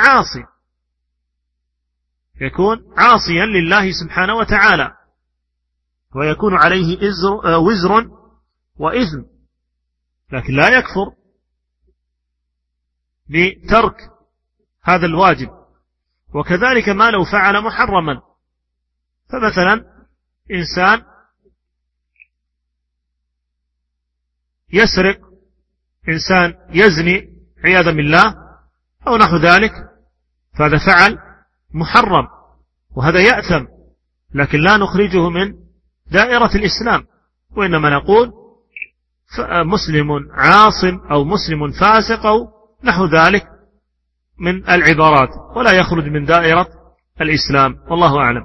عاصيا لله سبحانه وتعالى، ويكون عليه وزر وإثم، لكن لا يكفر بترك هذا الواجب. وكذلك ما لو فعل محرما، فمثلا إنسان يسرق، إنسان يزني عياذا بالله أو نحو ذلك، فهذا فعل محرم وهذا يأثم، لكن لا نخرجه من دائرة الإسلام، وإنما نقول مسلم عاص أو مسلم فاسق أو نحو ذلك من العبارات، ولا يخرج من دائرة الإسلام، والله أعلم.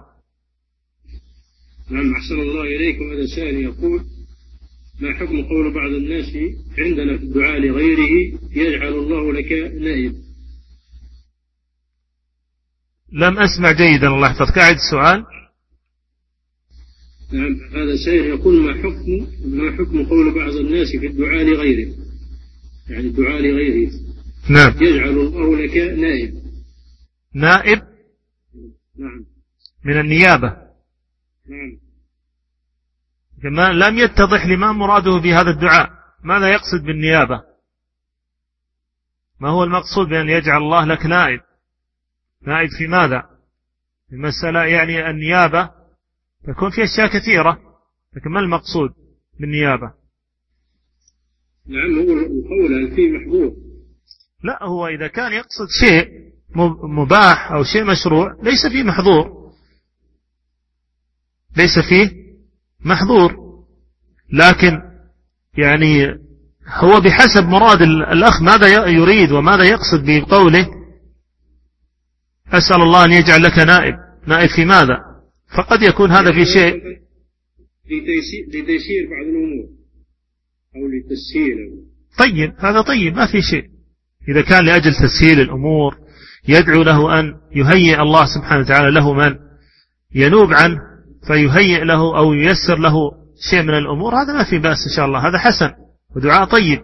نعم، أحسن الله إليكم. هذا سائل يقول: ما حكم قول بعض الناس عندنا في الدعاء لغيره يجعل الله لك نائب؟ لم أسمع جيدا، الله يحفظك، أعد السؤال. نعم، هذا سائل يقول: ما حكم قول بعض الناس في الدعاء لغيره، يعني الدعاء لغيره، نعم، يجعل الله لك نائب. نعم، من النيابة. نعم، كما لم يتضح لما مراده بهذا الدعاء، ماذا يقصد بالنيابة؟ ما هو المقصود بأن يجعل الله لك نائب في ماذا؟ المسألة يعني النيابة تكون في أشياء كثيرة، لكن ما المقصود بالنيابة؟ نعم، هو القول فيه محظور. لا، هو إذا كان يقصد شيء مباح أو شيء مشروع ليس فيه محظور، لكن يعني هو بحسب مراد الأخ ماذا يريد وماذا يقصد بقوله أسأل الله أن يجعل لك نائب في ماذا؟ فقد يكون هذا في شيء لتيسير بعض الأمور أو لتسهيل. طيب، هذا طيب، ما في شيء. إذا كان لأجل تسهيل الأمور يدعو له أن يهيئ الله سبحانه وتعالى له من ينوب عنه فيهيئ له أو ييسر له شيء من الأمور، هذا ما في بأس إن شاء الله، هذا حسن ودعاء طيب.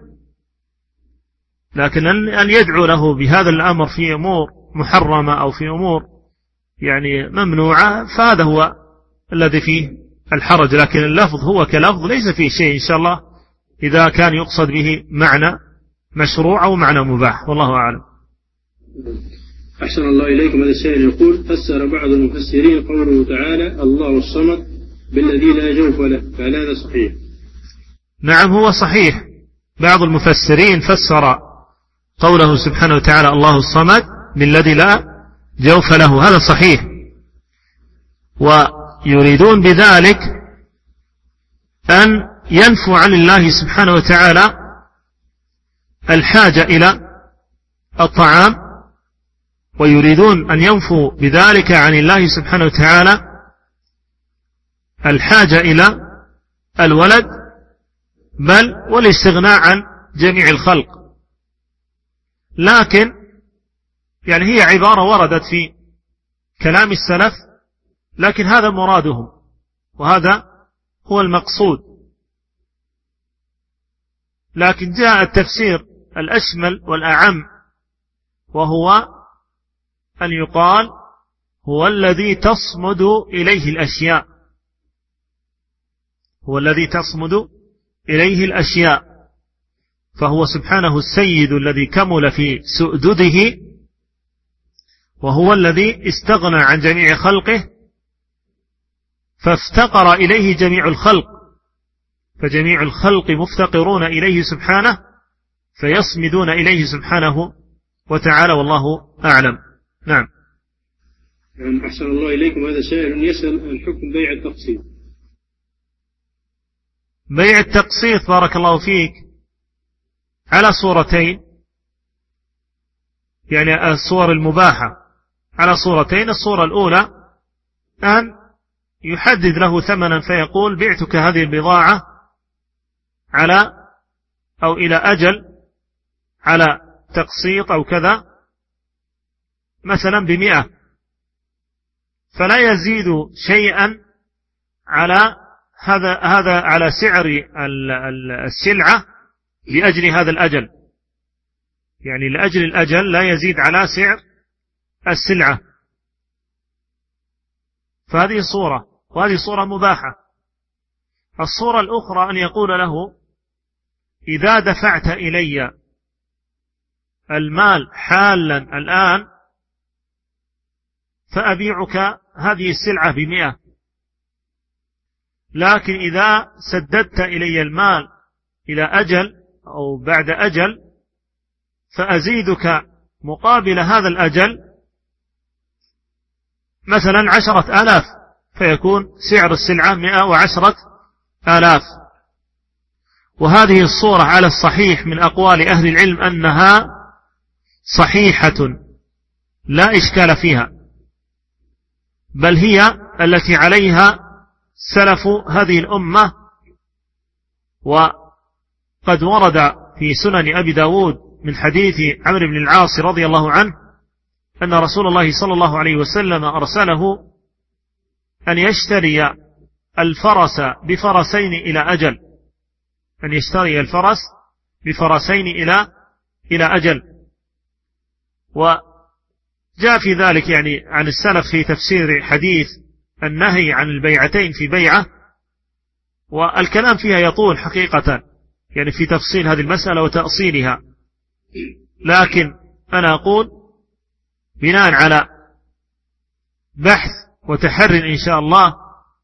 لكن أن يدعو له بهذا الأمر في أمور محرمة أو في أمور يعني ممنوعة، فهذا هو الذي فيه الحرج، لكن اللفظ هو كلفظ ليس فيه شيء إن شاء الله إذا كان يقصد به معنى مشروع أو معنى مباح، والله أعلم. أحسن الله إليكم. هذا السائل يقول: فسر بعض المفسرين قوله تعالى الله الصمد بالذي لا جوف له، فهل هذا صحيح؟ نعم هو صحيح. بعض المفسرين فسر قوله سبحانه وتعالى الله الصمد بالذي لا جوف له، هذا صحيح، ويريدون بذلك أن ينفوا عن الله سبحانه وتعالى الحاجة إلى الطعام، ويريدون أن ينفوا بذلك عن الله سبحانه وتعالى الحاجة إلى الولد، بل والاستغناء عن جميع الخلق. لكن يعني هي عبارة وردت في كلام السلف، لكن هذا مرادهم وهذا هو المقصود. لكن جاء التفسير الأشمل والأعم، وهو أن يقال هو الذي تصمد إليه الأشياء، هو الذي تصمد إليه الأشياء، فهو سبحانه السيد الذي كمل في سؤدده، وهو الذي استغنى عن جميع خلقه فافتقر إليه جميع الخلق، فجميع الخلق مفتقرون إليه سبحانه فيصمدون إليه سبحانه وتعالى، والله أعلم. نعم. أحسن الله إليكم. هذا سائل يسأل الحكم بيع التقسيط. بيع التقسيط بارك الله فيك على صورتين، يعني الصور المباحة على صورتين. الصورة الأولى أن يحدد له ثمنا فيقول بعتك هذه البضاعة على أو إلى أجل على تقسيط أو كذا، مثلا ب100، فلا يزيد شيئا على هذا على سعر السلعة لأجل هذا الأجل، يعني لأجل الأجل لا يزيد على سعر السلعة. فهذه صورة، وهذه صورة مباحة. الصورة الأخرى أن يقول له إذا دفعت إلي المال حالا الآن فأبيعك هذه السلعة ب100، لكن إذا سددت إلي المال إلى أجل أو بعد أجل فأزيدك مقابل هذا الأجل مثلا 10,000، فيكون سعر السلعة 110,000. وهذه الصورة على الصحيح من أقوال أهل العلم أنها صحيحة لا إشكال فيها، بل هي التي عليها سلف هذه الأمة. وقد ورد في سنن أبي داود من حديث عمرو بن العاص رضي الله عنه أن رسول الله صلى الله عليه وسلم أرسله أن يشتري الفرس بفرسين إلى أجل، أن يشتري الفرس بفرسين إلى أجل. وجاء في ذلك يعني عن السلف في تفسير حديث النهي عن البيعتين في بيعة، والكلام فيها يطول حقيقة يعني في تفصيل هذه المسألة وتأصيلها، لكن أنا أقول بناء على بحث وتحر إن شاء الله،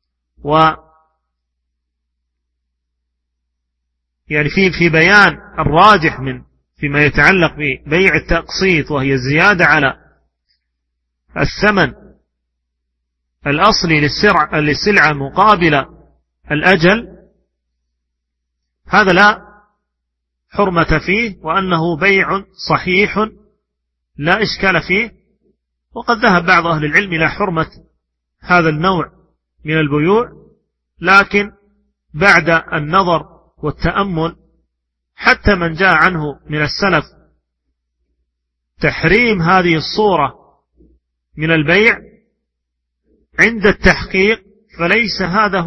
يعني في بيان الراجح من فيما يتعلق ببيع التقسيط، وهي الزيادة على الثمن الأصلي للسلعة مقابل الأجل، هذا لا حرمة فيه، وأنه بيع صحيح لا إشكال فيه. وقد ذهب بعض أهل العلم إلى حرمة هذا النوع من البيوع، لكن بعد النظر والتأمل حتى من جاء عنه من السلف تحريم هذه الصورة من البيع عند التحقيق فليس هذا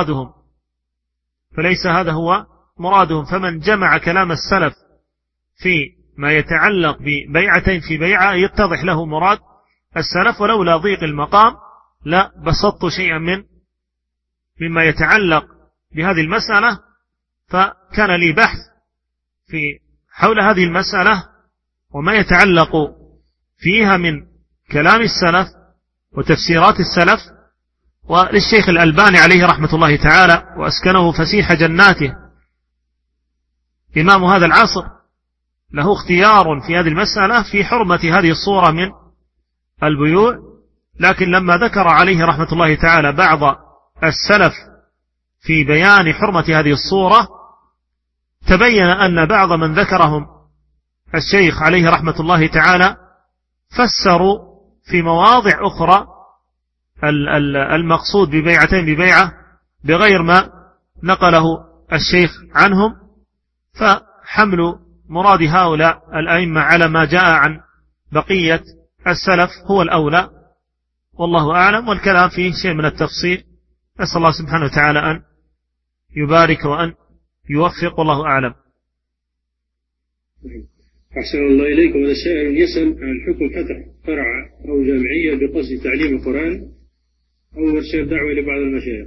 هو مرادهم. فمن جمع كلام السلف في ما يتعلق ببيعتين في بيعة يتضح له مراد السلف، ولولا ضيق المقام لا بسطت شيئا من مما يتعلق بهذه المسألة، فكان لي بحث في حول هذه المسألة وما يتعلق فيها من كلام السلف وتفسيرات السلف. وللشيخ الألباني عليه رحمة الله تعالى وأسكنه فسيح جناته إمام هذا العصر له اختيار في هذه المسألة في حرمة هذه الصورة من البيوع، لكن لما ذكر عليه رحمة الله تعالى بعض السلف في بيان حرمة هذه الصورة، تبين أن بعض من ذكرهم الشيخ عليه رحمة الله تعالى فسروا في مواضع أخرى المقصود ببيعتين ببيعة بغير ما نقله الشيخ عنهم، فحمل مراد هؤلاء الأئمة على ما جاء عن بقية السلف هو الأولى، والله أعلم. والكلام فيه شيء من التفصيل، أسأل الله سبحانه وتعالى أن يبارك وأن يوفق، والله أعلم. أحسن الله إليكم. هذا سائل يسأل عن حكم فتح فرع أو جمعية بقصد تعليم القرآن أو إرشاد دعوة لبعض المشايخ.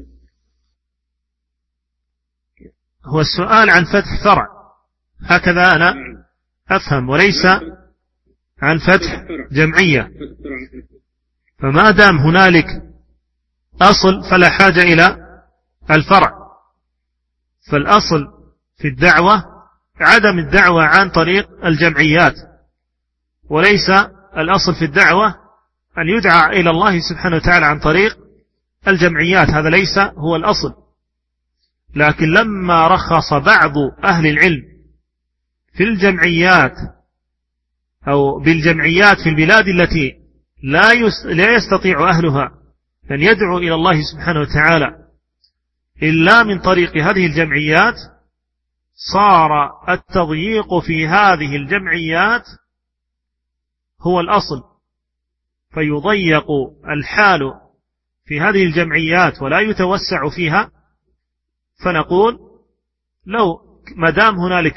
هو السؤال عن فتح فرع، هكذا أنا أفهم، وليس عن فتح جمعية. فما دام هنالك أصل فلا حاجة إلى الفرع، فالأصل في الدعوة عدم الدعوة عن طريق الجمعيات، وليس الأصل في الدعوة أن يدعى إلى الله سبحانه وتعالى عن طريق الجمعيات، هذا ليس هو الأصل. لكن لما رخص بعض أهل العلم في الجمعيات أو بالجمعيات في البلاد التي لا يستطيع أهلها أن يدعوا إلى الله سبحانه وتعالى إلا من طريق هذه الجمعيات، صار التضييق في هذه الجمعيات هو الأصل، فيضيق الحال في هذه الجمعيات ولا يتوسع فيها. فنقول لو مدام هنالك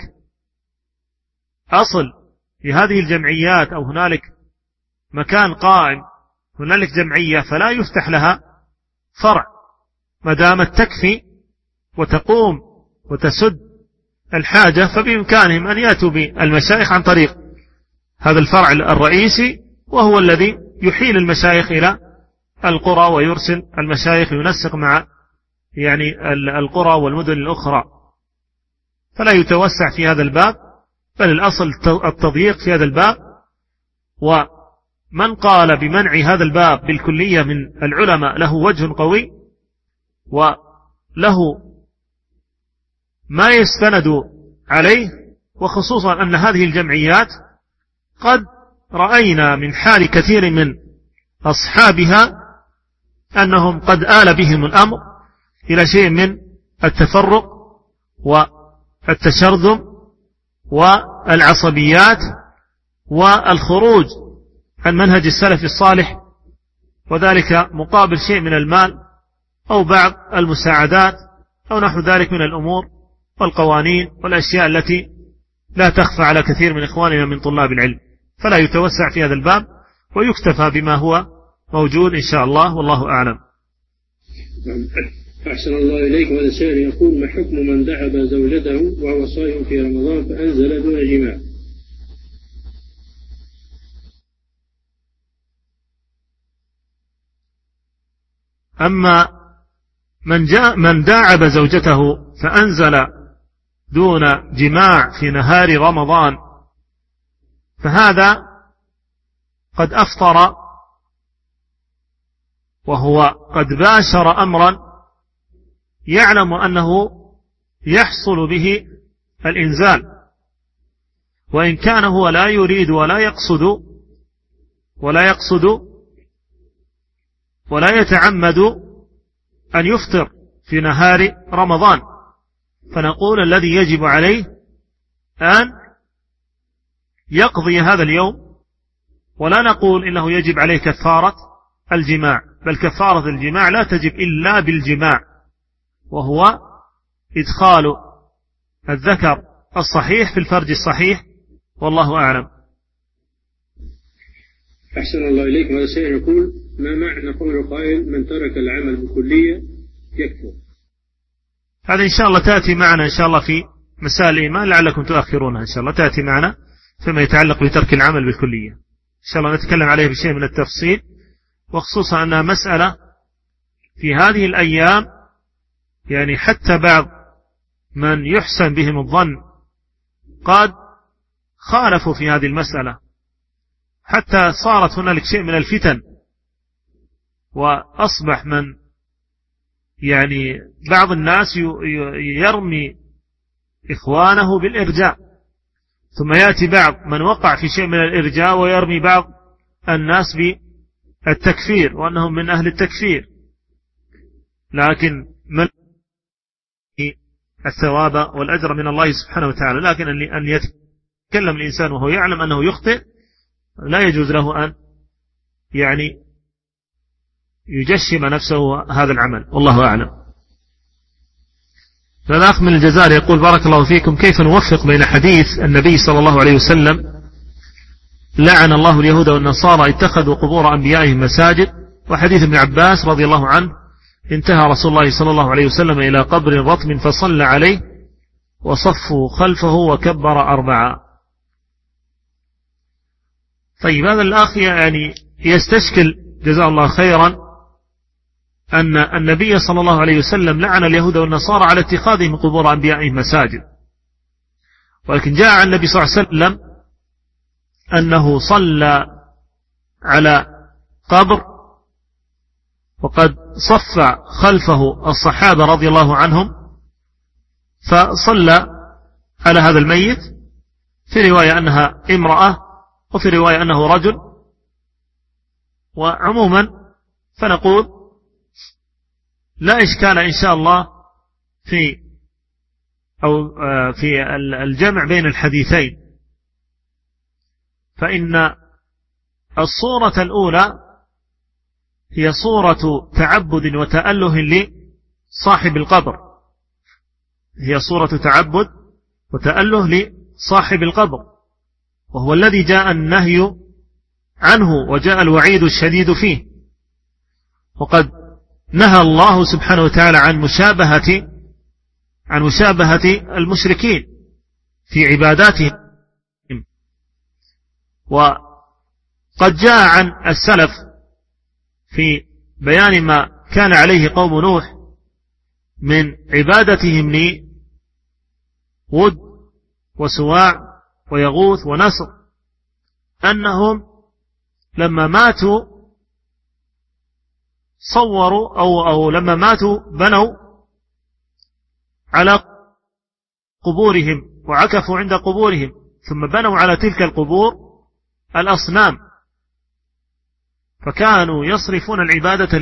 أصل في هذه الجمعيات أو هنالك مكان قائم، هنالك جمعية، فلا يفتح لها فرع مدامت تكفي وتقوم وتسد الحاجة، فبإمكانهم أن يأتوا بالمشايخ عن طريق هذا الفرع الرئيسي، وهو الذي يحيل المشايخ إلى القرى ويرسل المشايخ ينسق مع القرى والمدن الأخرى، فلا يتوسع في هذا الباب، بل الأصل التضييق في هذا الباب. ومن قال بمنع هذا الباب بالكلية من العلماء له وجه قوي وله ما يستند عليه، وخصوصا أن هذه الجمعيات قد رأينا من حال كثير من أصحابها أنهم قد آل بهم الأمر إلى شيء من التفرق والتشرذم والعصبيات والخروج عن منهج السلف الصالح، وذلك مقابل شيء من المال أو بعض المساعدات أو نحو ذلك من الأمور والقوانين والأشياء التي لا تخفى على كثير من إخواننا من طلاب العلم. فلا يتوسع في هذا الباب ويكتفى بما هو موجود إن شاء الله، والله أعلم. أحسن الله إليك. هذا سائل يقول: ما حكم من دعب زوجته وهو صائم في رمضان فأنزل دون جماع؟ أما من داعب زوجته فأنزل دون جماع في نهار رمضان فهذا قد أفطر وهو قد باشر أمرا يعلم أنه يحصل به الإنزال، وإن كان هو لا يريد ولا يقصد ولا يتعمد أن يفطر في نهار رمضان، فنقول الذي يجب عليه أن يقضي هذا اليوم، ولا نقول إنه يجب عليه كفارة الجماع، بل كفارة الجماع لا تجب إلا بالجماع، وهو إدخال الذكر الصحيح في الفرج الصحيح، والله أعلم. أحسن الله إليك. هذا سائل يقول: ما معنى قول قائل من ترك العمل بكلية يكفر؟ هذا إن شاء الله تأتي معنا إن شاء الله في مسائل الإيمان، لعلكم تؤخرونها إن شاء الله، تأتي معنا فيما يتعلق بترك العمل بالكلية إن شاء الله نتكلم عليه بشيء من التفصيل، وخصوصا أنها مسألة في هذه الأيام يعني حتى بعض من يحسن بهم الظن قد خالفوا في هذه المسألة، حتى صارت هنالك شيء من الفتن، وأصبح من يعني بعض الناس يرمي إخوانه بالإرجاء، ثم يأتي بعض من وقع في شيء من الإرجاء ويرمي بعض الناس بالتكفير وأنهم من أهل التكفير، لكن من الثواب والأجر من الله سبحانه وتعالى. لكن أن يتكلم الإنسان وهو يعلم أنه يخطئ لا يجوز له أن يعني يجشم نفسه هذا العمل، والله أعلم. فالأخ من الجزائر يقول: بارك الله فيكم، كيف نوفق بين حديث النبي صلى الله عليه وسلم لعن الله اليهود والنصارى اتخذوا قبور أنبيائهم مساجد، وحديث ابن عباس رضي الله عنه انتهى رسول الله صلى الله عليه وسلم إلى قبر رطم فصلى عليه وصفوا خلفه وكبر 4. طيب، هذا الأخ يعني يستشكل جزاه الله خيرا أن النبي صلى الله عليه وسلم لعن اليهود والنصارى على اتخاذهم قبور أنبيائهم مساجد، ولكن جاء عن النبي صلى الله عليه وسلم أنه صلى على قبر وقد صف خلفه الصحابة رضي الله عنهم فصلى على هذا الميت، في رواية أنها امرأة وفي رواية أنه رجل. وعموما فنقول لا إشكال إن شاء الله في الجمع بين الحديثين، فإن الصورة الأولى هي صورة تعبد وتأله لصاحب القبر، هي صورة تعبد وتأله لصاحب القبر، وهو الذي جاء النهي عنه وجاء الوعيد الشديد فيه. وقد نهى الله سبحانه وتعالى عن مشابهة المشركين في عباداتهم. وقد جاء عن السلف في بيان ما كان عليه قوم نوح من عبادتهم لود وسواع ويغوث ونصر، أنهم لما ماتوا صوروا أو لما ماتوا بنوا على قبورهم وعكفوا عند قبورهم، ثم بنوا على تلك القبور الأصنام، فكانوا يصرفون العبادة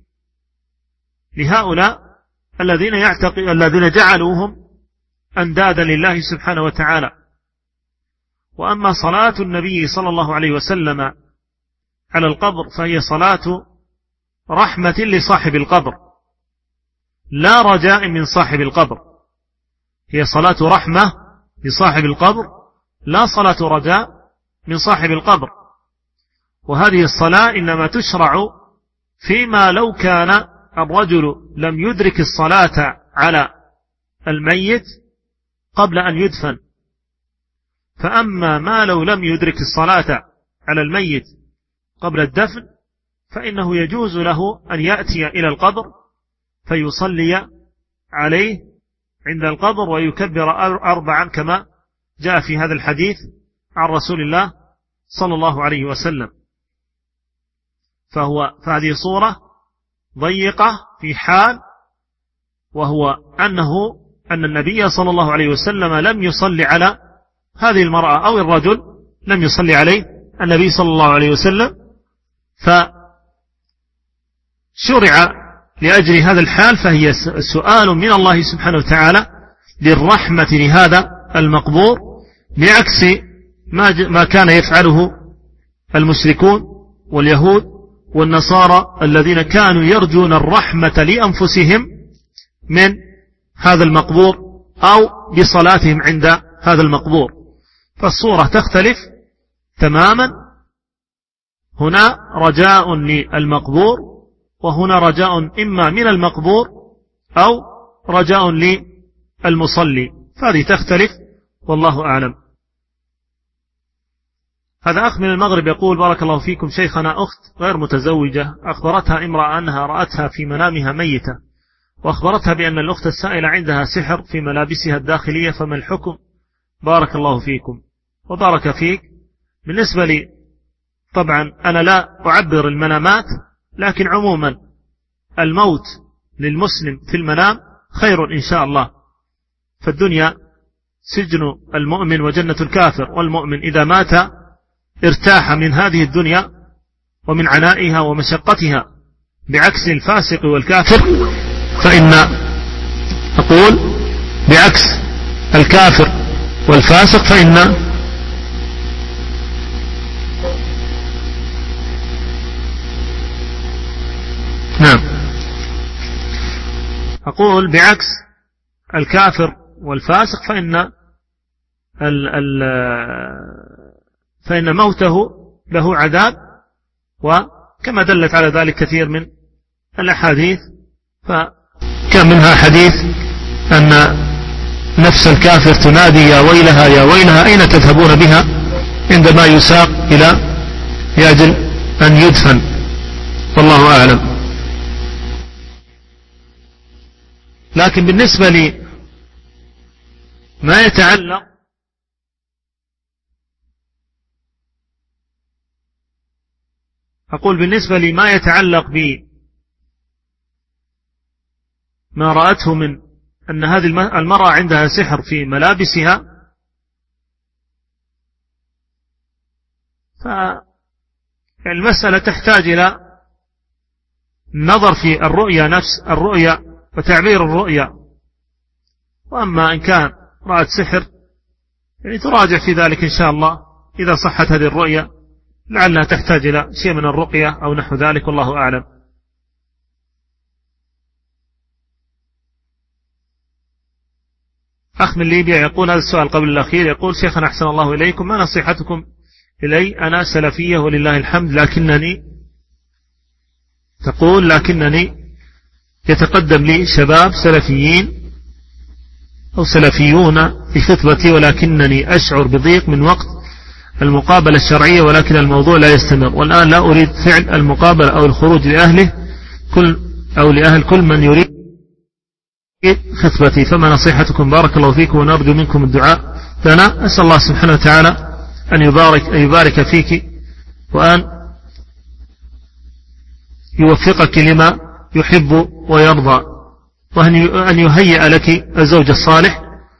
لهؤلاء الذين جعلوهم أندادا لله سبحانه وتعالى. وأما صلاة النبي صلى الله عليه وسلم على القبر فهي صلاة رحمة لصاحب القبر لا رجاء من صاحب القبر، هي صلاة رحمة لصاحب القبر لا صلاة رجاء من صاحب القبر. وهذه الصلاة إنما تشرع فيما لو كان الرجل لم يدرك الصلاة على الميت قبل أن يدفن. فأما ما لو لم يدرك الصلاة على الميت قبل الدفن فإنه يجوز له أن يأتي إلى القبر فيصلي عليه عند القبر ويكبر 4 كما جاء في هذا الحديث عن رسول الله صلى الله عليه وسلم. فهذه صورة ضيقة في حال، وهو أن النبي صلى الله عليه وسلم لم يصلي على هذه المرأة أو الرجل، لم يصلي عليه النبي صلى الله عليه وسلم، فشرع لأجل هذا الحال، فهي سؤال من الله سبحانه وتعالى للرحمة لهذا المقبور، بعكس ما كان يفعله المشركون واليهود والنصارى الذين كانوا يرجون الرحمة لأنفسهم من هذا المقبور أو بصلاتهم عند هذا المقبور. فالصورة تختلف تماما، هنا رجاء للمقبور وهنا رجاء إما من المقبور أو رجاء للمصلي، فهذه تختلف والله أعلم. هذا أخ من المغرب يقول: بارك الله فيكم شيخنا، أخت غير متزوجة أخبرتها امرأة أنها رأتها في منامها ميتة، وأخبرتها بأن الأخت السائلة عندها سحر في ملابسها الداخلية، فما الحكم؟ بارك الله فيكم وبارك فيك. بالنسبة لي طبعا أنا لا أعبر المنامات، لكن عموما الموت للمسلم في المنام خير إن شاء الله، فالدنيا سجن المؤمن وجنة الكافر، والمؤمن إذا مات ارتاح من هذه الدنيا ومن عنائها ومشقتها، بعكس الفاسق والكافر، فإن أقول بعكس الكافر والفاسق فإن نعم أقول بعكس الكافر والفاسق فإن موته له عذاب، وكما دلت على ذلك كثير من الأحاديث، فكان منها حديث أن نفس الكافر تنادي: يا ويلها يا ويلها أين تذهبون بها، عندما يساق إلى يأجل أن يدفن، والله أعلم. لكن بالنسبة لي ما يتعلق أقول بالنسبة لي ما يتعلق بما رأته من أن هذه المرأة عندها سحر في ملابسها، فالمسألة تحتاج إلى النظر في الرؤية، نفس الرؤية وتعبير الرؤية. وأما إن كان رأت سحر يعني تراجع في ذلك إن شاء الله إذا صحت هذه الرؤية، لعلها تحتاج إلى شيء من الرقية أو نحو ذلك، والله أعلم. أخ من ليبيا يقول هذا السؤال قبل الأخير، يقول: شيخنا أحسن الله إليكم، ما نصيحتكم إلي؟ أنا سلفية ولله الحمد، لكنني يتقدم لي شباب سلفيين أو سلفيون في خطبتي، ولكنني أشعر بضيق من وقت المقابلة الشرعية، ولكن الموضوع لا يستمر، والآن لا أريد فعل المقابلة أو الخروج لأهله لأهل كل من يريد خطبتي، فما نصيحتكم؟ بارك الله فيكم، ونرجو منكم الدعاء لنا. أسأل الله سبحانه وتعالى أن يبارك فيك، وأن يوفقك لما يحب ويرضى، وأن يهيئ لك الزوج الصالح.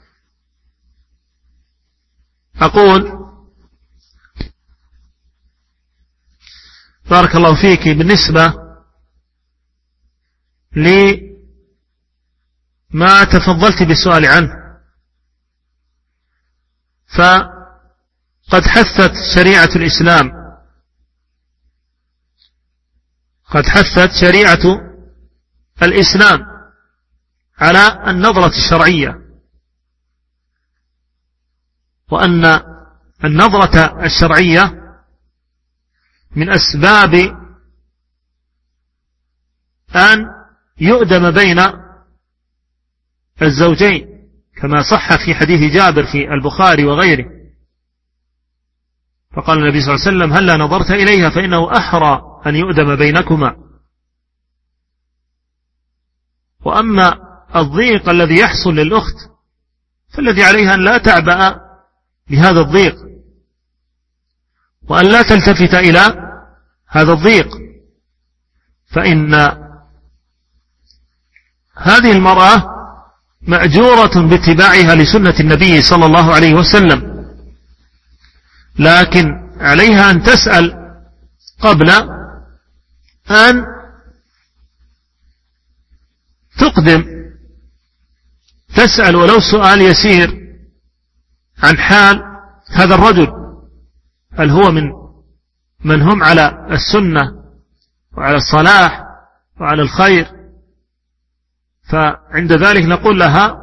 أقول بارك الله فيك، بالنسبة لما تفضلت بالسؤال عنه، فقد حثت شريعة الإسلام على النظرة الشرعية، وأن النظرة الشرعية من أسباب أن يؤدم بين الزوجين، كما صح في حديث جابر في البخاري وغيره، فقال النبي صلى الله عليه وسلم: هلا نظرت إليها فإنه أحرى أن يؤدم بينكما. وأما الضيق الذي يحصل للأخت فالذي عليها أن لا تعبأ بهذا الضيق، وأن لا تلتفت إلى هذا الضيق، فإن هذه المرأة مأجورة باتباعها لسنة النبي صلى الله عليه وسلم، لكن عليها أن تسأل قبل أن تقدم، تسأل ولو سؤال يسير عن حال هذا الرجل، هل هو من هم على السنة وعلى الصلاح وعلى الخير، فعند ذلك نقول لها: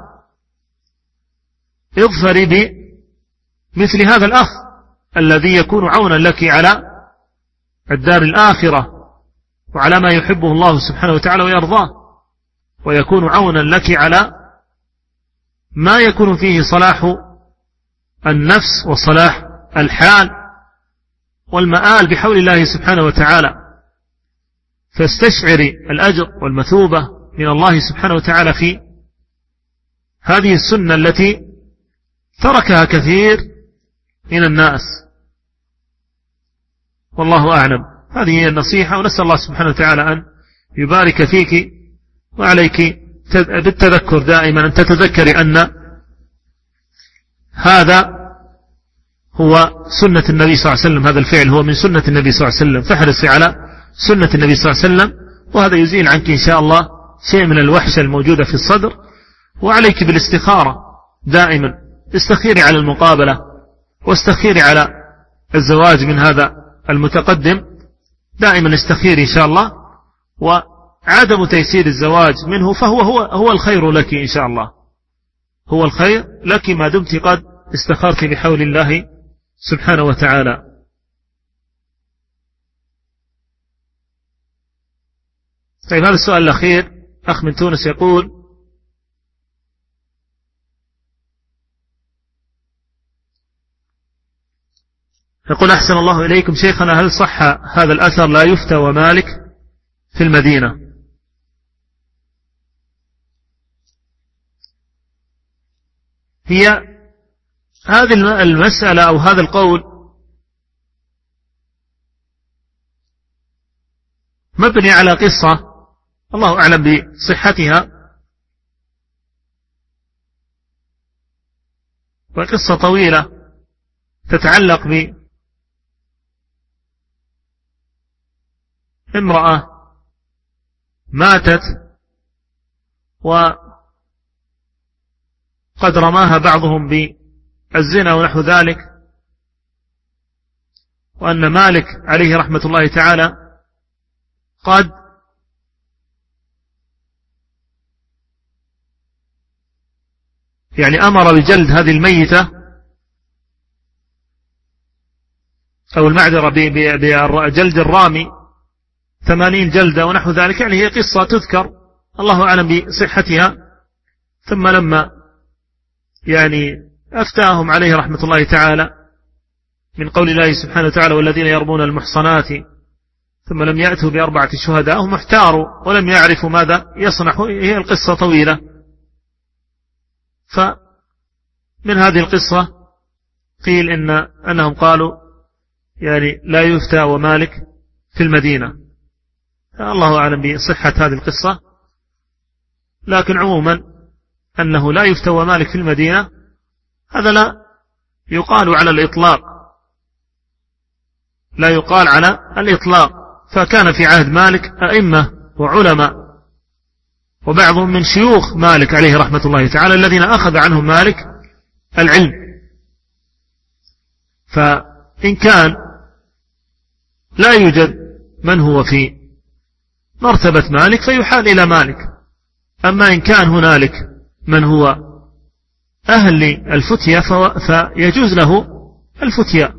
اظفري بمثل هذا الأخ الذي يكون عونا لك على الدار الآخرة وعلى ما يحبه الله سبحانه وتعالى ويرضاه. ويكون عونا لك على ما يكون فيه صلاح النفس وصلاح الحال والمآل بحول الله سبحانه وتعالى. فاستشعري الأجر والمثوبة من الله سبحانه وتعالى في هذه السنة التي تركها كثير من الناس. والله أعلم. هذه هي النصيحة، ونسأل الله سبحانه وتعالى أن يبارك فيك وعليك بالتذكر دائما، أن تتذكري أن هذا هو سنة النبي صلى الله عليه وسلم، هذا الفعل هو من سنة النبي صلى الله عليه وسلم، فاحرصي على سنة النبي صلى الله عليه وسلم، وهذا يزيل عنك إن شاء الله شيء من الوحشة الموجودة في الصدر. وعليك بالاستخارة دائما، استخيري على المقابلة واستخيري على الزواج من هذا المتقدم، دائما استخيري إن شاء الله. وعدم تيسير الزواج منه فهو الخير لك إن شاء الله، هو الخير لك ما دمت قد استخرت بحول الله سبحانه وتعالى. طيب، هذا السؤال الأخير، أخ من تونس يقول أحسن الله إليكم شيخنا، هل صح هذا الأثر لا يفتى ومالك في المدينة؟ هي هذه المسألة أو هذا القول مبني على قصة الله أعلم بصحتها، وقصة طويلة تتعلق بامرأة ماتت وقد رماها بعضهم بالزنا ونحو ذلك، وأن مالك عليه رحمة الله تعالى قد أمر بجلد هذه الميتة أو المعذرة بجلد الرامي 80 جلدة ونحو ذلك. هي قصة تذكر الله أعلم بصحتها. ثم لما أفتاهم عليه رحمة الله تعالى من قول الله سبحانه وتعالى والذين يرمون المحصنات ثم لم يأتوا ب4 شهداء، هم احتاروا ولم يعرفوا ماذا يصنع. هي القصة طويلة. فمن هذه القصة قيل أنهم قالوا لا يفتى ومالك في المدينة. الله أعلم بصحة هذه القصة، لكن عموما أنه لا يفتى ومالك في المدينة هذا لا يقال على الإطلاق، لا يقال على الإطلاق. فكان في عهد مالك أئمة وعلماء وبعضهم من شيوخ مالك عليه رحمة الله تعالى الذين أخذ عنهم مالك العلم. فإن كان لا يوجد من هو في مرتبة مالك فيحال إلى مالك. أما إن كان هنالك من هو أهل الفتية فيجوز له الفتية،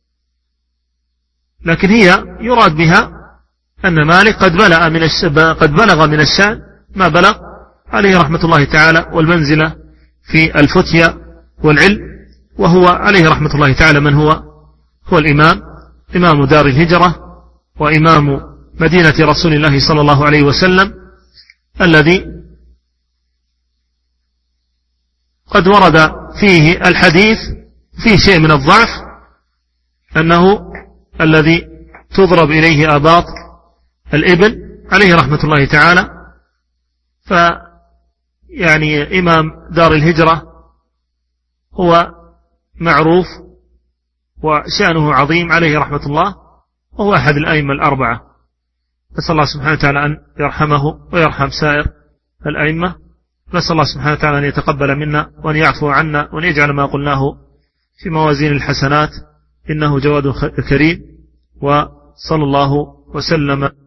لكن هي يراد بها أن مالك قد بلغ من الشأن ما بلغ عليه رحمة الله تعالى والمنزلة في الفتية والعلم، وهو عليه رحمة الله تعالى من هو الإمام، إمام دار الهجرة وإمام مدينة رسول الله صلى الله عليه وسلم، الذي قد ورد فيه الحديث فيه شيء من الضعف أنه الذي تضرب إليه آباط الإبل عليه رحمة الله تعالى. إمام دار الهجرة هو معروف وشأنه عظيم عليه رحمة الله، وهو أحد الأئمة الأربعة. نسأل الله سبحانه وتعالى أن يرحمه ويرحم سائر الأئمة. نسأل الله سبحانه وتعالى أن يتقبل منا وأن يعفو عنا وأن يجعل ما قلناه في موازين الحسنات، إنه جواد كريم. وصلى الله وسلم